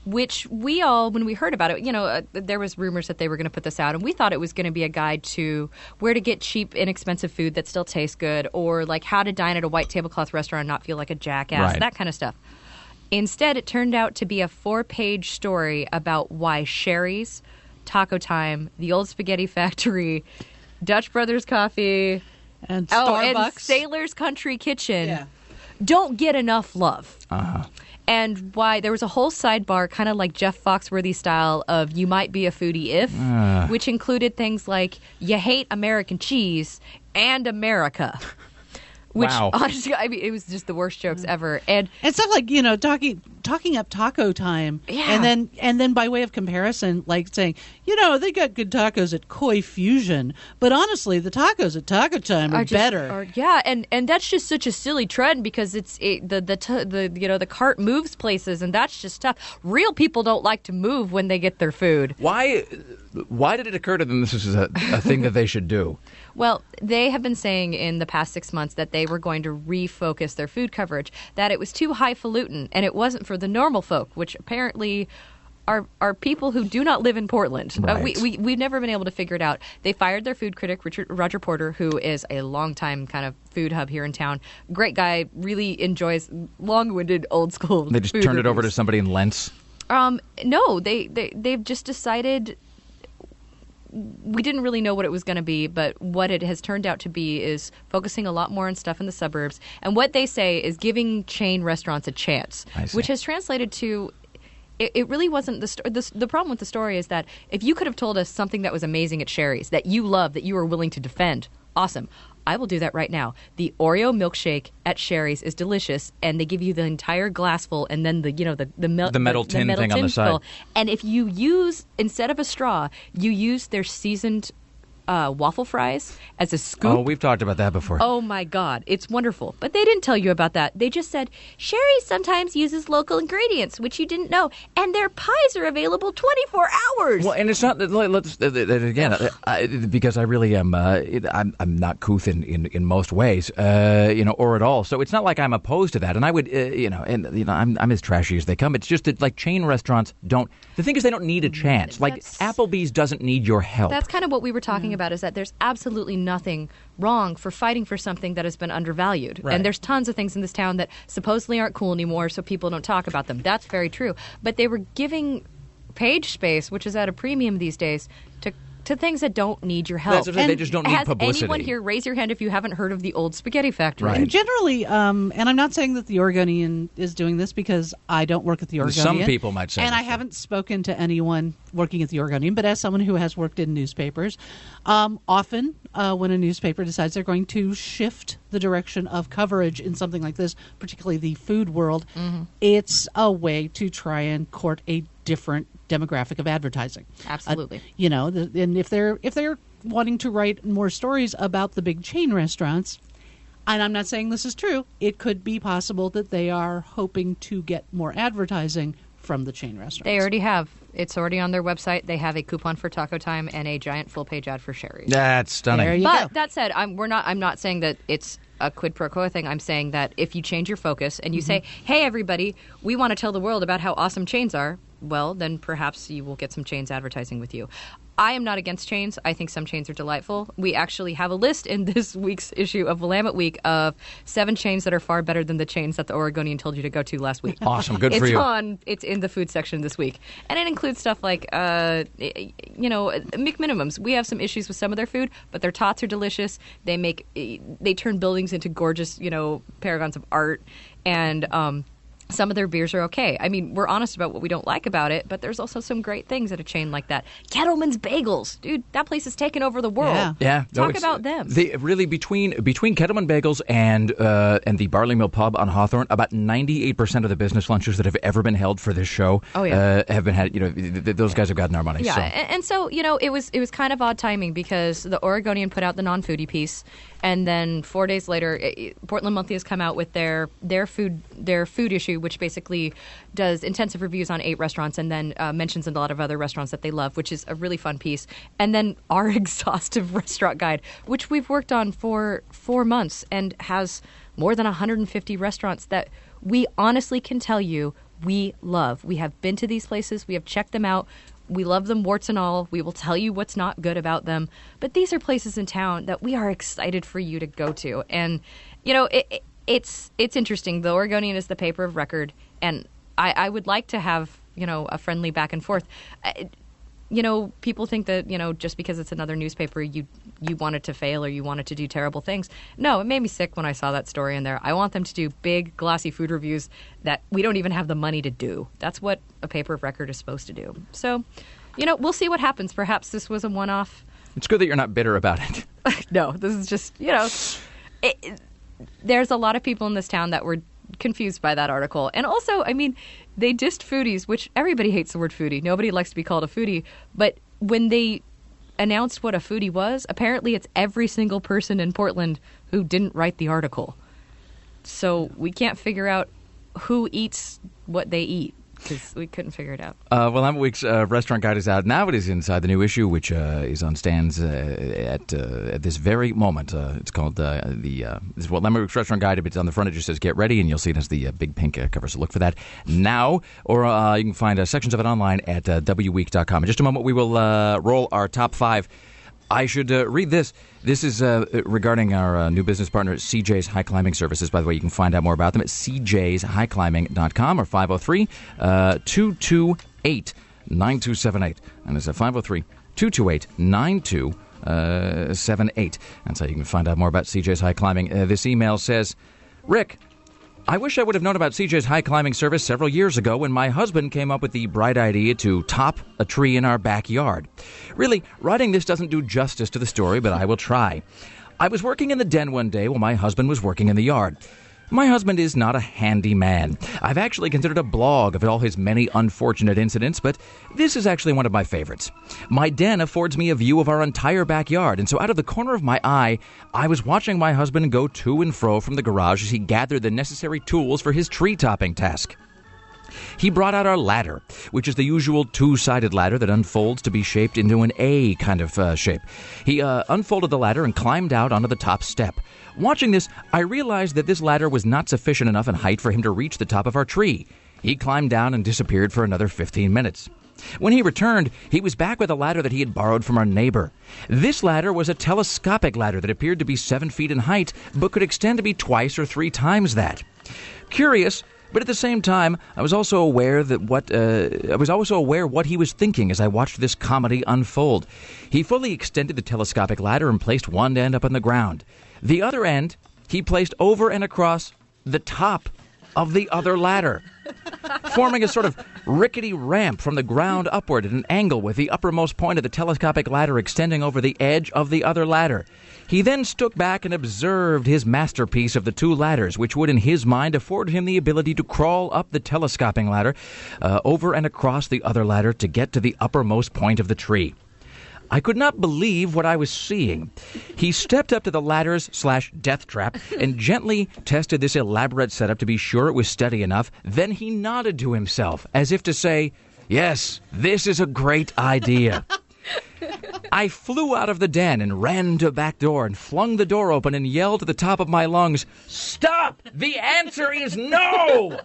which we all, when we heard about it, you know, uh, there was rumors that they were going to put this out, and we thought it was going to be a guide to where to get cheap, inexpensive food that still tastes good, or like how to dine at a white tablecloth restaurant and not feel like a jackass, Right. that kind of stuff. Instead, it turned out to be a four-page story about why Sherry's, Taco Time, the Old Spaghetti Factory, Dutch Brothers Coffee, and oh, and Starbucks. Sailor's Country Kitchen Yeah. don't get enough love. Uh-huh. And why there was a whole sidebar, kind of like Jeff Foxworthy style, of you might be a foodie if, Uh. which included things like you hate American cheese and America. Which, Wow. honestly, I mean, it was just the worst jokes ever. And It's not like, you know, talking talking up Taco Time, Yeah. and then and then by way of comparison, like saying, you know, they got good tacos at Koi Fusion, but honestly, the tacos at Taco Time are, are just- better. are- yeah, and, and that's just such a silly trend because it's it, the the t- the you know the cart moves places, and that's just tough. Real people don't like to move when they get their food. Why? Why did it occur to them this is a, a thing that they should do? Well, they have been saying in the past six months that they were going to refocus their food coverage, that it was too highfalutin, and it wasn't for the normal folk, which apparently are are people who do not live in Portland. Uh, we, Right. we, we've never been able to figure it out. They fired their food critic, Richard, Roger Porter, who is a longtime kind of food hub here in town. Great guy, really enjoys long-winded, old-school They just food turned it over to reviews. somebody in Lentz. Um, no, they, they, they've just decided... We didn't really know what it was going to be, but what it has turned out to be is focusing a lot more on stuff in the suburbs. And what they say is giving chain restaurants a chance, I see. which has translated to it, it really wasn't the, sto- the the problem with the story is that if you could have told us something that was amazing at Sherry's that you love, that you were willing to defend, awesome. I will do that right now. The Oreo milkshake at Sherry's is delicious, and they give you the entire glassful, and then the you know the the, mel- The metal tin thing on the side. fill. And if you use, instead of a straw, you use their seasoned uh, waffle fries as a scoop. Oh, we've talked about that before. Oh, my God. It's wonderful. But they didn't tell you about that. They just said, Sherry sometimes uses local ingredients, which you didn't know. And their pies are available twenty-four hours. Well, and it's not. Let's again, I, because I really am. Uh, I'm, I'm not couth in, in, in most ways, uh, you know, or at all. So it's not like I'm opposed to that. And I would, uh, you know, and you know, I'm I'm as trashy as they come. It's just that like chain restaurants don't. The thing is, they don't need a chance. Like Applebee's doesn't need your help. That's kind of what we were talking about, is that there's absolutely nothing wrong for fighting for something that has been undervalued. Right. And there's tons of things in this town that supposedly aren't cool anymore, so people don't talk about them. That's very true. But they were giving page space, which is at a premium these days, to to things that don't need your help. That's what I'm saying, they just don't need has publicity. anyone here, raise your hand if you haven't heard of the Old Spaghetti Factory? And generally, um, and I'm not saying that the Oregonian is doing this because I don't work at the Oregonian. Some people might say And this, I haven't spoken to anyone working at the Oregonian, but as someone who has worked in newspapers, um, often uh, when a newspaper decides they're going to shift the direction of coverage in something like this, particularly the food world, Mhm. it's a way to try and court a different demographic of advertising. Absolutely. Uh, you know, the, and if they're if they're wanting to write more stories about the big chain restaurants, and I'm not saying this is true, it could be possible that they are hoping to get more advertising from the chain restaurants. They already have. It's already on their website. They have a coupon for Taco Time and a giant full-page ad for Sherry's. That's stunning. There you but go. that said, I'm we're not. I'm not saying that it's a quid pro quo thing. I'm saying that if you change your focus and you say, "Hey, everybody, we want to tell the world about how awesome chains are," well, then perhaps you will get some chains advertising with you. I am not against chains. I think some chains are delightful. We actually have a list in this week's issue of Willamette Week of seven chains that are far better than the chains that the Oregonian told you to go to last week. Awesome. Good it's for you. On, it's in the food section this week. And it includes stuff like, uh, you know, McMinimums. We have some issues with some of their food, but their tots are delicious. They make, they turn buildings into gorgeous, you know, paragons of art. And, um, some of their beers are okay. I mean, we're honest about what we don't like about it, but there's also some great things at a chain like that. Kettleman's Bagels. Dude, that place has taken over the world. Yeah. Yeah, no, Talk it's- about them. They really between between Kettleman Bagels and uh, and the Barley Mill Pub on Hawthorne, about ninety-eight percent of the business lunches that have ever been held for this show, Oh, yeah. uh, have been had. You know, th- th- those guys have gotten our money. Yeah, so. and, and so, you know, it was it was kind of odd timing because the Oregonian put out the non-foodie piece, and then four days later, it, it- Portland Monthly has come out with their their food their food issue, which basically does intensive reviews on eight restaurants and then uh, mentions a lot of other restaurants that they love, which is a really fun piece. And then our exhaustive restaurant guide, which we've worked on for four months and has more than one hundred fifty restaurants that we honestly can tell you we love. We have been to these places. We have checked them out. We love them, warts and all. We will tell you what's not good about them. But these are places in town that we are excited for you to go to. And, you know, it, it, it's it's interesting. The Oregonian is the paper of record. And I, I would like to have, you know, a friendly back and forth. I, you know, people think that, you know, just because it's another newspaper, you you want it to fail or you want it to do terrible things. No, it made me sick when I saw that story in there. I want them to do big, glossy food reviews that we don't even have the money to do. That's what a paper of record is supposed to do. So, you know, we'll see what happens. Perhaps this was a one-off. It's good that you're not bitter about it. No, this is just, you know, it, it, there's a lot of people in this town that were confused by that article. And also, I mean, they dissed foodies, which everybody hates the word foodie. Nobody likes to be called a foodie. But when they announced what a foodie was, apparently it's every single person in Portland who didn't write the article. So we can't figure out who eats what they eat, because we couldn't figure it out. Uh, well, that week's uh, restaurant guide is out now. It is inside the new issue, which uh, is on stands uh, at uh, at this very moment. Uh, it's called uh, the uh, this is what Lemon Week's restaurant guide. If it's on the front, it just says "Get Ready," and you'll see it as the uh, big pink uh, cover. So look for that now, or uh, you can find uh, sections of it online at uh, w week dot com. In just a moment, we will uh, roll our top five. I should uh, read this. This is uh, regarding our uh, new business partner, C J's High Climbing Services. By the way, you can find out more about them at c j's high climbing dot com or five oh three, two two eight, nine two seven eight. And it's at five oh three, two two eight, nine two seven eight. That's how you can find out more about C J's High Climbing. Uh, this email says, Rick, I wish I would have known about C J's High Climbing Service several years ago when my husband came up with the bright idea to top a tree in our backyard. Really, writing this doesn't do justice to the story, but I will try. I was working in the den one day while my husband was working in the yard. My husband is not a handy man. I've actually considered a blog of all his many unfortunate incidents, but this is actually one of my favorites. My den affords me a view of our entire backyard, and so out of the corner of my eye, I was watching my husband go to and fro from the garage as he gathered the necessary tools for his tree-topping task. He brought out our ladder, which is the usual two-sided ladder that unfolds to be shaped into an A kind of uh, shape. He uh, unfolded the ladder and climbed out onto the top step. Watching this, I realized that this ladder was not sufficient enough in height for him to reach the top of our tree. He climbed down and disappeared for another fifteen minutes. When he returned, he was back with a ladder that he had borrowed from our neighbor. This ladder was a telescopic ladder that appeared to be seven feet in height, but could extend to be twice or three times that. Curious, but at the same time, I was also aware that what uh, I was also aware what he was thinking as I watched this comedy unfold. He fully extended the telescopic ladder and placed one end up on the ground. The other end he placed over and across the top of the other ladder, forming a sort of rickety ramp from the ground upward at an angle with the uppermost point of the telescopic ladder extending over the edge of the other ladder. He then stood back and observed his masterpiece of the two ladders, which would, in his mind, afford him the ability to crawl up the telescoping ladder, uh, over and across the other ladder to get to the uppermost point of the tree. I could not believe what I was seeing. He stepped up to the ladder's slash death trap and gently tested this elaborate setup to be sure it was steady enough. Then he nodded to himself, as if to say, "Yes, this is a great idea." I flew out of the den and ran to the back door and flung the door open and yelled at the top of my lungs, "Stop! The answer is no!"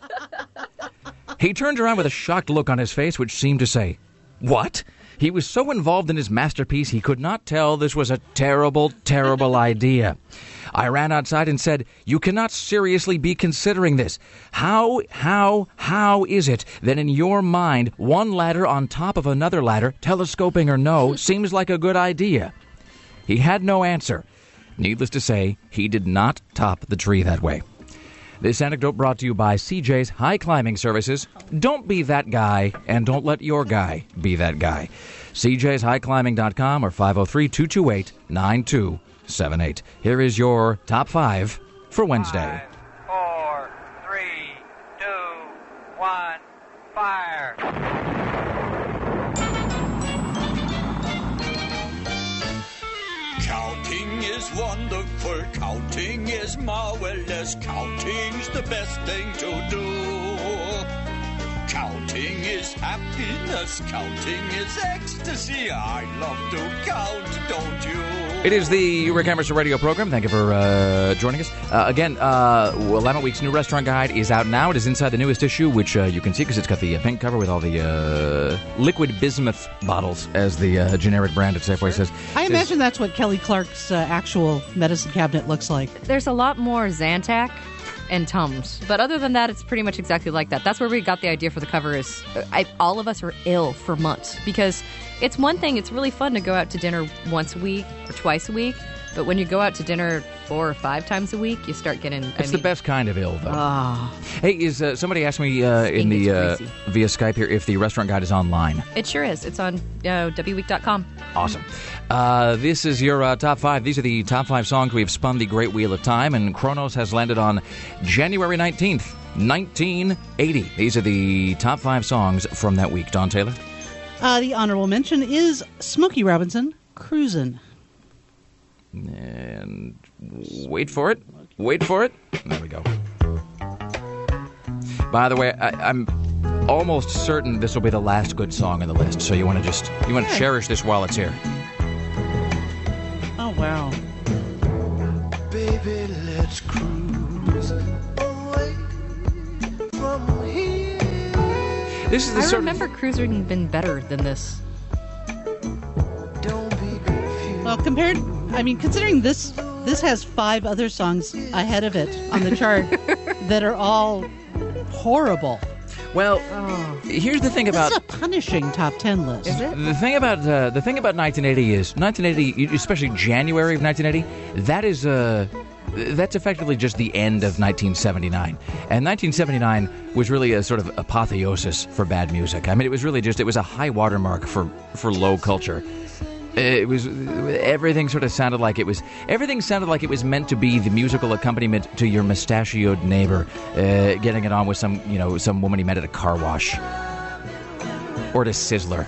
He turned around with a shocked look on his face, which seemed to say, "What?" He was so involved in his masterpiece he could not tell this was a terrible, terrible idea. I ran outside and said, "You cannot seriously be considering this. How, how, how is it that in your mind one ladder on top of another ladder, telescoping or no, seems like a good idea?" He had no answer. Needless to say, he did not top the tree that way. This anecdote brought to you by C J's High Climbing Services. Don't be that guy, and don't let your guy be that guy. c j's high climbing dot com or five oh three, two two eight, nine two seven eight. Here is your top five for Wednesday. Five, four, three, two, one, fire. Counting is wonderful, counting is marvelous, counting's the best thing to do. Counting Counting is happiness, counting is ecstasy. I love to count, don't you? It is the Rick Emerson radio program. Thank you for uh, joining us. Uh, again, uh, Willamette Week's new restaurant guide is out now. It is inside the newest issue, which uh, you can see because it's got the uh, pink cover with all the uh, liquid bismuth bottles, as the uh, generic brand at Safeway says. I Says- imagine that's what Kelly Clark's uh, actual medicine cabinet looks like. There's a lot more Zantac and Tums, but other than that, it's pretty much exactly like that. That's where we got the idea for the cover. Is uh, I, all of us were ill for months because it's one thing. It's really fun to go out to dinner once a week or twice a week, but when you go out to dinner four or five times a week, you start getting. I It's mean, the best kind of ill, though. Ah. Hey, is uh, somebody asked me uh, in the uh, via Skype here if the restaurant guide is online? It sure is. It's on uh, w week dot com. Awesome. Uh, this is your uh, top five. These are the top five songs. We've spun the Great Wheel of Time, and Kronos has landed on January nineteenth, nineteen eighty. These are the top five songs from that week. Don Taylor? Uh, the honorable mention is Smokey Robinson, Cruisin'. And wait for it. Wait for it. There we go. By the way, I, I'm almost certain this will be the last good song on the list, so you want to just you want to Yeah. cherish this while it's here. Oh, wow. Baby, let's cruise away from here. This is the I sort remember cruising been better than this. Well, compared, I mean, considering this, this has five other songs ahead of it on the chart that are all horrible. Well, here's the thing about this is a punishing top ten list. Is it? the thing about uh, the thing about nineteen eighty is nineteen eighty, especially January of nineteen eighty. That is uh, that's effectively just the end of nineteen seventy-nine, and nineteen seventy-nine was really a sort of apotheosis for bad music. I mean, it was really just it was a high watermark for for low culture. It was everything sort of sounded like it was everything sounded like it was meant to be the musical accompaniment to your mustachioed neighbor uh, getting it on with some you know some woman he met at a car wash or to Sizzler.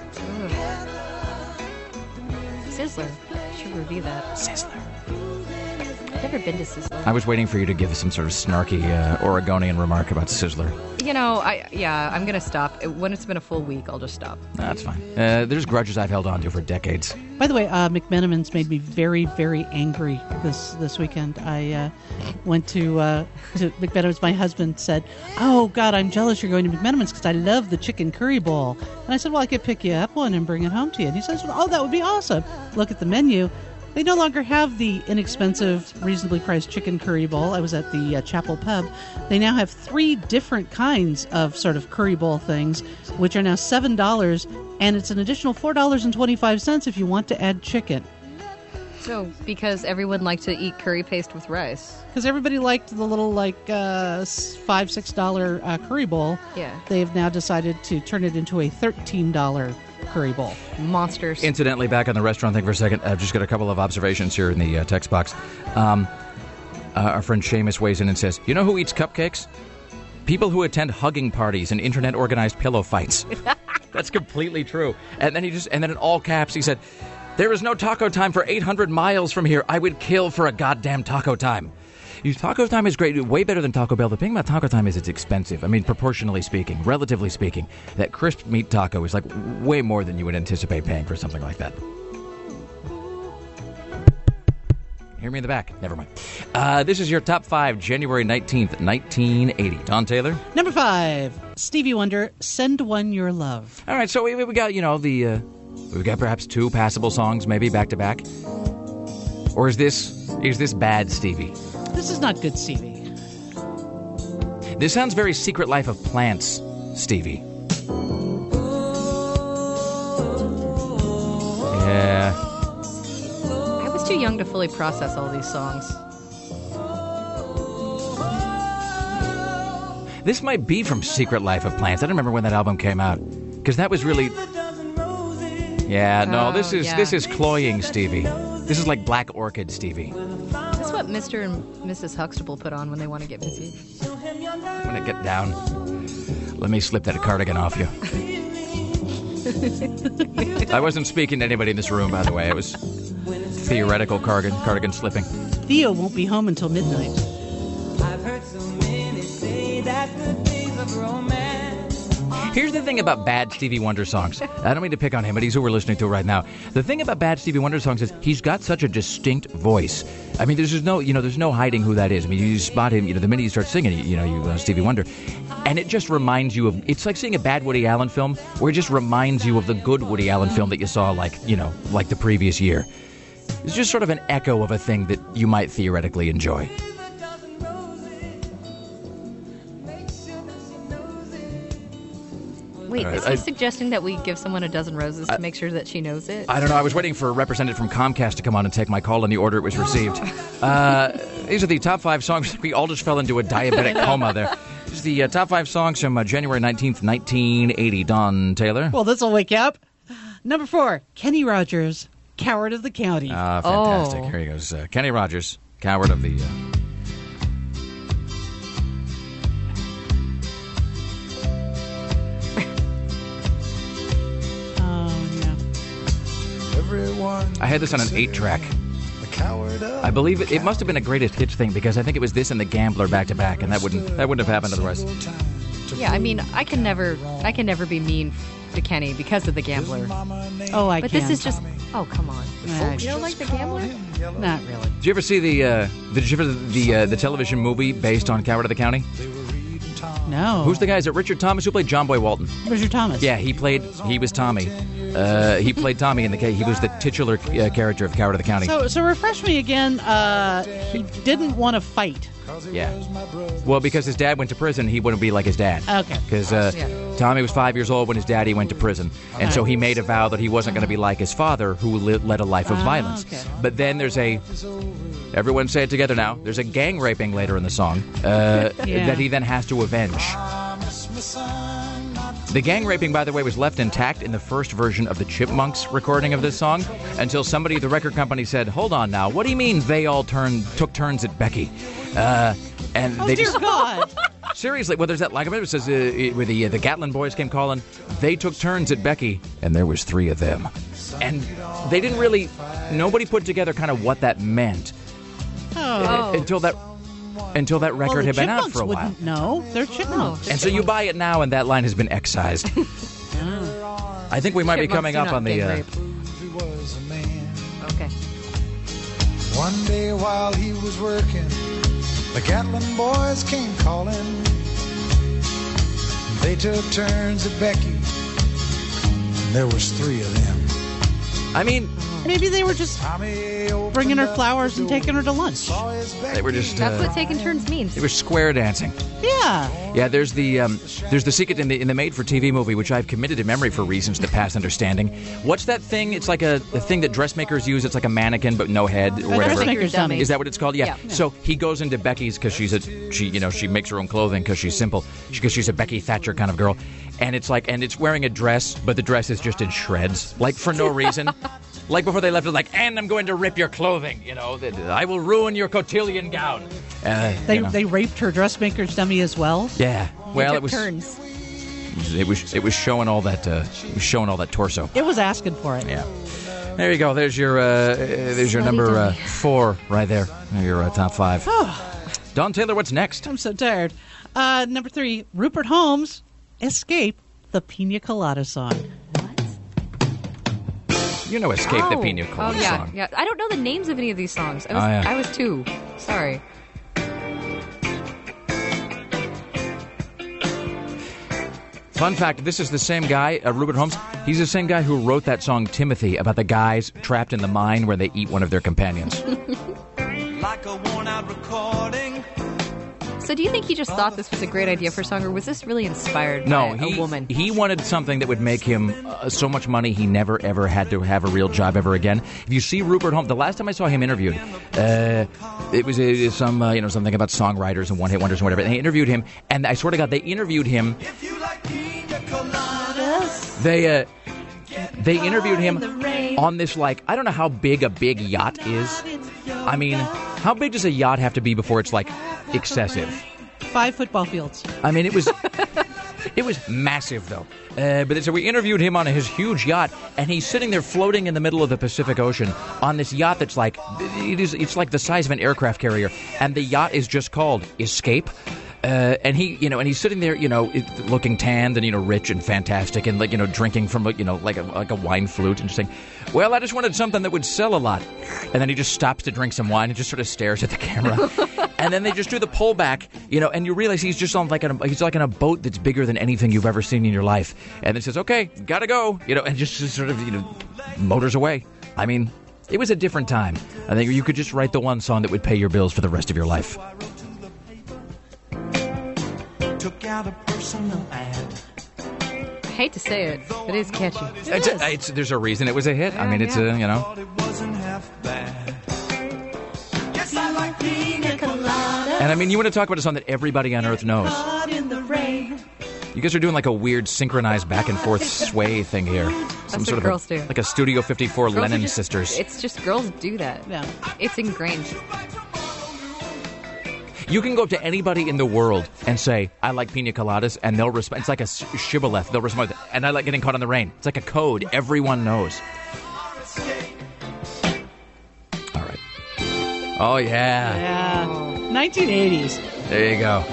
Sizzler. Should review that. Sizzler. I've never been to Sizzler. I was waiting for you to give some sort of snarky uh, Oregonian remark about Sizzler. You know, I yeah, I'm gonna stop. When it's been a full week, I'll just stop. That's fine. Uh, there's grudges I've held on to for decades. By the way, uh, McMenamins made me very, very angry this this weekend. I uh, went to, uh, to McMenamins. My husband said, "Oh God, I'm jealous you're going to McMenamins because I love the chicken curry bowl." And I said, "Well, I could pick you up one and bring it home to you." And he says, "Oh, that would be awesome." Look at the menu. They no longer have the inexpensive, reasonably priced chicken curry bowl. I was at the uh, Chapel Pub. They now have three different kinds of sort of curry bowl things, which are now seven dollars, and it's an additional four dollars and twenty-five cents if you want to add chicken. So, because everyone liked to eat curry paste with rice. Because everybody liked the little, like, uh, five, six dollar uh, curry bowl. Yeah. They've now decided to turn it into a thirteen dollar curry bowl. Monsters. Incidentally, back on the restaurant thing for a second, I've just got a couple of observations here in the uh, text box. Um, uh, our friend Seamus weighs in and says, "You know who eats cupcakes? People who attend hugging parties and internet-organized pillow fights." That's completely true. And then he just, and then in all caps, he said, "There is no taco time for eight hundred miles from here. I would kill for a goddamn taco time." You, taco time is great, way better than Taco Bell. The thing about taco time is it's expensive. I mean, proportionally speaking, relatively speaking. That crisp meat taco is like way more than you would anticipate paying for something like that. Hear me in the back. Never mind. Uh, this is your top five, January nineteenth, nineteen eighty. Don Taylor? Number five, Stevie Wonder, Send One Your Love. All right, so we, we got, you know, the... Uh, we've got perhaps two passable songs, maybe, back-to-back. Or is this is this bad Stevie? This is not good Stevie. This sounds very Secret Life of Plants, Stevie. Yeah. I was too young to fully process all these songs. This might be from Secret Life of Plants. I don't remember when that album came out. Because that was really... Yeah, no, Oh, this is yeah. this is cloying Stevie. This is like Black Orchid Stevie. That's what Mister and Missus Huxtable put on when they want to get busy. I'm going to get down. Let me slip that cardigan off you. I wasn't speaking to anybody in this room, by the way. It was theoretical cardigan, cardigan slipping. Theo won't be home until midnight. I've heard so many say that the days of romance Here's the thing about bad Stevie Wonder songs. I don't mean to pick on him, but he's who we're listening to right now. The thing about bad Stevie Wonder songs is he's got such a distinct voice. I mean, there's just no, you know, there's no hiding who that is. I mean, you spot him, you know, the minute you start singing, you know, you uh, Stevie Wonder, and it just reminds you of. It's like seeing a bad Woody Allen film, where it just reminds you of the good Woody Allen film that you saw, like, you know, like the previous year. It's just sort of an echo of a thing that you might theoretically enjoy. Wait, All right, is he I- suggesting that we give someone a dozen roses I- to make sure that she knows it? I don't know. I was waiting for a representative from Comcast to come on and take my call in the order it was received. Uh, these are the top five songs. We all just fell into a diabetic coma there. This is the uh, top five songs from uh, January nineteenth, nineteen eighty. Don Taylor. Well, this will wake you up. Number four, Kenny Rogers, Coward of the County. Ah, fantastic. Here he goes. Uh, Kenny Rogers, Coward of the... Uh, Everyone I had this on an eight-track. I believe it, it must have been a greatest hits thing because I think it was this and The Gambler back to back, and that wouldn't that wouldn't have happened otherwise. Yeah, I mean, I can never, I can never be mean to Kenny because of The Gambler. Oh, I But can. this is just, oh, come on. Nah, You don't like The Gambler? Not really. Did you ever see the uh, did you ever the uh, the television movie based on Coward of the County? No. Who's the guy? Is it Richard Thomas who played John Boy Walton? Richard Thomas. Yeah, he played. He was Tommy. Uh, he played Tommy in the case. He was the titular uh, character of Coward of the County. So, so refresh me again. Uh, he didn't want to fight. Yeah. Well, because his dad went to prison, he wouldn't be like his dad. Okay. Because uh, Yeah. Tommy was five years old when his daddy went to prison, and so he made a vow that he wasn't going to be like his father, who li- led a life of Ah, violence. okay. But then there's a. Everyone say it together now. There's a gang raping later in the song uh, Yeah. that he then has to avenge. The gang raping, by the way, was left intact in the first version of the Chipmunks recording of this song until somebody at the record company said, "Hold on now, what do you mean they all turned took turns at Becky?" Uh, and Oh, they dear just God. seriously, well, there's that like it says uh, it- where the uh, the Gatlin boys came calling. They took turns at Becky, and there was three of them, and they didn't really. Nobody put together kind of what that meant Oh. until that until that record well, the had been out Chipmunks for a while. wouldn't know. They're chipmunks. And so you buy it now, and that line has been excised. I think we might be Chipmunks coming do up not on the. gang Uh, rape. Okay. One day while he was working, the Gatlin boys came calling. They took turns at Becky, and there was three of them. I mean, maybe they were just bringing her flowers and taking her to lunch. they were just. That's uh, what taking turns means. It was square dancing. Yeah. Yeah, there's the um, there's the secret in the in the made-for-T V movie, which I've committed to memory for reasons that pass understanding. What's that thing? It's like a, a thing that dressmakers use. It's like a mannequin but no head or A whatever. dressmaker's dummy. Is that what it's called? Yeah. Yeah. So he goes into Becky's because she's a she you know she makes her own clothing because she's simple because she's a Becky Thatcher kind of girl, and it's like and it's wearing a dress, but the dress is just in shreds, like for no reason. Like before they left it, like, and I'm going to rip your clothing, you know, that I will ruin your cotillion gown. Uh, They you know. they raped her dressmaker's dummy as well. Yeah. Well, They it took was turns. it was it was showing all that uh, it was showing all that torso. It was asking for it. Yeah. There you go. There's your uh, there's your Slutty number uh, dummy. four right there. Your uh, top five. Don Taylor, what's next? I'm so tired. Uh, number three, Rupert Holmes, Escape, the Pina Colada song. You know, Escape the Oh. Pina Colada Oh, yeah, song. yeah. I don't know the names of any of these songs. I was, Oh, yeah. I was two. Sorry. Fun fact: this is the same guy, uh, Rupert Holmes. He's the same guy who wrote that song Timothy about the guys trapped in the mine where they eat one of their companions. Like a worn-out recording. So do you think he just thought this was a great idea for a song, or was this really inspired No, by he, a woman? he wanted something that would make him uh, so much money he never, ever had to have a real job ever again. If you see Rupert Holmes, the last time I saw him interviewed, uh, it was uh, some, uh, you know, something about songwriters and one-hit wonders and whatever. And they interviewed him, and I swear to God, they interviewed him. They, uh, they interviewed him on this, like, I don't know how big a big yacht is. I mean, how big does a yacht have to be before it's, like, excessive? Five football fields. I mean, it was it was massive, though. Uh, but so we interviewed him on his huge yacht, and he's sitting there floating in the middle of the Pacific Ocean on this yacht that's like it is. It's like the size of an aircraft carrier, and the yacht is just called Escape. Uh, and he, you know, and he's sitting there, you know, it- looking tanned and, you know, rich and fantastic and, like, you know, drinking from, you know, like a, like a wine flute and just saying, well, I just wanted something that would sell a lot. And then he just stops to drink some wine and just sort of stares at the camera. And then they just do the pullback, you know, and you realize he's just on like a, he's like in a boat that's bigger than anything you've ever seen in your life. And it says, okay, gotta go, you know, and just, just sort of, you know, motors away. I mean, it was a different time. I think you could just write the one song that would pay your bills for the rest of your life. Took out a personal ad. I hate to say it, but it is catchy. It's a, it's, there's a reason it was a hit. I mean, it's a, you know. Yes, I like pina colada. And I mean, you want to talk about a song that everybody on earth knows. In the rain. You guys are doing like a weird synchronized back and forth sway thing here. Some That's sort what of girls a, do. like a Studio fifty-four Girls are Lennon just- sisters. It's just girls do that. Yeah. It's ingrained. You can go up to anybody in the world and say, I like pina coladas, and they'll respond. It's like a sh- shibboleth. They'll respond, and I like getting caught in the rain. It's like a code. Everyone knows. All right. Oh, yeah. Yeah. nineteen eighties. There you go.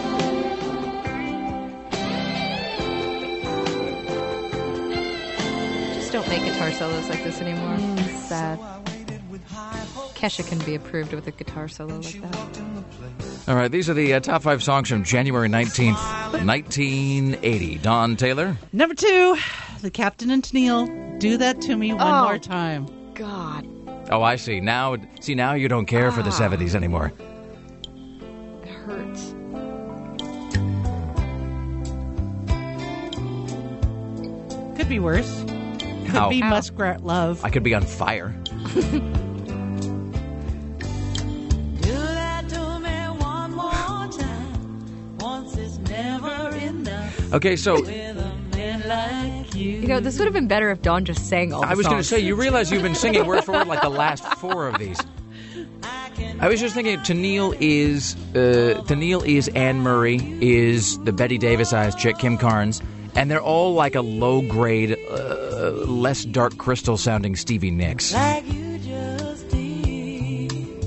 Just don't make guitar solos like this anymore. It's sad. Kesha can be approved with a guitar solo like that. All right, these are the uh, top five songs from January nineteenth, nineteen eighty. Don Taylor. Number two, the Captain and Tennille, Do That to Me One Oh. More Time. God. Oh, I see. Now, see, now you don't care for the Ah. seventies anymore. It hurts. Could be worse. Could How? be How? Muskrat Love. I could be on fire. Do that to me one more time. Once is never enough. Okay, so With a man like you. You know, this would have been better if Dawn just sang all the I was going to songs. say, you realize you've been singing word for word like the last four of these. I was just thinking, Tennille is uh, Tennille is Anne Murray, is the Betty Davis-eyed chick, Kim Carnes, and they're all like a low-grade, uh, less Dark Crystal-sounding Stevie Nicks. Like you just did.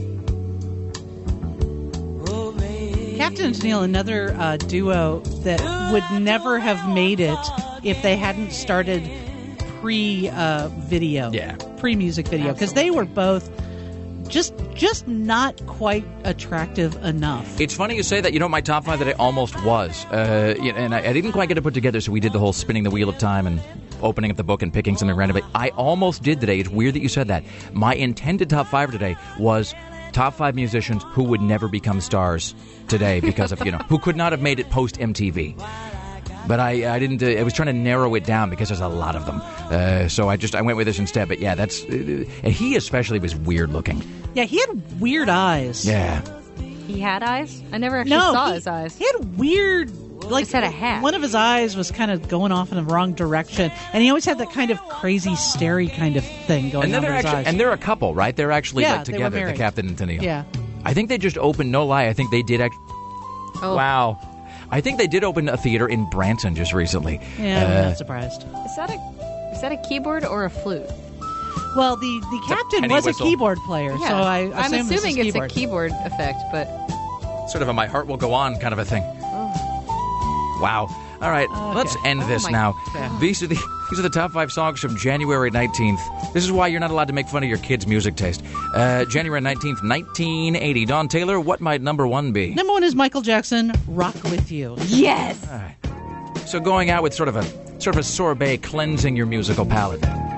Oh, baby. Captain and Tennille, another uh, duo that would never have made it if they hadn't started pre-video, Yeah. pre-music video, because they were both just just not quite attractive enough. It's funny you say that. You know, my top five that I almost was. Uh, you know, and I, I didn't quite get it put together, so we did the whole spinning the wheel of time and opening up the book and picking something random. But I almost did today. It's weird that you said that. My intended top five today was top five musicians who would never become stars today because of, you know, who could not have made it post-M T V. But I, I didn't. Uh, I was trying to narrow it down because there's a lot of them. Uh, so I just I went with this instead. But yeah, that's uh, and he especially was weird looking. Yeah, he had weird eyes. Yeah. He had eyes? I never actually No, saw he- his eyes. He had weird, like Just had a hat. One of his eyes was kind of going off in the wrong direction, and he always had that kind of crazy, starey kind of thing going And then on they're with his actually eyes. and they're a couple, right? They're actually Yeah, like they were together, the married. Captain and Tennille. Yeah. I think they just opened. No lie, I think they did. Act- Oh. Wow. I think they did open a theater in Branson just recently. Yeah, I'm Uh, not surprised. Is that a is that a keyboard or a flute? Well, the, the captain penny was whistle. a keyboard player, Yeah. so I I'm assume this assuming is it's keyboard. a keyboard effect, but Sort of a my heart will go on kind of a thing. Wow. All right, let's end Oh this my now. God. These are the these are the top five songs from January nineteenth. This is why you're not allowed to make fun of your kids' music taste. Uh, January nineteenth, nineteen eighty. Don Taylor, what might number one be? Number one is Michael Jackson, Rock With You. yes. All right. So going out with sort of a sort of a sorbet, cleansing your musical palate. All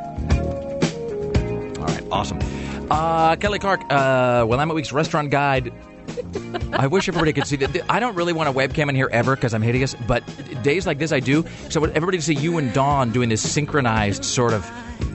right, awesome. Uh, Kelly Clark, uh, Willamette Week's restaurant guide. I wish everybody could see that. I don't really want a webcam in here ever because I'm hideous, but days like this I do. So I want everybody to see you and Dawn doing this synchronized sort of.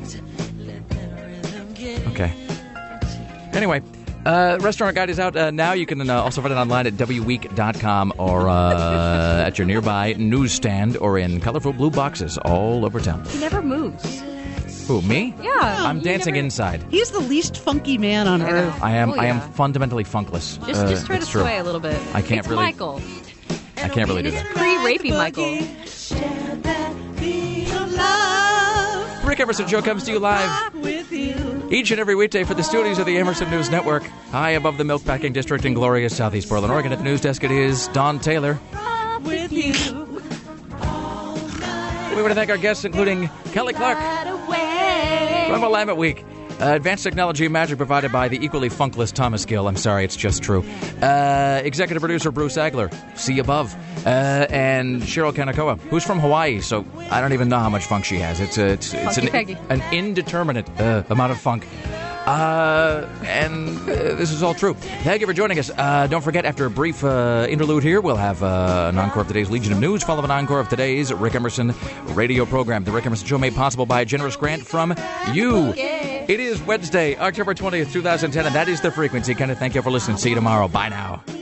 Okay. Anyway, uh, Restaurant Guide is out uh, now. You can uh, also find it online at w week dot com or uh, at your nearby newsstand or in colorful blue boxes all over town. He never moves. Who, me? Yeah. I'm you dancing never- inside. He's the least funky man on earth. I am. Oh, I am yeah. fundamentally funkless. Just Uh, just try to it's true. sway a little bit. I can't it's really- Michael. I can't really do It's that. pre-rapey Michael. Love Rick Emerson Show comes to you live with you. each and every weekday for the studios of the Emerson News Network, high above the milk packing district in glorious Southeast Portland, Oregon. At the news desk, it is Don Taylor. With you. We want to thank our guests, including Kelly Clark from Willamette Week. Uh, advanced technology and magic provided by the equally funkless Thomas Gill. I'm sorry, it's just true. Uh, executive producer Bruce Agler, see above. Uh, and Cheryl Kanakoa, who's from Hawaii, so I don't even know how much funk she has. It's a, it's, it's an, an indeterminate uh, amount of funk. Uh, and uh, this is all true. Thank you for joining us. Uh, don't forget, after a brief uh, interlude here, we'll have uh, an encore of today's Legion of News, followed by an encore of today's Rick Emerson radio program. The Rick Emerson Show made possible by a generous grant from you. It is Wednesday, October twentieth, twenty ten, and that is The Frequency. Kenneth, thank you for listening. See you tomorrow. Bye now.